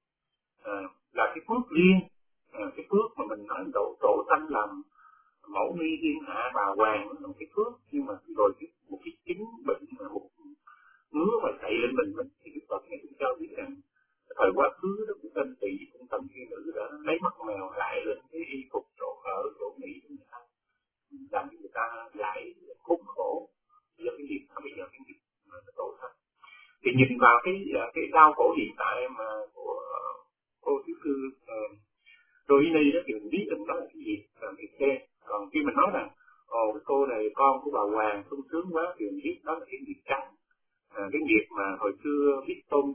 là cái phước riêng, cái phước mà mình nói trổ thanh làm mẫu ni thiên hạ bà hoàng là một cái phước, nhưng mà rồi một cái chứng bệnh mà một ngứa mà chạy lên mình thì Đức Phật này cũng cho biết rằng thời quá khứ đó cũng tên tỷ cũng tầm thiên nữ đã lấy mắt mèo lại lên cái y phục chỗ ở chỗ mỹ của người ta, làm cho người ta lại khốn khổ do cái việc bây giờ cái việc mà tổ thân. Thì nhìn vào cái đau khổ hiện tại mà của cô tiểu thư Rohini đó thì mình biết rằng đó là cái gì, là việc khen. Còn khi mình nói rằng cái cô này con của bà hoàng sung sướng quá thì mình biết đó là cái nghiệp trắng, cái nghiệp mà hồi xưa biết tôn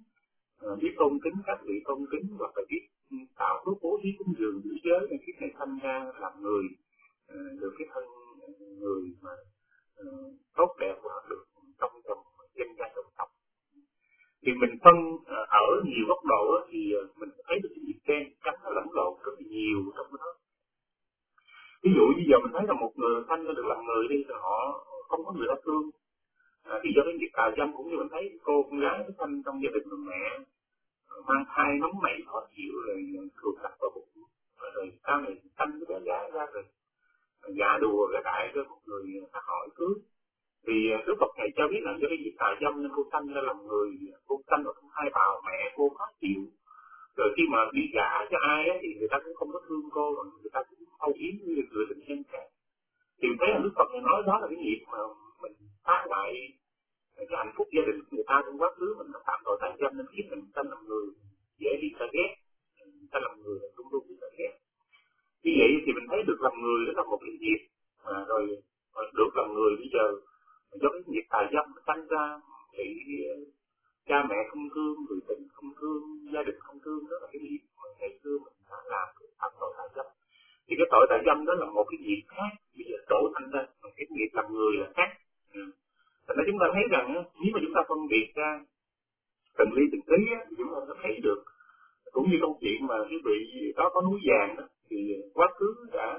kính các vị tôn kính, hoặc là biết tạo phước bố thí cúng dường giữ giới, nên kiếp này sanh ra làm người, được cái thân người mà tốt đẹp và được trong dân gia đồng tộc. Thì mình phân ở nhiều góc độ thì mình thấy được cái nghiệp đen trắng nó lẫn lộn rất là nhiều trong đó. Ví dụ như giờ mình thấy là một người sanh ra được làm người đi, thì họ không có người ta thương, thì do cái nghiệp tà dâm, cũng như mình thấy cô con gái nó sanh trong gia đình người mẹ mang thai nóng nảy khó chịu rồi thường đặt vào bụng, rồi sau này sanh cái bé gái ra rồi dạ đùa cái đại cho một người ta hỏi cưới. Thì Đức Phật này cho biết là do cái nghiệp tà dâm nên cô sanh ra làm người, cô sanh vào trong hai bào mẹ cô khó chịu, rồi khi mà bị gả cho ai thì người ta cũng không có thương cô, rồi người ta cũng âu yếm như là người tình nhân khác. Thì thấy là Đức Phật này nói đó là cái nghiệp mà mình phá hoại cái hạnh phúc gia đình của người ta trong quá khứ, mình đã phạm tội tà dâm nên khiến mình sanh làm người dễ bị ta ghét, sanh làm người là luôn luôn bị ta ghét. Như vậy thì mình thấy được làm người đó là một cái nghiệp, rồi được làm người bây giờ do cái nghiệp tà dâm sanh ra thì cha mẹ không thương, người tình không thương, gia đình không thương, đó là cái nghiệp mà ngày xưa mình đã làm phạm tội tà dâm. Thì cái tội tà dâm đó là một cái nghiệp khác, bây giờ trổ thành ra cái nghiệp làm người là khác. Thành ra chúng ta thấy rằng nếu mà chúng ta phân biệt ra từng ly từng tí thì chúng ta sẽ thấy được. Cũng như câu chuyện mà cái vị đó có núi vàng đó, thì quá khứ đã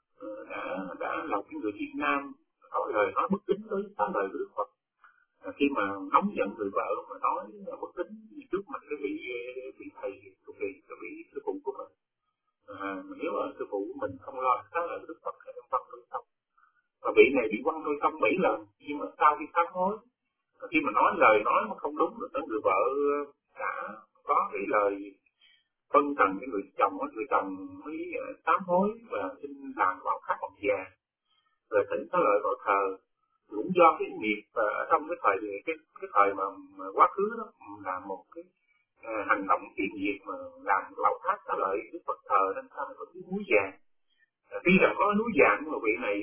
là cái người Việt Nam có lời nói bất kính đối với tám lời của Đức Phật. Khi mà nóng giận người vợ mà nói bất kính trước mặt cái vị thầy, cái vị sư phụ của mình. Nếu mà sư phụ của mình không lo tám lời của Đức Phật thì không phân đôi sông. Và vị này bị quăng đôi sông 7 lần, nhưng mà sau khi sám hối, khi mà nói lời nói mà không đúng được, người vợ đã có cái lời phân trần cái người chồng mới sám hối và xin làm bảo khác bằng già, rồi thỉnh có lợi vào thờ. Cũng do cái nghiệp trong cái thời mà quá khứ đó là một cái hành động thiện nghiệp mà làm bảo thác có lợi Đức Phật thờ, nên sao có cái núi vàng. Tuy rằng có núi vàng nhưng mà vị này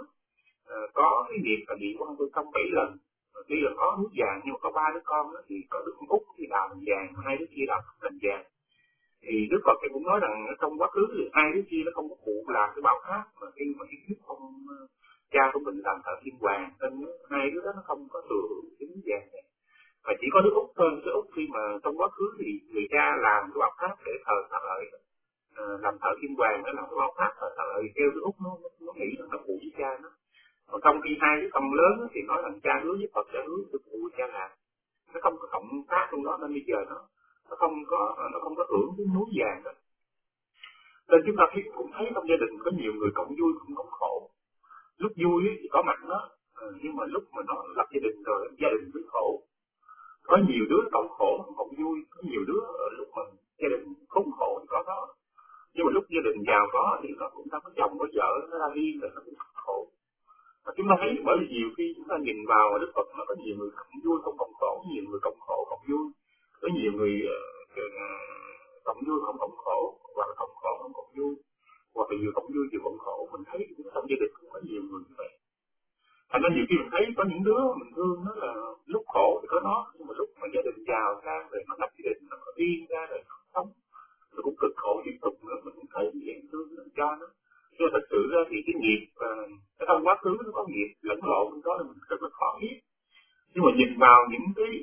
có cái nghiệp là bị quăng tôi sông 7 lần. Tuy là có núi vàng nhưng mà có 3 đứa con đó, thì có đứa con út thì đào thành vàng, 2 đứa kia đào thành vàng. Thì Đức Phật cũng nói rằng trong quá khứ thì 2 đứa kia nó không có phụ làm cái bảo tháp, mà khi mà cái kiếp ông cha của mình làm thờ Thiên Hoàng, nên 2 đứa đó nó không có thừa hưởng cái núi vàng này. Và chỉ có đứa út thôi, đứa út khi mà trong quá khứ thì người cha làm cái bảo tháp để thờ lợi, làm thờ Thiên Hoàng để làm cái bảo tháp thờ lợi, kêu đứa út nó nghĩ rằng là phụ với cha nó. Còn trong khi 2 đứa con lớn thì nói rằng cha hứa với Phật, cha hứa với phụ cha làm, nó không có cộng tác trong đó, nên bây giờ nó không có hưởng cái núi vàng đó. Nên chúng ta cũng thấy trong gia đình có nhiều người cộng vui cũng cộng khổ. Lúc vui thì có mặt nó, nhưng mà lúc mà nó lập gia đình rồi gia đình mới khổ. Có nhiều đứa cộng khổ không cộng vui, có nhiều đứa lúc mà nó ra đi rồi nó cũng khổ. Và chúng ta thấy bởi vì nhiều khi chúng ta nhìn vào Đức Phật nó có nhiều người cộng vui không cộng khổ, nhiều người cộng khổ cộng vui, có nhiều người cộng vui không cộng khổ, hoặc là cộng khổ không cộng vui, hoặc là vừa cộng vui vừa cộng khổ. Mình thấy trong gia đình cũng có nhiều người như vậy. Thành ra nhiều khi mình thấy có những đứa mình thương nó là lúc khổ thì có nó, nhưng mà lúc mà gia đình giàu sang rồi nó lập gia đình, nó có riêng ra rồi nó sống rồi cũng cực khổ tiếp tục nữa, mình cũng thấy như vậy thương nó cho nó. Nhưng thật sự ra thì cái nghiệp cái trong quá khứ nó có nghiệp lẫn lộn trong đó là mình rất là khó biết. Nhưng mà nhìn vào những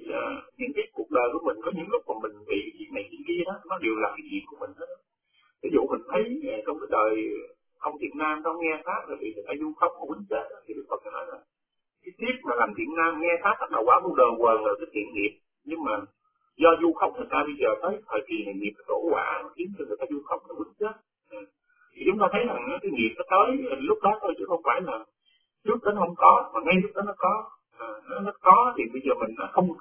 cái cuộc đời của mình, có những lúc mà mình bị chuyện này chuyện kia đó, nó đều là cái nghiệp của mình hết. Ví dụ mình thấy trong cái đời ông Thiện Nam đó nghe Pháp là bị người ta du khống mà quýnh chết, thì Đức Phật nói là cái tiết mà làm Thiện Nam nghe Pháp bắt đầu quả mu đờ quần là cái thiện nghiệp, nhưng mà do du khống người ta bây giờ tới thời kỳ này nghiệp đổ quả khiến cho người ta du khống nó quýnh chết. Thì chúng ta thấy rằng cái nghiệp nó tới lúc đó thôi, chứ không phải là trước đó nó không có, mà ngay lúc đó nó có. Nó có thì bây giờ mình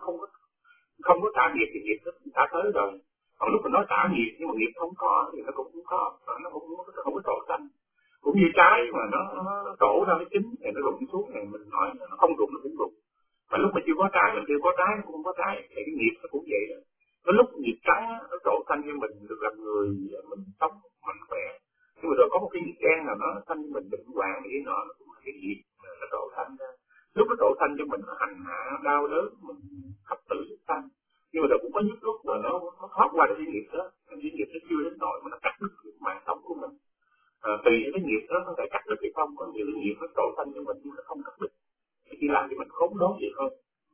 không có trả nghiệp thì nghiệp nó đã tới rồi. Còn lúc mình nói trả nghiệp nhưng mà nghiệp không có thì nó cũng không có, nó không có trổ xanh. Cũng như trái mà nó trổ ra cái chín thì nó rụng xuống này, mình nói nó không rụng nó cũng rụng. Mà lúc mà chưa có trái, mình chưa có trái nó cũng không có trái, thì cái nghiệp nó cũng vậy đó. Cái lúc nghiệp trắng nó trổ xanh cho mình được làm người, mình sống mạnh khỏe. Nhưng mà rồi có một cái nghiệp đen nào nó xanh cho mình bệnh hoạn thì nó cũng là cái nghiệp nó trổ xanh ra. Lúc nó trổ xanh cho mình nó hành hạ đau đớn, mình thập tử xanh. Nhưng mà rồi cũng có những lúc mà nó thoát qua cái nghiệp đó, cái nghiệp nó chưa đến nỗi mà nó cắt đứt mạng sống của mình. Tùy cái nghiệp đó nó phải cắt đứt hay không, có nhiều cái nghiệp nó trổ xanh cho mình nhưng nó không cắt đứt, chỉ làm cho mình khốn đốn vậy thôi.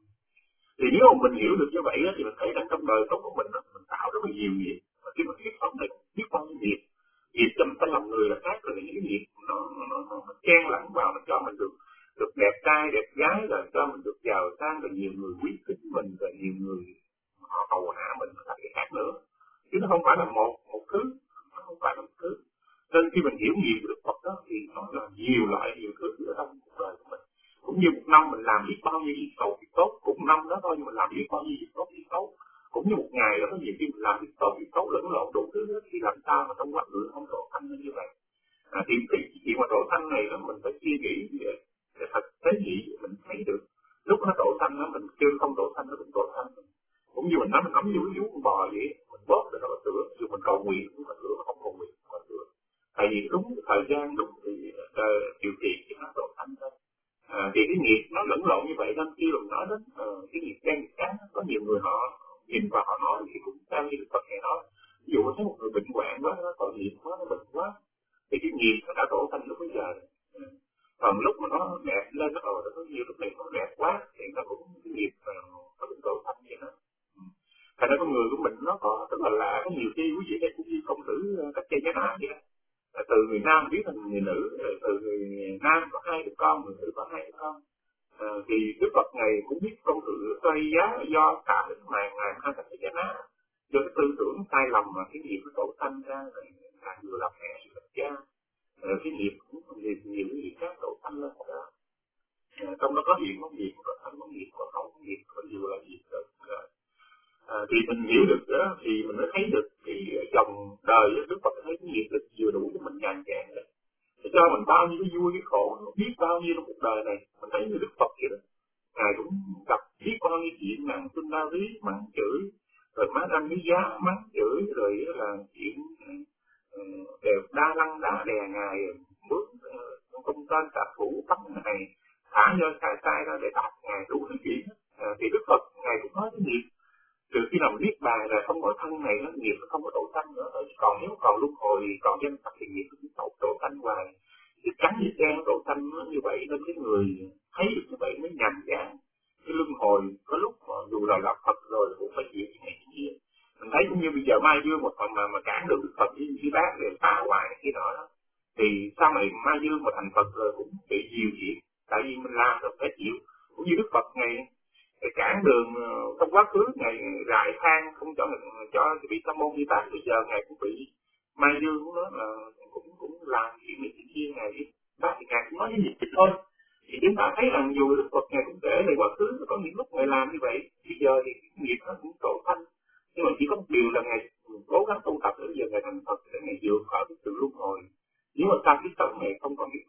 Thì nếu mà mình hiểu được như vậy đó, thì mình thấy rằng trong đời sống của mình mình tạo rất là nhiều nghiệp, và khi mình kiếp sống này biết bao nhiêu nghiệp cho mình phải làm người là khác, rồi những cái nghiệp nó chen lẫn vào, nó cho mình được đẹp trai đẹp gái, rồi cho mình được giàu sang, rồi nhiều người quý kính mình, rồi nhiều người họ hầu hạ mình, là cái khác nữa, chứ nó không phải là một thứ, nó không phải là một thứ. Nên khi mình hiểu nhiều được Phật đó thì nó là nhiều loại nhiều thứ ở trong cuộc đời của mình. Cũng như một năm mình làm biết bao nhiêu việc tốt, cũng năm đó thôi nhưng mình làm biết bao nhiêu việc tốt. Cũng như một ngày là có nhiều khi mình làm việc tốt lẫn lộn đủ thứ hết, thì làm sao mà trong quá khứ không trổ thanh như vậy. Thì cái chuyện mà trổ thanh này đó mình phải suy nghĩ để thật tế nhị mình thấy được. Lúc nó trổ thanh đó mình kêu không trổ thanh nó cũng trổ thanh. Cũng như mình nói mình nắm vú con bò vậy, mình bóp để nó có sữa, dù mình cầu nguyện cũng có sữa, không cầu nguyện cũng có sữa. Tại vì đúng thời gian đúng thì điều kiện thì nó trổ thanh thôi. Thì cái nghiệp nó lẫn lộn như vậy nên khi mình nói đến cái nghiệp đen nghiệp trắng, có nhiều người họ nhìn vào họ nói thì cũng theo như Phật này nói, ví dụ thấy một người bệnh hoạn quá, nó tội nghiệp quá, nó bệnh quá, thì cái nghiệp nó đã trổ thanh lúc bây giờ. Còn lúc mà nó đẹp lên nó có nhiều lúc này nó đẹp quá thì nó cũng cái nghiệp nó cũng trổ thanh vậy đó. Thành ra con người của mình nó có rất là lạ, có nhiều khi quý vị đây cũng như công tử cách chơi giá ná vậy đó. Từ người nam biến thành người nữ, từ người nam có 2 đứa con, người nữ có 2 đứa con. Thì Đức Phật này cũng biết công tử xoay giá do cả đến ngàn hai cách giá ná, do cái tư tưởng sai lầm mà cái nghiệp nó tổ sanh ra, rồi là vừa làm mẹ vừa làm cha, cái nghiệp cũng nhiều cái nghiệp khác tổ sanh lên đó. Trong đó có hiện có nghiệp, có thanh có nghiệp, có không có nghiệp, có nhiều là nghiệp rồi. Thì mình hiểu được đó thì mình mới thấy được cái dòng đời Đức Phật thấy cái nghiệp lực vừa đủ cho mình nhàn nhã rồi. Để cho mình bao nhiêu cái vui cái khổ, biết bao nhiêu trong cuộc đời này, mình thấy như Đức Phật vậy đó. Ngài cũng gặp biết bao nhiêu chuyện nặng xin đau lý mắng chửi, rồi má đăng lý giá mắng chửi, rồi là chuyện đều đa lăng đá đè Ngài bước công tên cả thủ bắt Ngài thả cho sai ra để đạp Ngài đủ thứ chuyện. Thì Đức Phật Ngài cũng nói cái nghiệp từ khi nào biết bài là không có thân này nó nghiệp nó không có độ thanh nữa, còn nếu còn luân hồi còn danh sắc thì nghiệp nó độ thanh hoài. Cái trắng như đen độ thanh nó như vậy nên cái người thấy được như vậy mới nhầm chán. Cái luân hồi có lúc mà dù là gặp Phật rồi cũng phải chịu cái này cái kia. Mình thấy cũng như bây giờ Mai Dương một phần mà cản được Phật với bác để phá hoại kia đó, thì sau này Mai Dương mà thành Phật rồi cũng bị nhiều chuyện, tại vì mình làm rồi phải chịu. Cũng như Đức Phật này cái cản đường trong quá khứ ngày rải than không cho vị Sa môn Di Tát, bây giờ ngày cũng bị Mai Dương của nó là cũng làm chuyện này chuyện kia, ngày bác thì ngài cũng nói với nhịp thôi. Thì chúng ta thấy rằng dù Đức Phật ngài cũng kể về quá khứ có những lúc ngài làm như vậy, bây giờ thì nghiệp nó cũng trổ thanh, nhưng mà chỉ có một điều là ngài cố gắng tu tập đến giờ ngài thành Phật để ngài vượt khỏi cái sự luân hồi. Nếu mà ta cái sống này không còn cái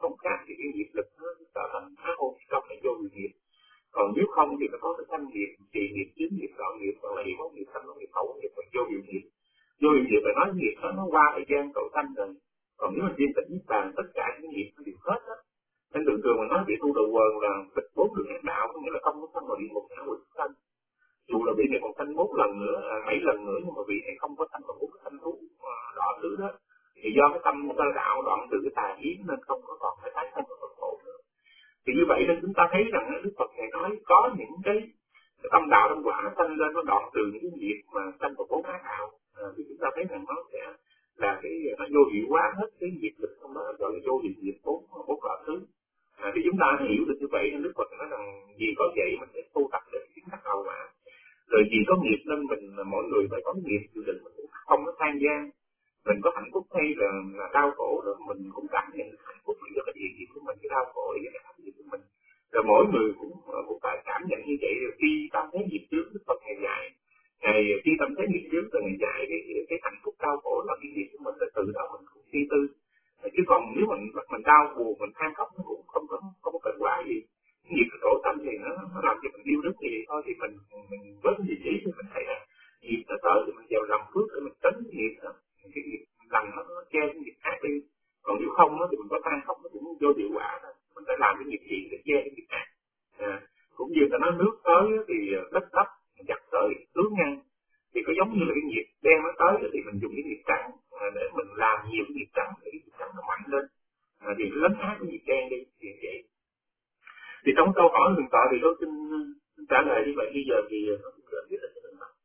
nó qua thời gian cầu sanh rồi. Còn nếu mà viên tịch niết bàn tất cả những nghiệp nó đều hết á. Nên thường mình nói vị tu đầu quần là tịch 4 đường ác đạo, có nghĩa là không có sanh vào địa ngục ngạ quỷ sanh. Dù là vị này còn sanh 4 lần nữa, 7 lần nữa, nhưng mà vị này không có sanh vào 4 cái sanh thú đọa tử đó. Thì do cái tâm sơ đạo đoạn từ cái tà kiến nên không có còn phải tái sanh vào Phật khổ nữa. Thì như vậy nên chúng ta thấy rằng Đức Phật này nói có những cái tâm đạo tâm quả nó sanh lên, nó đoạn từ những cái nghiệp mà sanh vào 4 ác đạo. Thì chúng ta thấy rằng nó sẽ là cái nó vô hiệu hóa hết cái nghiệp lực trong đó, gọi là vô hiệu nghiệp 4 đọa thứ. Thì chúng ta hiểu được như vậy nên Đức Phật nói rằng vì có vậy mình sẽ tu tập để chứng đắc đạo quả. Rồi vì có nghiệp nên mình mỗi người phải có nghiệp, dự định mình cũng không có than gian. Mình có hạnh phúc hay là đau khổ đó mình cũng cảm nhận hạnh phúc vì cái gì của mình, cái đau khổ vì cái hạnh phúc của mình. Rồi mỗi người cũng phải cảm nhận như vậy. Rồi khi tâm thấy nghiệp chướng, Đức Phật ngày dạy, khi tâm thấy nghiệp chướng rồi ngày dạy cái hạnh phúc đau khổ là cái nghiệp của mình, là từ đó mình cũng suy tư. Chứ còn nếu mình đau buồn, mình than khóc nó cũng không có kết quả gì. Nghiệp khổ tâm thì nó làm cho mình yêu đức thì thôi, thì mình với cái vị trí thì mình thấy là nghiệp nó tới thì mình gieo làm phước để mình tránh cái nghiệp đó. Cái nghiệp lành nó che cái nghiệp ác đi. Còn nếu không thì mình có than khóc nó cũng vô hiệu quả thôi. Mình phải làm cái nghiệp gì để che cái nghiệp ác. Cũng như là nói nước tới thì đất đắp, giặt tới tưới ngăn. Thì có giống như là cái nghiệp đen nó tới thì mình dùng cái nghiệp trắng để mình làm nhiều cái nghiệp trắng để cái nghiệp trắng nó mạnh lên. Thì nó lấn át cái nghiệp đen đi thì vậy. Thì trong câu hỏi hiện tại thì tôi xin trả lời như vậy. Bây giờ thì nó cũng gần biết là cho mình học.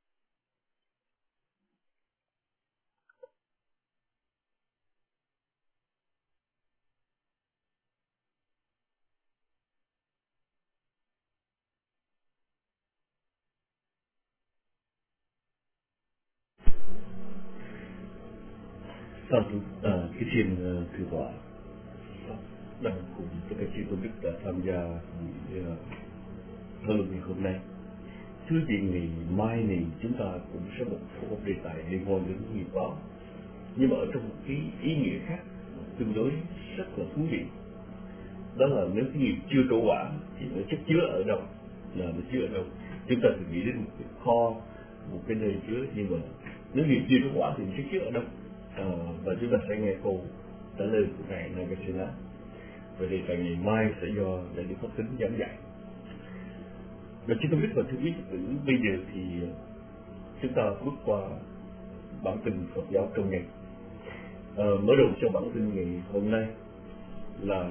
Cái thiền thử tọa đang cùng với các chị tôn đức đã tham gia thơ luận ngày hôm nay. Thứ gì ngày mai này chúng ta cũng sẽ một đề tài liên quan đến nghiệp báo, nhưng mà ở trong một cái ý nghĩa khác tương đối rất là thú vị. Đó là nếu cái nghiệp chưa trổ quả thì nó chất chứa ở đâu, là nó chứa ở đâu. Chúng ta thường nghĩ đến một cái kho, một cái nơi chứa, nhưng mà nếu nghiệp chưa trổ quả thì nó chất chứa ở đâu? Và chúng ta sẽ nghe câu trả lời của ngài Nagasena. Vậy thì ngày mai sẽ do Đại đức Pháp Tính giảng dạy. Và chúng tôi biết và thưa quý vị, bây giờ thì chúng ta bước qua bản tin Phật giáo trong ngày. Mở đầu cho bản tin ngày hôm nay là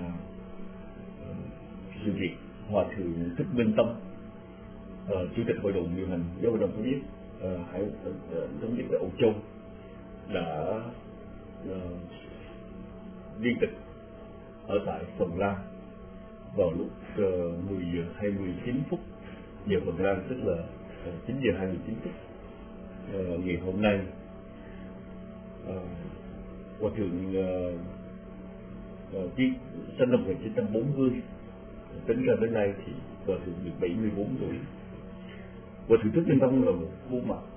sự việc Hòa thượng Thích Minh Tâm, Chủ tịch Hội đồng điều hành Giáo hội Đồng Thống nhất Thống nhất ở Âu Châu đã viên tịch ở tại Phần Lan vào lúc 10 giờ 29 phút giờ Phần Lan, tức là 9 giờ 29 phút ngày hôm nay. Hòa thượng sinh năm 1940, tính ra đến nay thì Hòa thượng được 74 tuổi. Hòa thượng Thích Minh Tâm là một khuôn mặt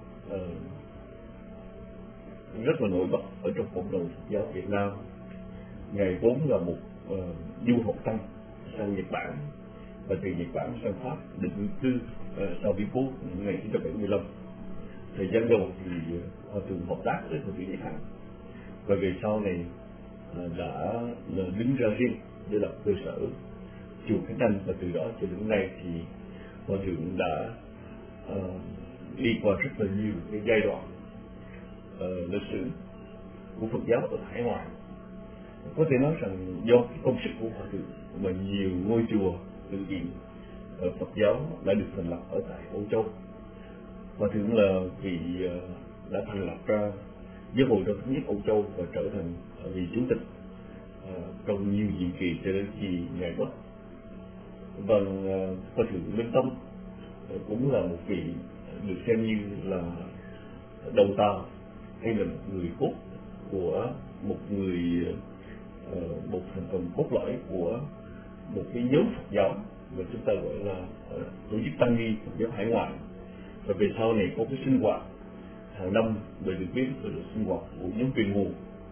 rất là nổi bật ở trong cộng đồng Phật giáo Việt Nam. Ngài vốn là một du học tăng sang Nhật Bản và từ Nhật Bản sang Pháp định cư sau biến cố 1975. Thời gian đầu thì Hòa thượng hợp tác với Hòa thượng Nhật Hạnh, và về sau này đã đứng ra riêng để lập cơ sở chùa Khánh Anh, và từ đó cho đến nay thì Hòa thượng đã đi qua rất là nhiều cái giai đoạn lịch sử của Phật giáo ở hải ngoại. Có thể nói rằng do cái công sức của Hòa thượng mà nhiều ngôi chùa tự viện Phật giáo đã được thành lập ở tại Âu Châu. Hòa thượng là vị đã thành lập ra Giáo hội Đồng Thống nhất Âu Châu và trở thành vị chủ tịch trong nhiều nhiệm kỳ cho đến khi ngài mất. Và Hòa thượng Minh Tâm cũng là một vị được xem như là đầu tàu hay là một người cốt của một thành phần cốt lõi của một cái nhóm Phật giáo mà chúng ta gọi là tổ chức tăng ni Phật giáo hải ngoại. Và về sau này có cái sinh hoạt hàng năm về được biết là sinh hoạt của nhóm truyền nguồn.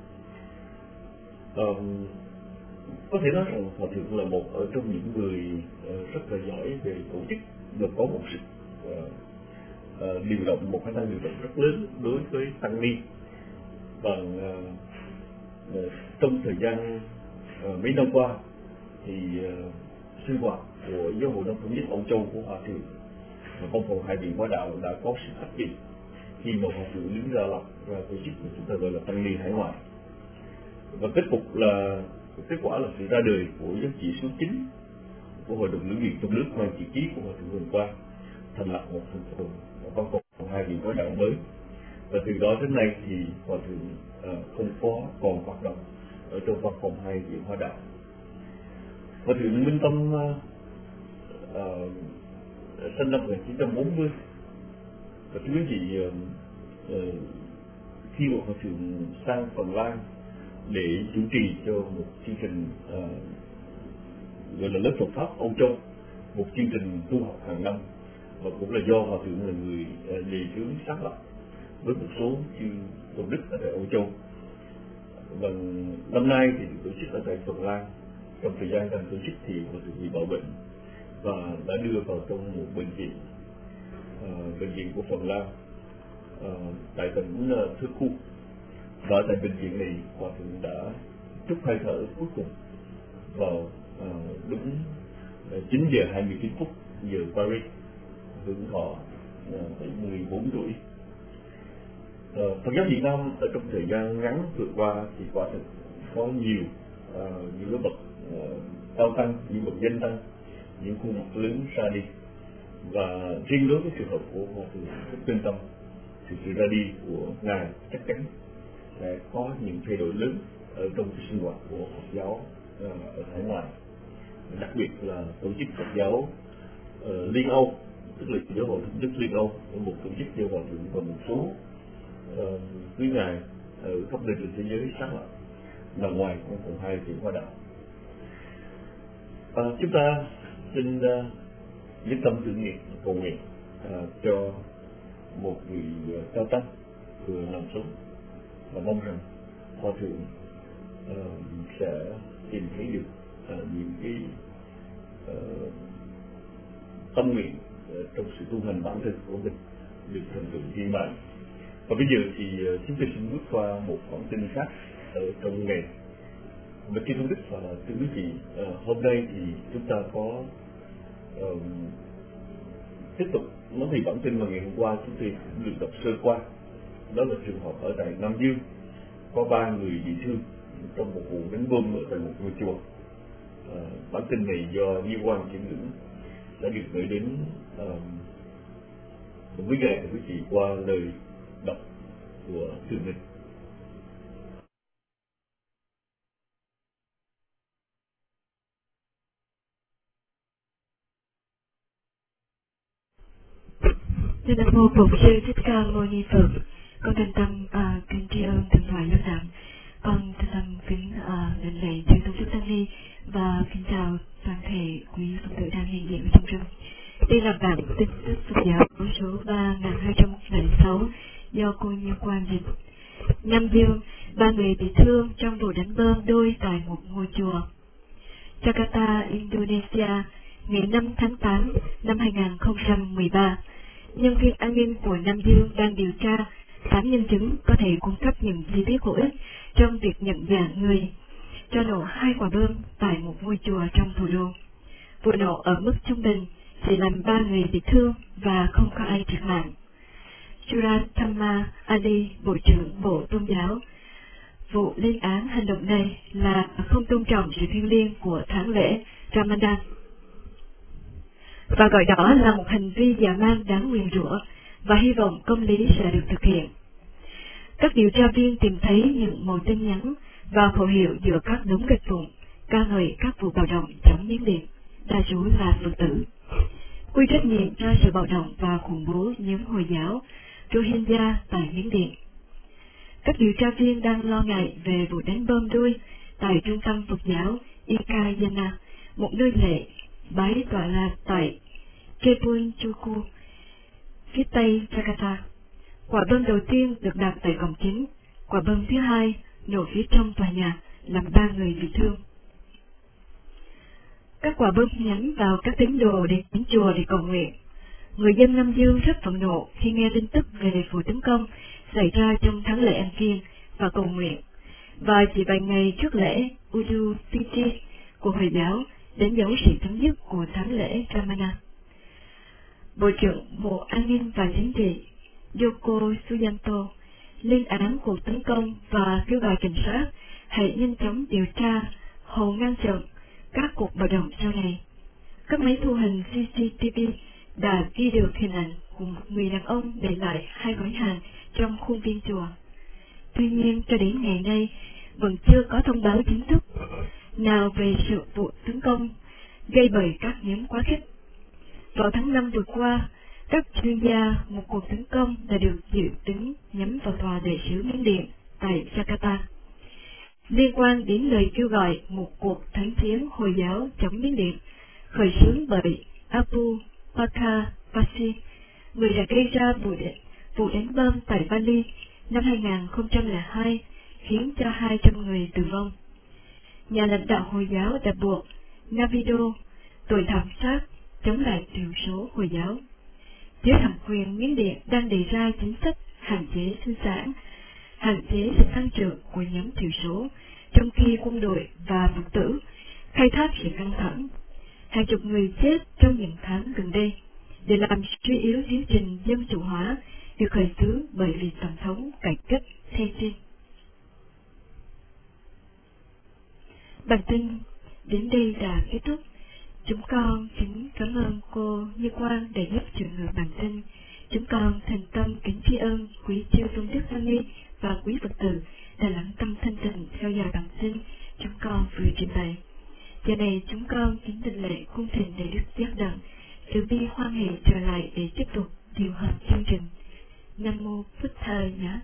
Có thể nói rằng Hòa thượng là một ở trong những người rất là giỏi về tổ chức và có một sự điều động, một khả năng điều động rất lớn đối với tăng ni. Và trong thời gian mấy năm qua thì sinh hoạt của Giáo hội Đông Thống nhất Âu Châu của Hòa Thượng và Văn phòng Hai Vị Hóa Đạo đã có sự phát triển khi mà Hòa Thượng đứng ra lập ra tổ chức mà chúng ta gọi là Tăng ni hải ngoại. Và kết quả là sự ra đời của giáo chỉ số 9 của Hội đồng Lưỡng Viện trong nước mang chữ ký của Hòa Thượng vừa qua, thành lập một văn phòng Hai Vị Hóa Đạo mới. Và từ đó đến nay thì Hòa Thượng không còn hoạt động ở trong văn phòng Hai Vị Hóa Đạo. Hòa Thượng Minh Tâm sinh năm 1940, và thưa quý vị, khi mà Hòa Thượng sang Phần Lan để chủ trì cho một chương trình gọi là lớp Phật pháp Âu Châu, một chương trình tu học hàng năm, và cũng là do Hòa Thượng là người đề xướng sáng lập với một số chư tôn đức ở tại Âu Châu. Và năm nay thì tổ chức ở tại Phần Lan. Trong thời gian đang tổ chức thì Hòa Thượng bị bảo bệnh và đã đưa vào trong một bệnh viện của Phần Lan tại tỉnh Thứ Khu. Và tại bệnh viện này Hòa Thượng đã trút hơi thở cuối cùng vào đúng 9 giờ 29 phút giờ Paris, hưởng thọ 14 tuổi. Phật giáo Việt Nam ở trong thời gian ngắn vừa qua thì quả thực có nhiều những cái bậc cao tăng, những bậc danh tăng, những khuôn mặt lớn ra đi. Và riêng đối với trường hợp của Hòa Thượng Thích Minh Tâm thì sự ra đi của ngài chắc chắn sẽ có những thay đổi lớn ở trong cái sinh hoạt của Phật giáo ở hải ngoại, đặc biệt là tổ chức Phật giáo Liên Âu, tức là Giáo hội Thống nhất Liên Âu, một tổ chức do Hòa Thượng và một số quý ngài ở khắp nơi trên thế giới sáng lập nằm ngoài văn phòng Hai Vị Hóa Đạo. Chúng ta xin nhất tâm tưởng niệm cầu nguyện cho một vị cao tăng vừa nằm xuống, và mong rằng Hòa Thượng sẽ tìm thấy được những cái tâm nguyện trong sự tu hành bản thân của mình được thành tựu viên mãn. Và bây giờ thì chúng tôi xin bước qua một bản tin khác ở trong nghề. Bạch Kim Tôn Đức và thưa quý vị, hôm nay thì chúng ta có tiếp tục nói về bản tin mà ngày hôm qua chúng tôi được đọc sơ qua. Đó là trường hợp ở tại Nam Dương có 3 người bị thương trong một vụ đánh bom ở tại một ngôi chùa. Bản tin này do Như Quang Triển Ngữ đã được gửi đến quý ngài và quý vị qua lời đọc của Thường Minh. Nam mô Bổn Sư Thích Ca Mâu Ni Phật. Con thành tâm kính tri ân Thượng tọa Giáo Đặng. Con thành tâm kính đảnh lễ chư tôn đức tăng ni và kính chào toàn thể quý Phật tử đang hiện diện trong rừng. Đây là bản tin tức Phật giáo số 3276 do cô Như Quang dịch. Nam Dương, 3 người bị thương trong vụ đánh bom đôi tại một ngôi chùa. Jakarta, Indonesia, ngày 5 tháng 8 năm 2013. Nhân viên an ninh của Nam Dương đang điều tra 8 nhân chứng có thể cung cấp những chi tiết hữu ích trong việc nhận dạng người cho nổ 2 quả bom tại một ngôi chùa trong thủ đô. Vụ nổ ở mức trung bình chỉ làm 3 người bị thương và không có ai thiệt mạng. Suratama Ali, Bộ trưởng Bộ Tôn giáo, vụ lên án hành động này là không tôn trọng sự thiêng liêng của tháng lễ Ramadan và gọi đó là một hành vi dã man đáng nguyền rủa, và hy vọng công lý sẽ được thực hiện. Các điều tra viên tìm thấy những mẫu tin nhắn và khẩu hiệu giữa các đống gạch vụn ca ngợi các vụ bạo động chống Miến Điện, đa số là Phật tử, quy trách nhiệm cho sự bạo động và khủng bố nhóm Hồi giáo Rohingya tại Miến Điện. Các điều tra viên đang lo ngại về vụ đánh bom đôi tại trung tâm Phật giáo Ikayana, một nơi lễ bái tọa lạc tại Kepunchuku, phía tây Jakarta. Quả bom đầu tiên được đặt tại cổng chính, quả bom thứ hai nổ phía trong tòa nhà làm 3 người bị thương. Các quả bom nhắm vào các tín đồ đến chùa để cầu nguyện. Người dân Nam Dương rất phẫn nộ khi nghe tin tức về vụ tấn công xảy ra trong tháng lễ An Kiên và cầu nguyện. Và chỉ vài ngày trước lễ Udupiti của Hồi giáo đánh dấu sự chấm dứt của tháng lễ Ramana. Bộ trưởng Bộ An ninh và Chính trị Yoko Suyanto lên án cuộc tấn công và kêu gọi cảnh sát hãy nhanh chóng điều tra hòng ngăn chặn các cuộc bạo động sau này. Các máy thu hình CCTV đã ghi được hình ảnh của một người đàn ông để lại 2 gói hàng trong khuôn viên chùa. Tuy nhiên, cho đến ngày nay, vẫn chưa có thông báo chính thức nào về sự vụ tấn công gây bởi các nhóm quá khích. Vào tháng 5 vừa qua, các chuyên gia một cuộc tấn công đã được dự tính nhắm vào tòa đại sứ Miến Điện tại Jakarta, liên quan đến lời kêu gọi một cuộc thánh chiến Hồi giáo chống Miến Điện, khởi xướng bởi Abu Bakr Bashir, người đã gây ra vụ đánh bom tại Bali năm 2002, khiến cho 200 người tử vong. Nhà lãnh đạo Hồi giáo đã buộc Navido tội thảm sát chống lại thiểu số Hồi giáo. Giới thẩm quyền Miến Điện đang đề ra chính sách hạn chế sinh sản, hạn chế sự tăng trưởng của nhóm thiểu số, trong khi quân đội và Phật tử khai thác sự căng thẳng. Hàng chục người chết trong những tháng gần đây để làm suy yếu tiến trình dân chủ hóa được khởi xướng bởi vì tổng thống cải cách Thein Sein. Bản tin đến đây đã kết thúc. Chúng con kính cảm ơn cô Như Quang đã giúp chuyển ngược bản tin. Chúng con thành tâm kính tri ân quý chư tôn đức tăng ni và quý Phật tử đã lắng tâm thanh tịnh theo dõi bản tin chúng con vừa trình bày. Giờ này chúng con kính đảnh lễ cung thỉnh Đại Đức Giác Đặng từ bi hoan hỷ trở lại để tiếp tục điều hành chương trình. Nam mô Phật Thầy nhé.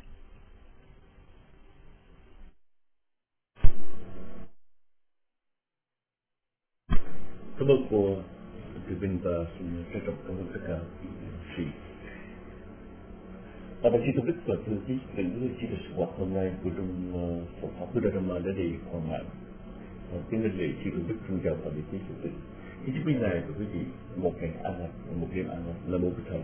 Cảm ơn cô Thủy Vinh và xin trân trọng cảm ơn tất cả chị. Và bác sĩ Tôn Đức và thưa quý những chi tiết sinh hoạt hôm nay của trong phòng học Buddha Dhamma đã đi hoàn mạng. Kính đảnh lễ chị Tôn Đức xin chào tạm biệt quý Phật tử. Kính chúc quý ngài và quý vị một ngày an lành và một đêm an lành. Nam mô Phật Thầy.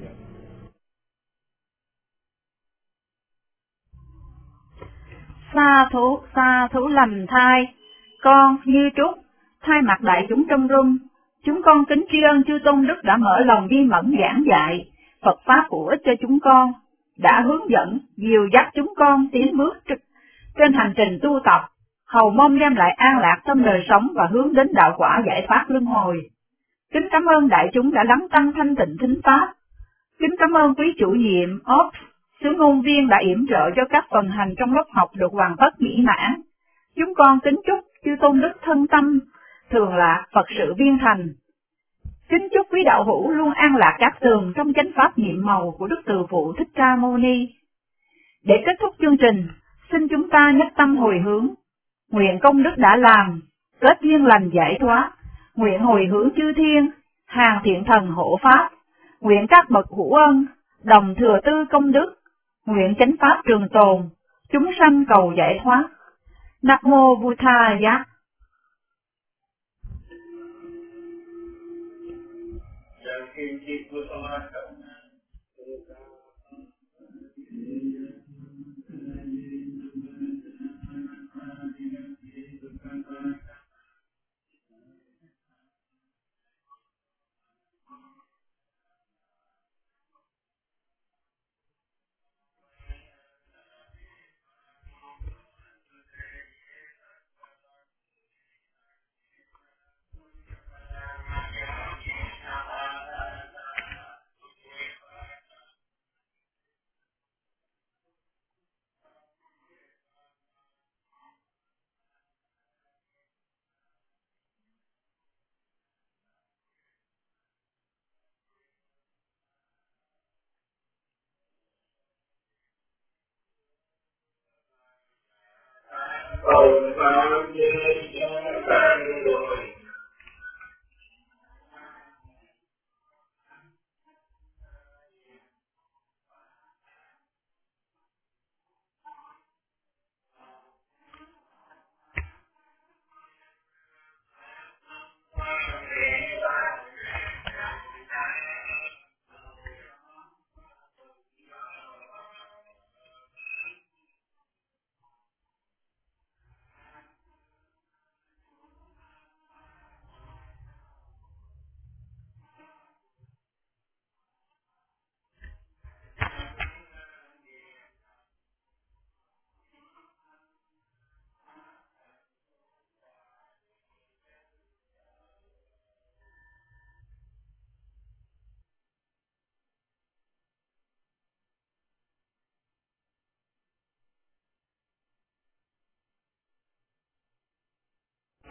Sa thú lành thai, con Như Trúc thay mặt đại chúng trong room, chúng con kính tri ân chư Tôn Đức đã mở lòng di mẫn giảng dạy Phật pháp hữu ích cho chúng con, đã hướng dẫn dìu dắt chúng con tiến bước trên hành trình tu tập, hầu mong đem lại an lạc trong đời sống và hướng đến đạo quả giải thoát luân hồi. Kính cảm ơn đại chúng đã lắng tăng thanh tịnh thính pháp. Kính cảm ơn quý chủ nhiệm OPS, sứ ngôn viên đã yểm trợ cho các phần hành trong lớp học được hoàn tất mỹ mãn. Chúng con kính chúc chư Tôn Đức thân tâm, thường lạc, Phật sự viên thành. Kính chúc quý đạo hữu luôn an lạc các tường trong chánh pháp nhiệm màu của Đức Từ Phụ Thích Ca Mâu Ni. Để kết thúc chương trình, xin chúng ta nhất tâm hồi hướng, nguyện công đức đã làm, kết duyên lành giải thoát, nguyện hồi hướng chư thiên, hàng thiện thần hộ pháp, nguyện các bậc hữu ân, đồng thừa tư công đức, nguyện chánh pháp trường tồn, chúng sanh cầu giải thoát. Nam mô Buddhaya.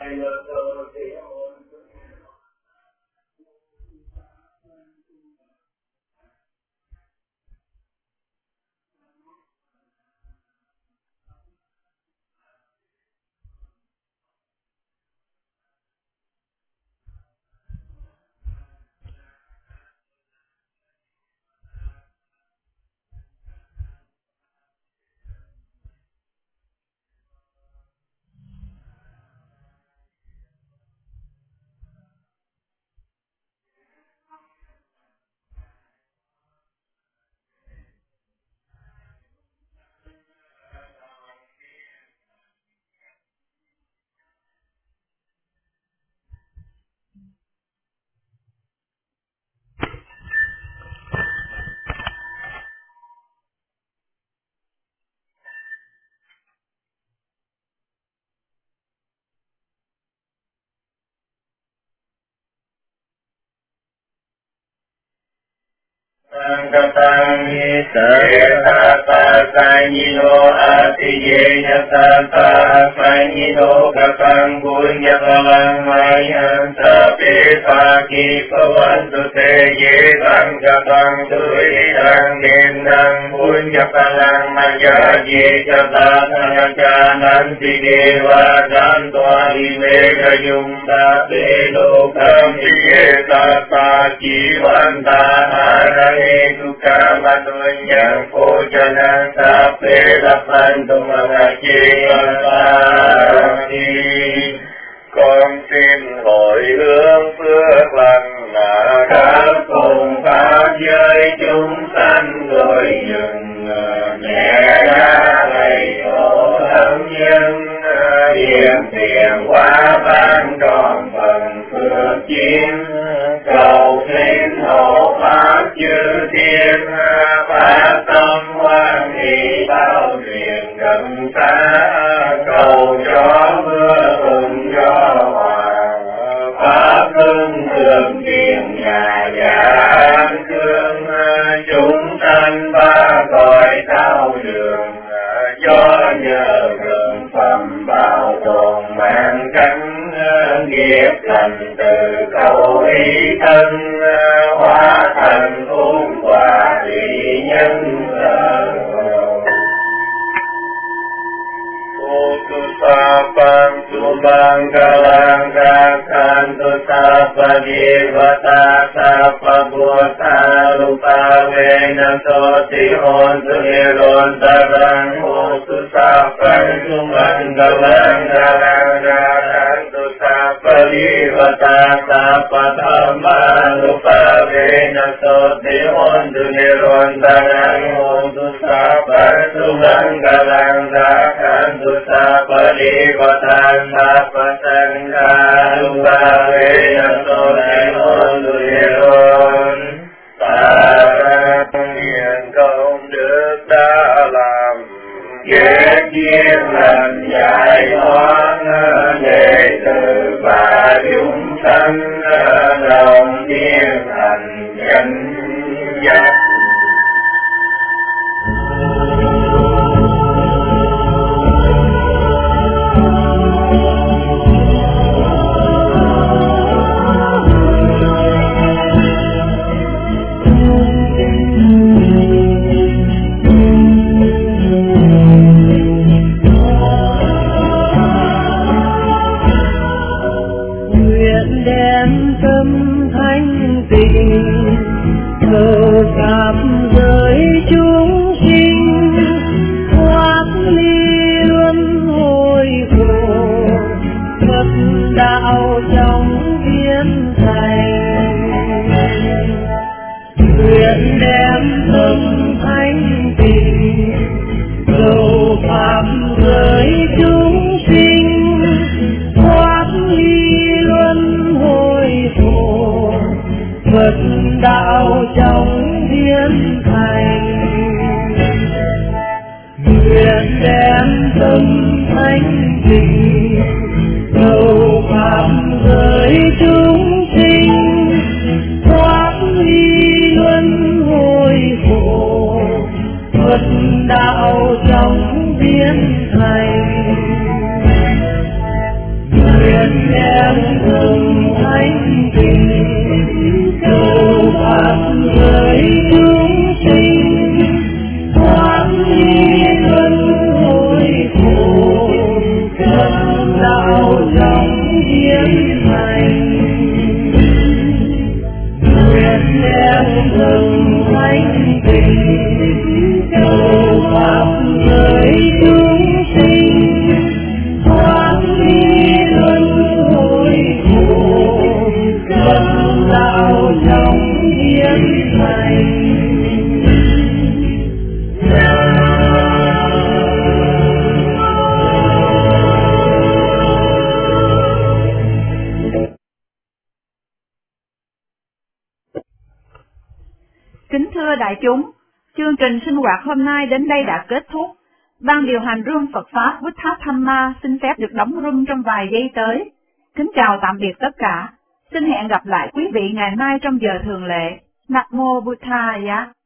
Sankatang Hita Sanyino Atiyeyata Sanyino Katang Punya Kalang Mayan Sapi Pagi Pawantu Teye Sankatang Tuidang Gendang Punya Kalang Maya Jekata Sangajanan Sidewa Dan Tuali Mega Yungta Pelokam Diyeta Jiwanta Harane Duka Manunya Kojanan Sape Lapan Tumangajiyatani Con xin hồi hướng phước lành là các cùng pháp giới chúng sanh rồi dừng nhẹ ra lầy khổ thân nhân hiện tiền quá ban tròn phần phước chiến cầu xin hộ pháp chư thiên phát tâm hoan hỷ bao truyền gần xa cầu cho mưa thuận cho hòa pháp hưng thường kiền nhà giảng cương chúng sanh ba cõi sao đường do nhờ gần phẩm bảo tồn mang cánh nghiệp lành từ cầu ý thân hóa thành ôn hòa vì nhân tu sapang subang kalang kakan tu sapa divata sapa buata lupa vena soti on tu niron tarang tu sapang subang kalang kakan tu sapa divata sapa dhamma lupa vena soti on tu niron tarang tu sapang subang kalang kakan tu sapa divata sapa sangha lupa vena soti on tu niron tarang hiền công đức đã làm kết duyên lành giải thoát đệ tử và chúng sanh đồng thiên thành chánh giác. Nguyện cầu pháp giới chúng sinh thoát ly luân hồi khổ, cơn lao trong hiến thành. Kính thưa đại chúng, chương trình sinh hoạt hôm nay đến đây đã kết thúc. Ban điều hành Room Phật Pháp Buddha Dhamma xin phép được đóng room trong vài giây tới. Kính chào tạm biệt tất cả. Xin hẹn gặp lại quý vị ngày mai trong giờ thường lệ. Nam mô Buddhaya.